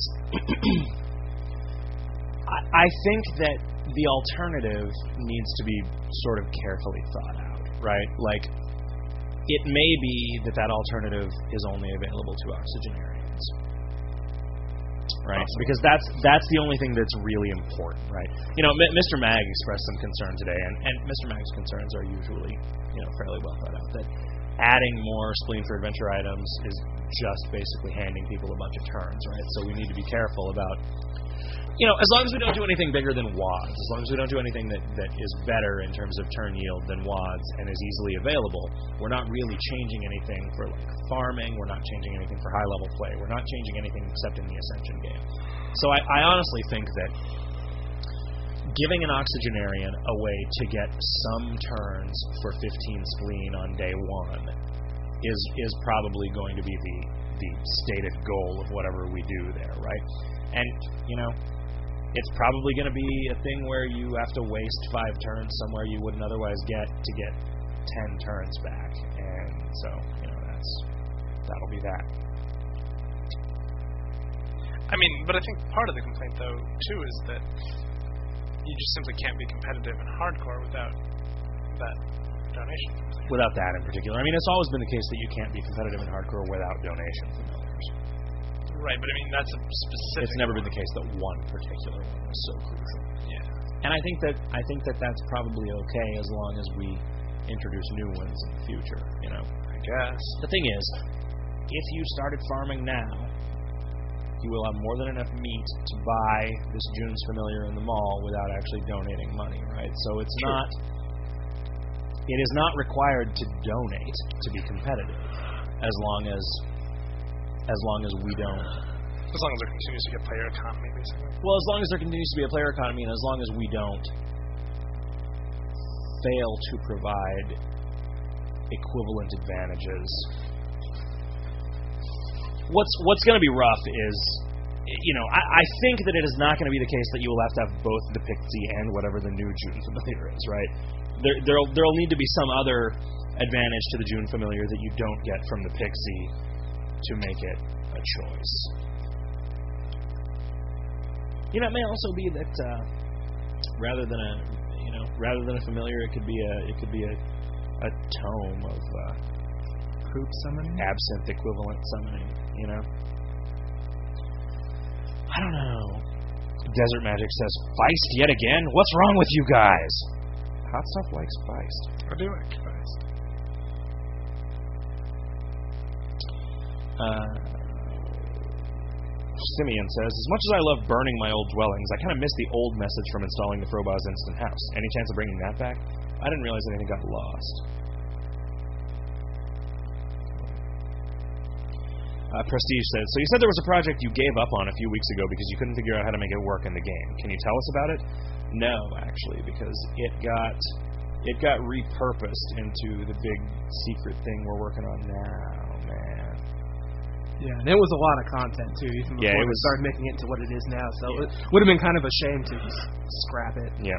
I, I think that the alternative needs to be sort of carefully thought out, right? Like, it may be that that alternative is only available to octogenarians, right? Awesome. Because that's that's the only thing that's really important, right? You know, M- Mister Mag expressed some concern today, and, and Mister Mag's concerns are usually, you know, fairly well thought out. That adding more Spleen for Adventure items is just basically handing people a bunch of turns, right? So we need to be careful about, you know, as long as we don't do anything bigger than W O Ds, as long as we don't do anything that, that is better in terms of turn yield than W O Ds and is easily available, we're not really changing anything for like farming, we're not changing anything for high level play, we're not changing anything except in the Ascension game. So I, I honestly think that giving an Oxygenarian a way to get some turns for fifteen spleen on day one is is probably going to be the, the stated goal of whatever we do there, right? And, you know, it's probably going to be a thing where you have to waste five turns somewhere you wouldn't otherwise get to get ten turns back. And so, you know, that's that'll be that. I mean, but I think part of the complaint, though, too, is that you just simply can't be competitive in hardcore without that donation. Without that in particular. I mean, it's always been the case that you can't be competitive in hardcore without donation familiars. Right, but I mean, that's a specific... It's never been the case that one particular one was so crucial. Yeah. And I think that I think that that's probably okay as long as we introduce new ones in the future, you know. I guess. The thing is, if you started farming now, you will have more than enough meat to buy this June's Familiar in the mall without actually donating money, right? So it's True. not... It is not required to donate to be competitive, as long as as long as we don't. As long as there continues to be a player economy, basically. Well, as long as there continues to be a player economy, and as long as we don't fail to provide equivalent advantages. What's what's going to be rough is, you know, I, I think that it is not going to be the case that you will have to have both the Pixie and whatever the new June Familiar is, right? There, there'll there'll need to be some other advantage to the June Familiar that you don't get from the Pixie to make it a choice. You know, it may also be that uh, rather than a you know rather than a familiar, it could be a it could be a a tome of uh, Poop summoning? absinthe equivalent summoning, you know? I don't know. Desert Magic says, Feist yet again? What's wrong with you guys? Hot Stuff likes Feist. I do like Feist. Uh, Simeon says, as much as I love burning my old dwellings, I kind of miss the old message from installing the Frobozz Instant House. Any chance of bringing that back? I didn't realize anything got lost. Uh, Prestige says, so you said there was a project you gave up on a few weeks ago because you couldn't figure out how to make it work in the game. Can you tell us about it? No, actually, because it got it got repurposed into the big secret thing we're working on now, man. Yeah, and it was a lot of content, too, even before Yeah, it we was- started making it into what it is now. So Yeah. it would have been kind of a shame to just scrap it. Yeah.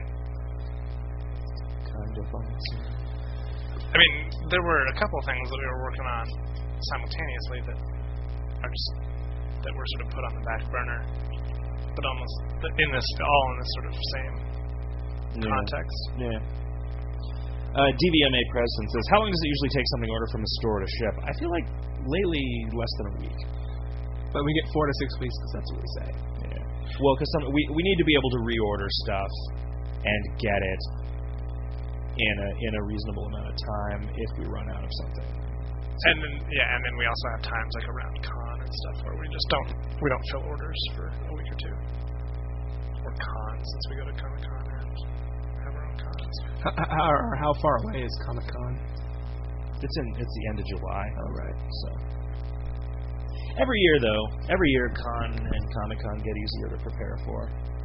Kind of awesome. I mean, there were a couple of things that we were working on simultaneously that are just that were sort of put on the back burner, but almost in this all in this sort of same Yeah. context. Yeah. Uh, D V M A President says, how long does it usually take something ordered from a store to ship? I feel like lately less than a week. But we get four to six weeks because that's what we say. Yeah. Well, because we we need to be able to reorder stuff and get it in a in a reasonable amount of time if we run out of something. And then yeah, and then we also have times like around con and stuff where we just don't we don't fill orders for a week or two. Or cons, since we go to Comic Con and have our own cons. How, how, or how far away is Comic Con? It's in it's the end of July. Oh, right. So every year though, every year Con and Comic Con get easier to prepare for.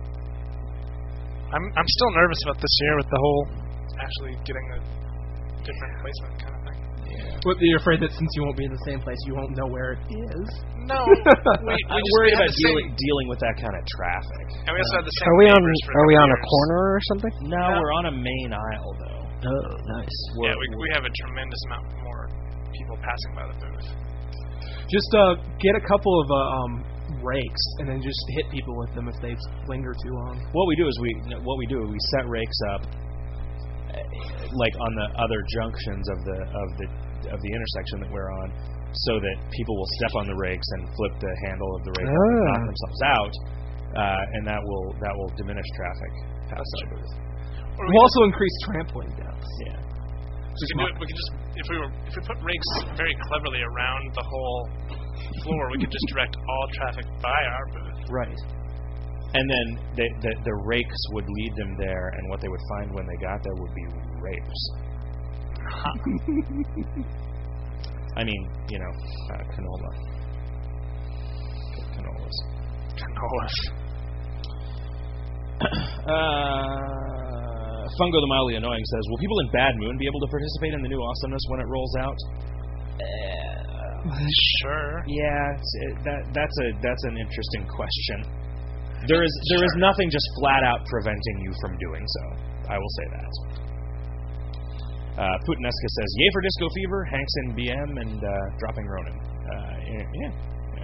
I'm I'm still nervous about this year with the whole actually getting a different placement kind of thing. But you're afraid that since you won't be in the same place, you won't know where it is? No, we, we I'm just worried we have about the same- dealing dealing with that kind of traffic. And we also have the same. Are we on? neighbors for Are we on a years. corner or something? No, Yeah. we're on a main aisle though. Oh, nice. Yeah, we we have a tremendous amount more people passing by the booth. Just uh, get a couple of uh, um, rakes and then just hit people with them if they linger too long. What we do is we what we do is we set rakes up uh, like on the other junctions of the of the of the intersection that we're on, so that people will step on the rakes and flip the handle of the rake up and Ah. knock themselves out, uh, and that will that will diminish traffic past our booth. Or we We'll could also increase trampling deaths. Yeah. We can do it. We can just if we were if we put rakes very cleverly around the whole floor, we could just direct all traffic by our booth. Right. And then they, the the rakes would lead them there, and what they would find when they got there would be rapes. I mean, you know, uh, canola. Canolas. Canolas. Uh, Fungo the Mildly Annoying says, will people in Bad Moon be able to participate in the new awesomeness when it rolls out? Sure. Yeah, it's, it, that that's a that's an interesting question. There is there is nothing just flat out preventing you from doing so. I will say that. Uh, Putinesca says, yay for Disco Fever, Hanks in B M, and uh, dropping Ronin. Uh, yeah. yeah, yeah.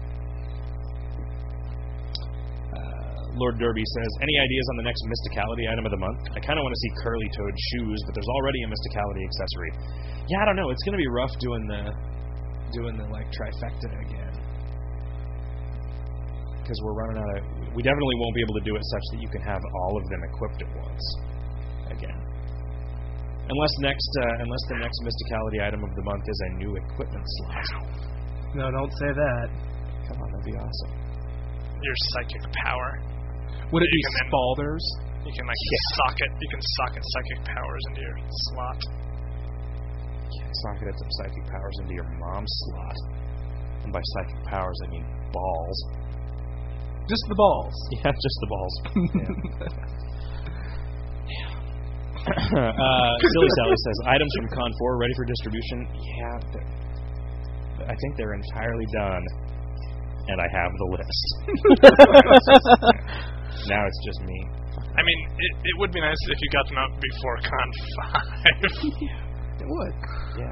Uh, Lord Derby says, any ideas on the next Mysticality item of the month? I kind of want to see curly toed shoes, but there's already a Mysticality accessory. Yeah, I don't know. It's going to be rough doing the doing the like trifecta again, because we're running out of. We definitely won't be able to do it such that you can have all of them equipped at once again. Unless next, uh, unless the next Mysticality item of the month is a new equipment slot. No, don't say that. Come on, that'd be awesome. Your psychic power. Would it be You can then- Spalders? You can like socket. You can socket psychic powers into your slot. Socket some psychic powers into your mom's slot. And by psychic powers, I mean balls. Just the balls. Yeah, just the balls. Yeah. uh, Silly Sally says, items from Con four ready for distribution? Yeah, they're- I think they're entirely done. And I have the list. Now it's just me. I mean, it, it would be nice if you got them out before Con five. It would. Yeah.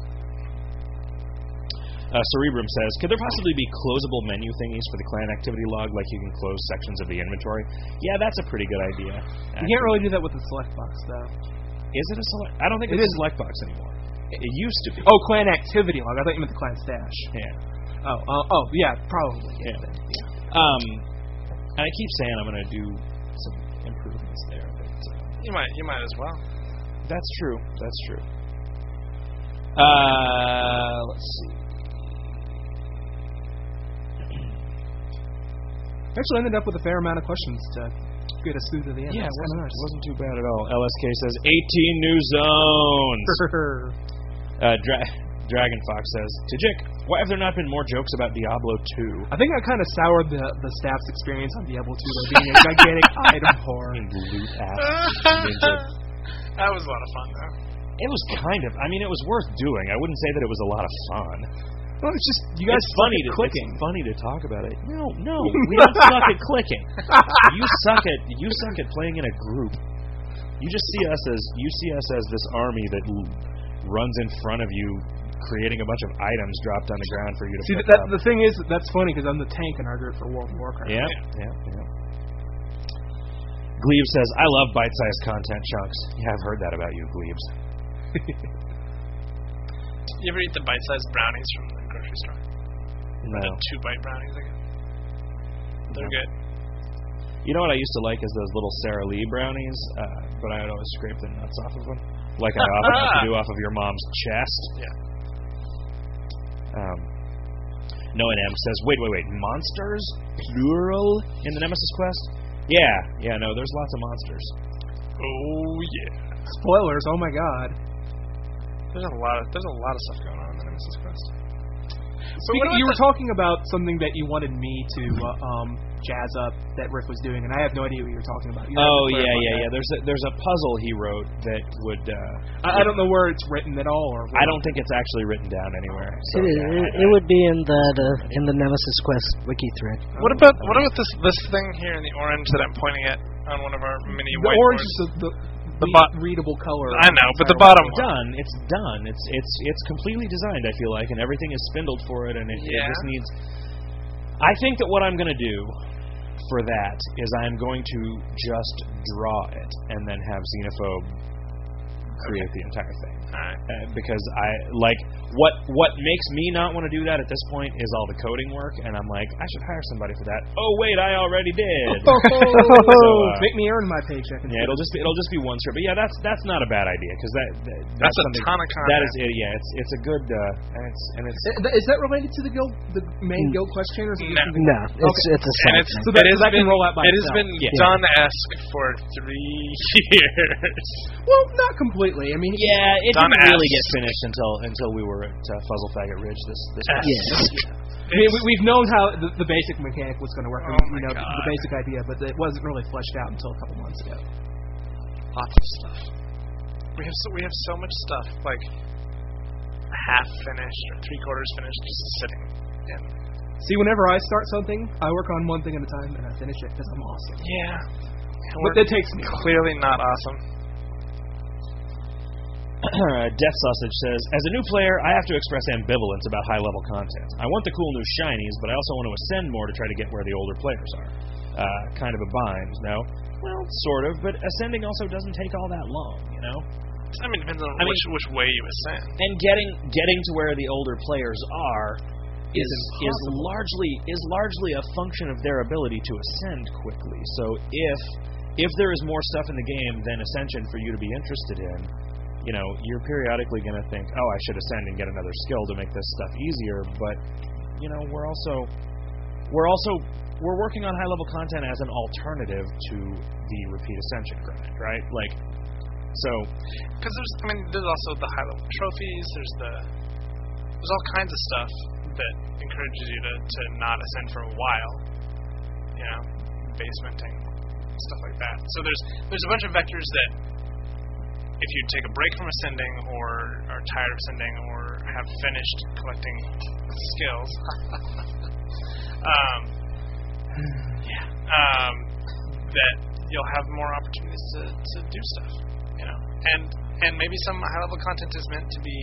Uh, Cerebrum says, could there possibly be closable menu thingies for the clan activity log, like you can close sections of the inventory? Yeah, that's a pretty good idea. You can't really do that with the select box, though. Is it a select? I don't think It it's is. a select box anymore. It, it used to be. Oh, clan activity log. I thought you meant the clan stash. Yeah. Oh, uh, oh, yeah, probably. Yeah. Um, and I keep saying I'm going to do some improvements there, but uh, You might, you might as well. that's true. That's true. Uh, let's see. Actually, ended up with a fair amount of questions to get us through to the end. Yeah, it That's wasn't, kinda it wasn't too bad at all. L S K says eighteen new zones. nice. uh, Dra- Dragon Fox says, Tajik, why have there not been more jokes about Diablo two? I think I kind of soured the the staff's experience on Diablo two by being a gigantic item whore. Loot ass ninja. That was a lot of fun, though. It was kind of. I mean, it was worth doing. I wouldn't say that it was a lot of fun. Well, it's just you guys it's suck funny at to clicking. It's funny to talk about it. No, no, we don't suck at clicking. You suck at you suck at playing in a group. You just see us as you see us as this army that l- runs in front of you, creating a bunch of items dropped on the ground for you to See, pick that, up. the thing is, that's funny because I'm the tank in our group for World of Warcraft. Yeah, yeah, yeah. Glebe says, I love bite-sized content chunks. Yeah, I've heard that about you, Glebes. You ever eat the bite-sized brownies from the grocery store? No. The two-bite brownies, I guess. They're No. good. You know what I used to like is those little Sara Lee brownies, uh, but I would always scrape the nuts off of them, like I often have to do off of your mom's chest. Yeah. Um, Noah M says, wait, wait, wait, monsters? Plural in the Nemesis Quest? Yeah, yeah, no, there's lots of monsters. Oh, yeah. Spoilers! Oh my god. There's a lot of there's a lot of stuff going on in the Nemesis Quest. So what about you were the- talking about something that you wanted me to uh, um, jazz up that Rick was doing, and I have no idea what you were talking about. You have to Oh, yeah, clarify yeah, that. yeah. There's a, there's a puzzle he wrote that would... Uh, I, I don't know where it's written at all. Or I don't think it's actually written down anywhere. So, It, yeah, it, I- it would be in that uh, in the Nemesis Quest wiki thread. What about what about this this thing here in the orange that I'm pointing at on one of our mini The orange whiteboards? is the, the, The the bo- readable color. I know, but the Entire bottom It's one. done. It's done. It's it's it's completely designed. I feel like, and everything is spindled for it, and it, it Yeah. just needs. I think that what I'm going to do for that is I'm going to just draw it and then have Xenophobe create the entire thing. Alright. Uh, because I like what what makes me not want to do that at this point is all the coding work, and I'm like, I should hire somebody for that. Oh wait, I already did. So, uh, Make me earn my paycheck. yeah, it'll just be it'll just be one strip. But yeah, that's that's not a bad idea because that, that that's, That's a something- ton of That is content. it. Yeah, it's it's a good uh, and it's and it's Uh, Is that related to the guild, the main Mm. guild quest chain, or is it No. just- No, it's Okay. it's a And side it's thing. So that- it has so that can been roll out by it has itself. been Yeah. done-esque for three years. Well, not completely. I mean, yeah, it Done didn't really as- get finished until until we were at uh, Fuzzle Faggot Ridge this this Yes. Yes. I mean, we, we've known how the, the basic mechanic was going to work, Oh and, my you know, the, God. the basic idea, but it wasn't really fleshed out until a couple months ago. Lots of stuff. We have so, we have so much stuff like half finished or three quarters finished, just sitting. in. See, whenever I start something, I work on one thing at a time, and I finish it because I'm awesome. Yeah. But that takes me. Clearly not awesome. Death Sausage says, as a new player, I have to express ambivalence about high-level content. I want the cool new shinies, but I also want to ascend more to try to get where the older players are. Uh, kind of a bind, no? Well, sort of, but ascending also doesn't take all that long, you know? I mean, it depends on I which which way you ascend. And getting getting to where the older players are is is impossible. largely is largely a function of their ability to ascend quickly. So if if there is more stuff in the game than Ascension for you to be interested in, you know, you're periodically going to think, oh, I should ascend and get another skill to make this stuff easier. But you know, we're also we're also we're working on high level content as an alternative to the repeat Ascension grind, right? Like, so Because there's, I mean, there's also the high level trophies. There's the there's all kinds of stuff that encourages you to, to not ascend for a while. You know, basementing, stuff like that. So there's there's a bunch of vectors that if you take a break from ascending or are tired of ascending or have finished collecting skills, um, yeah, um, that you'll have more opportunities to, to do stuff, you know, and and maybe some high level content is meant to be,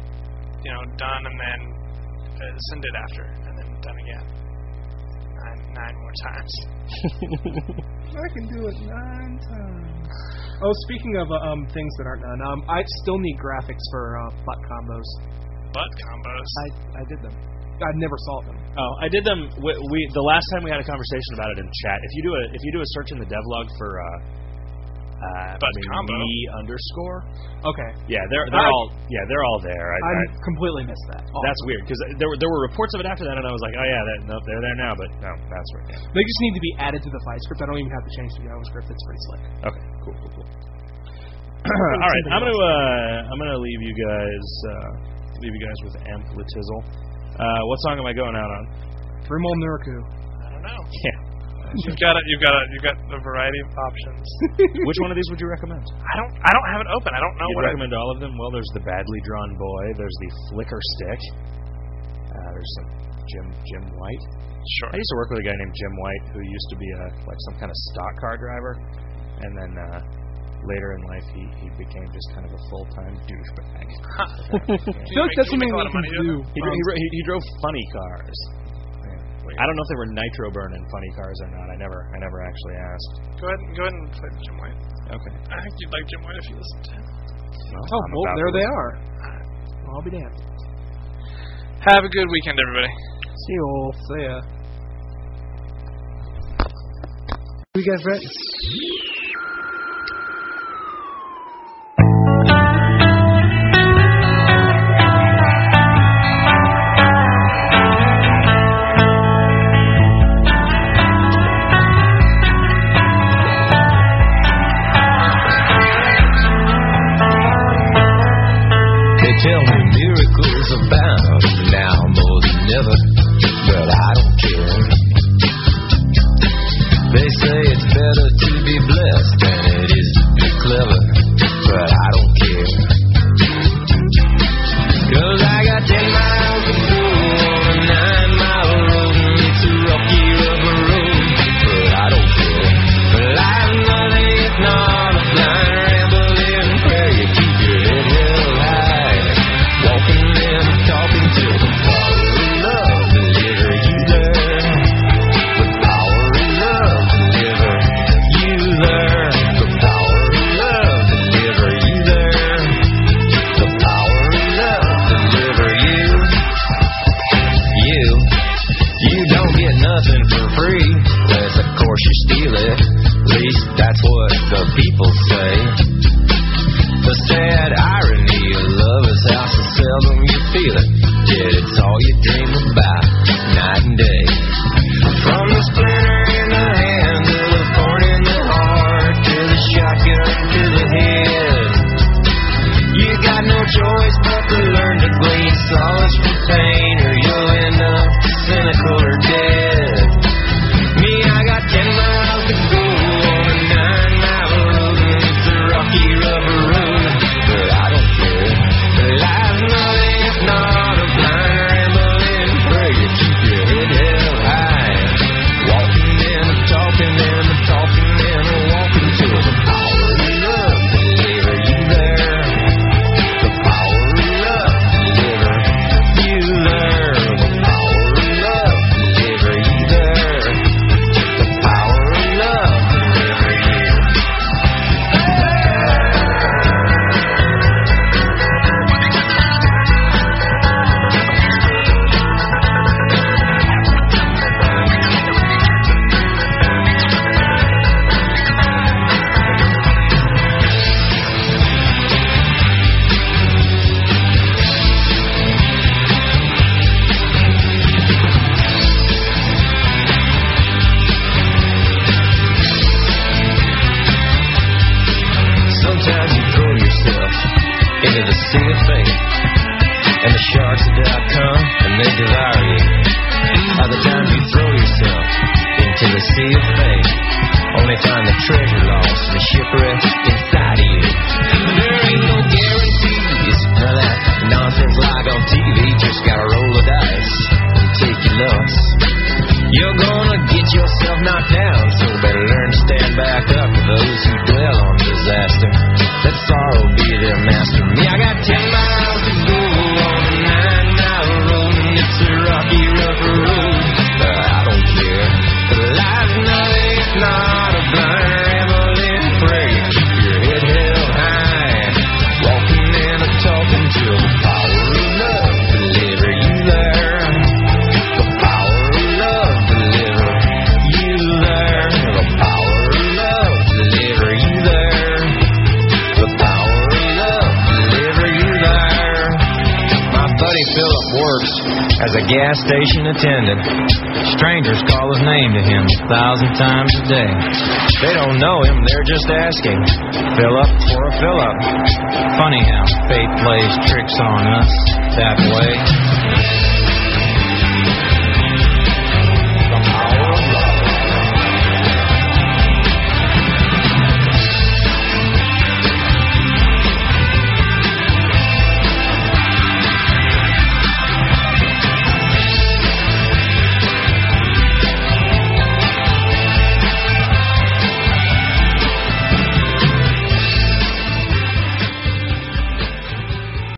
you know, done and then ascended after, and then done again. And nine more times. I can do it nine times. Oh, speaking of uh, um things that aren't done, um, I still need graphics for uh, butt combos. Butt combos. I I did them. I never saw them. Oh, I did them. We, we the last time we had a conversation about it in chat. If you do a if you do a search in the devlog for uh, uh, butt combo me underscore. Okay. Yeah, they're they're I, all yeah they're all there. I, I, I completely missed that. Awesome. That's weird because there were there were reports of it after that, and I was like, oh yeah, that, no, they're there now, but no, that's weird. Yeah. They just need to be added to the fight script. I don't even have to change the JavaScript. It's pretty slick. Okay, cool, cool, cool. All right, I'm gonna uh, I'm gonna leave you guys uh, leave you guys with Amplitizzle. Uh, what song am I going out on? Rimol Nuraku. I don't know. Yeah. You've got it. You've got it. You've got a variety of options. Which one of these would you recommend? I don't. I don't have it open. I don't know You'd what. recommend all of them? Well, there's the Badly Drawn Boy. There's the Flicker Stick. Uh, there's some Jim Jim White. Sure. I used to work with a guy named Jim White who used to be a like some kind of stock car driver, and then uh, later in life he, he became just kind of a full time douchebag. Huh. I feel like that's something we can do. He, Um, he, he, he drove funny cars. I don't know if they were nitro burning funny cars or not. I never, I never actually asked. Go ahead, and go ahead and play Jim White. Okay. I think you'd like Jim White if you listened to him. Well, Oh, I'm well, about there to they listen. are. I'll be damned. Have a good weekend, everybody. See you all. See ya. We got Brett. Tell me miracles abound now more than ever, but I don't care. They say it's better to be blessed than it is to be clever, but I don't care. 'Cause I got ten miles to go on a nine mile road, and it's a rocky rubber road, but I don't care. Life's nothing if not a blind rambling prayer. You keep your head held high, walking and talking till the power of love deliver you there. The power of love deliver you there. The power of love deliver you there. The power of love deliver you. You, you don't get nothing for free, unless of course you steal it. At least that's what the people say. The sad irony of love is how so seldom you feel it, yet it's all you dream about, night and day. From the splinter in the hand to the thorn in the heart, to the shotgun to the head, you got no choice but to learn to glean solace from pain, or you'll end up cynical or dead. Me, I got ten miles to go on a nine mile road, and it's a rocky rubber road, but I don't care. Life's nothing if not a blind rambling prayer. You keep your head held high, walking and a talking and a talking and a walking till the power of love deliver you there. The power of love deliver you there. The power of love deliver you there. The power of love deliver you. Sometimes you throw yourself into the sea of fate, and the sharks about come and they devour you. Other times you throw yourself into the sea of fate, only find the treasure lost and the shipwreck inside of you. There ain't no guarantees, none of that nonsense like on T V. Just gotta roll the dice and take your loss. You're gonna get yourself knocked down, so better learn to stand back up to those who dwell on disaster. Let sorrow be their master. Me, I got ten miles to go on a nine mile road, and it's a rocky, rough road, but I don't care. as a gas station attendant. Strangers call his name to him a thousand times a day. They don't know him, they're just asking, fill up for a fill up. Funny how fate plays tricks on us that way.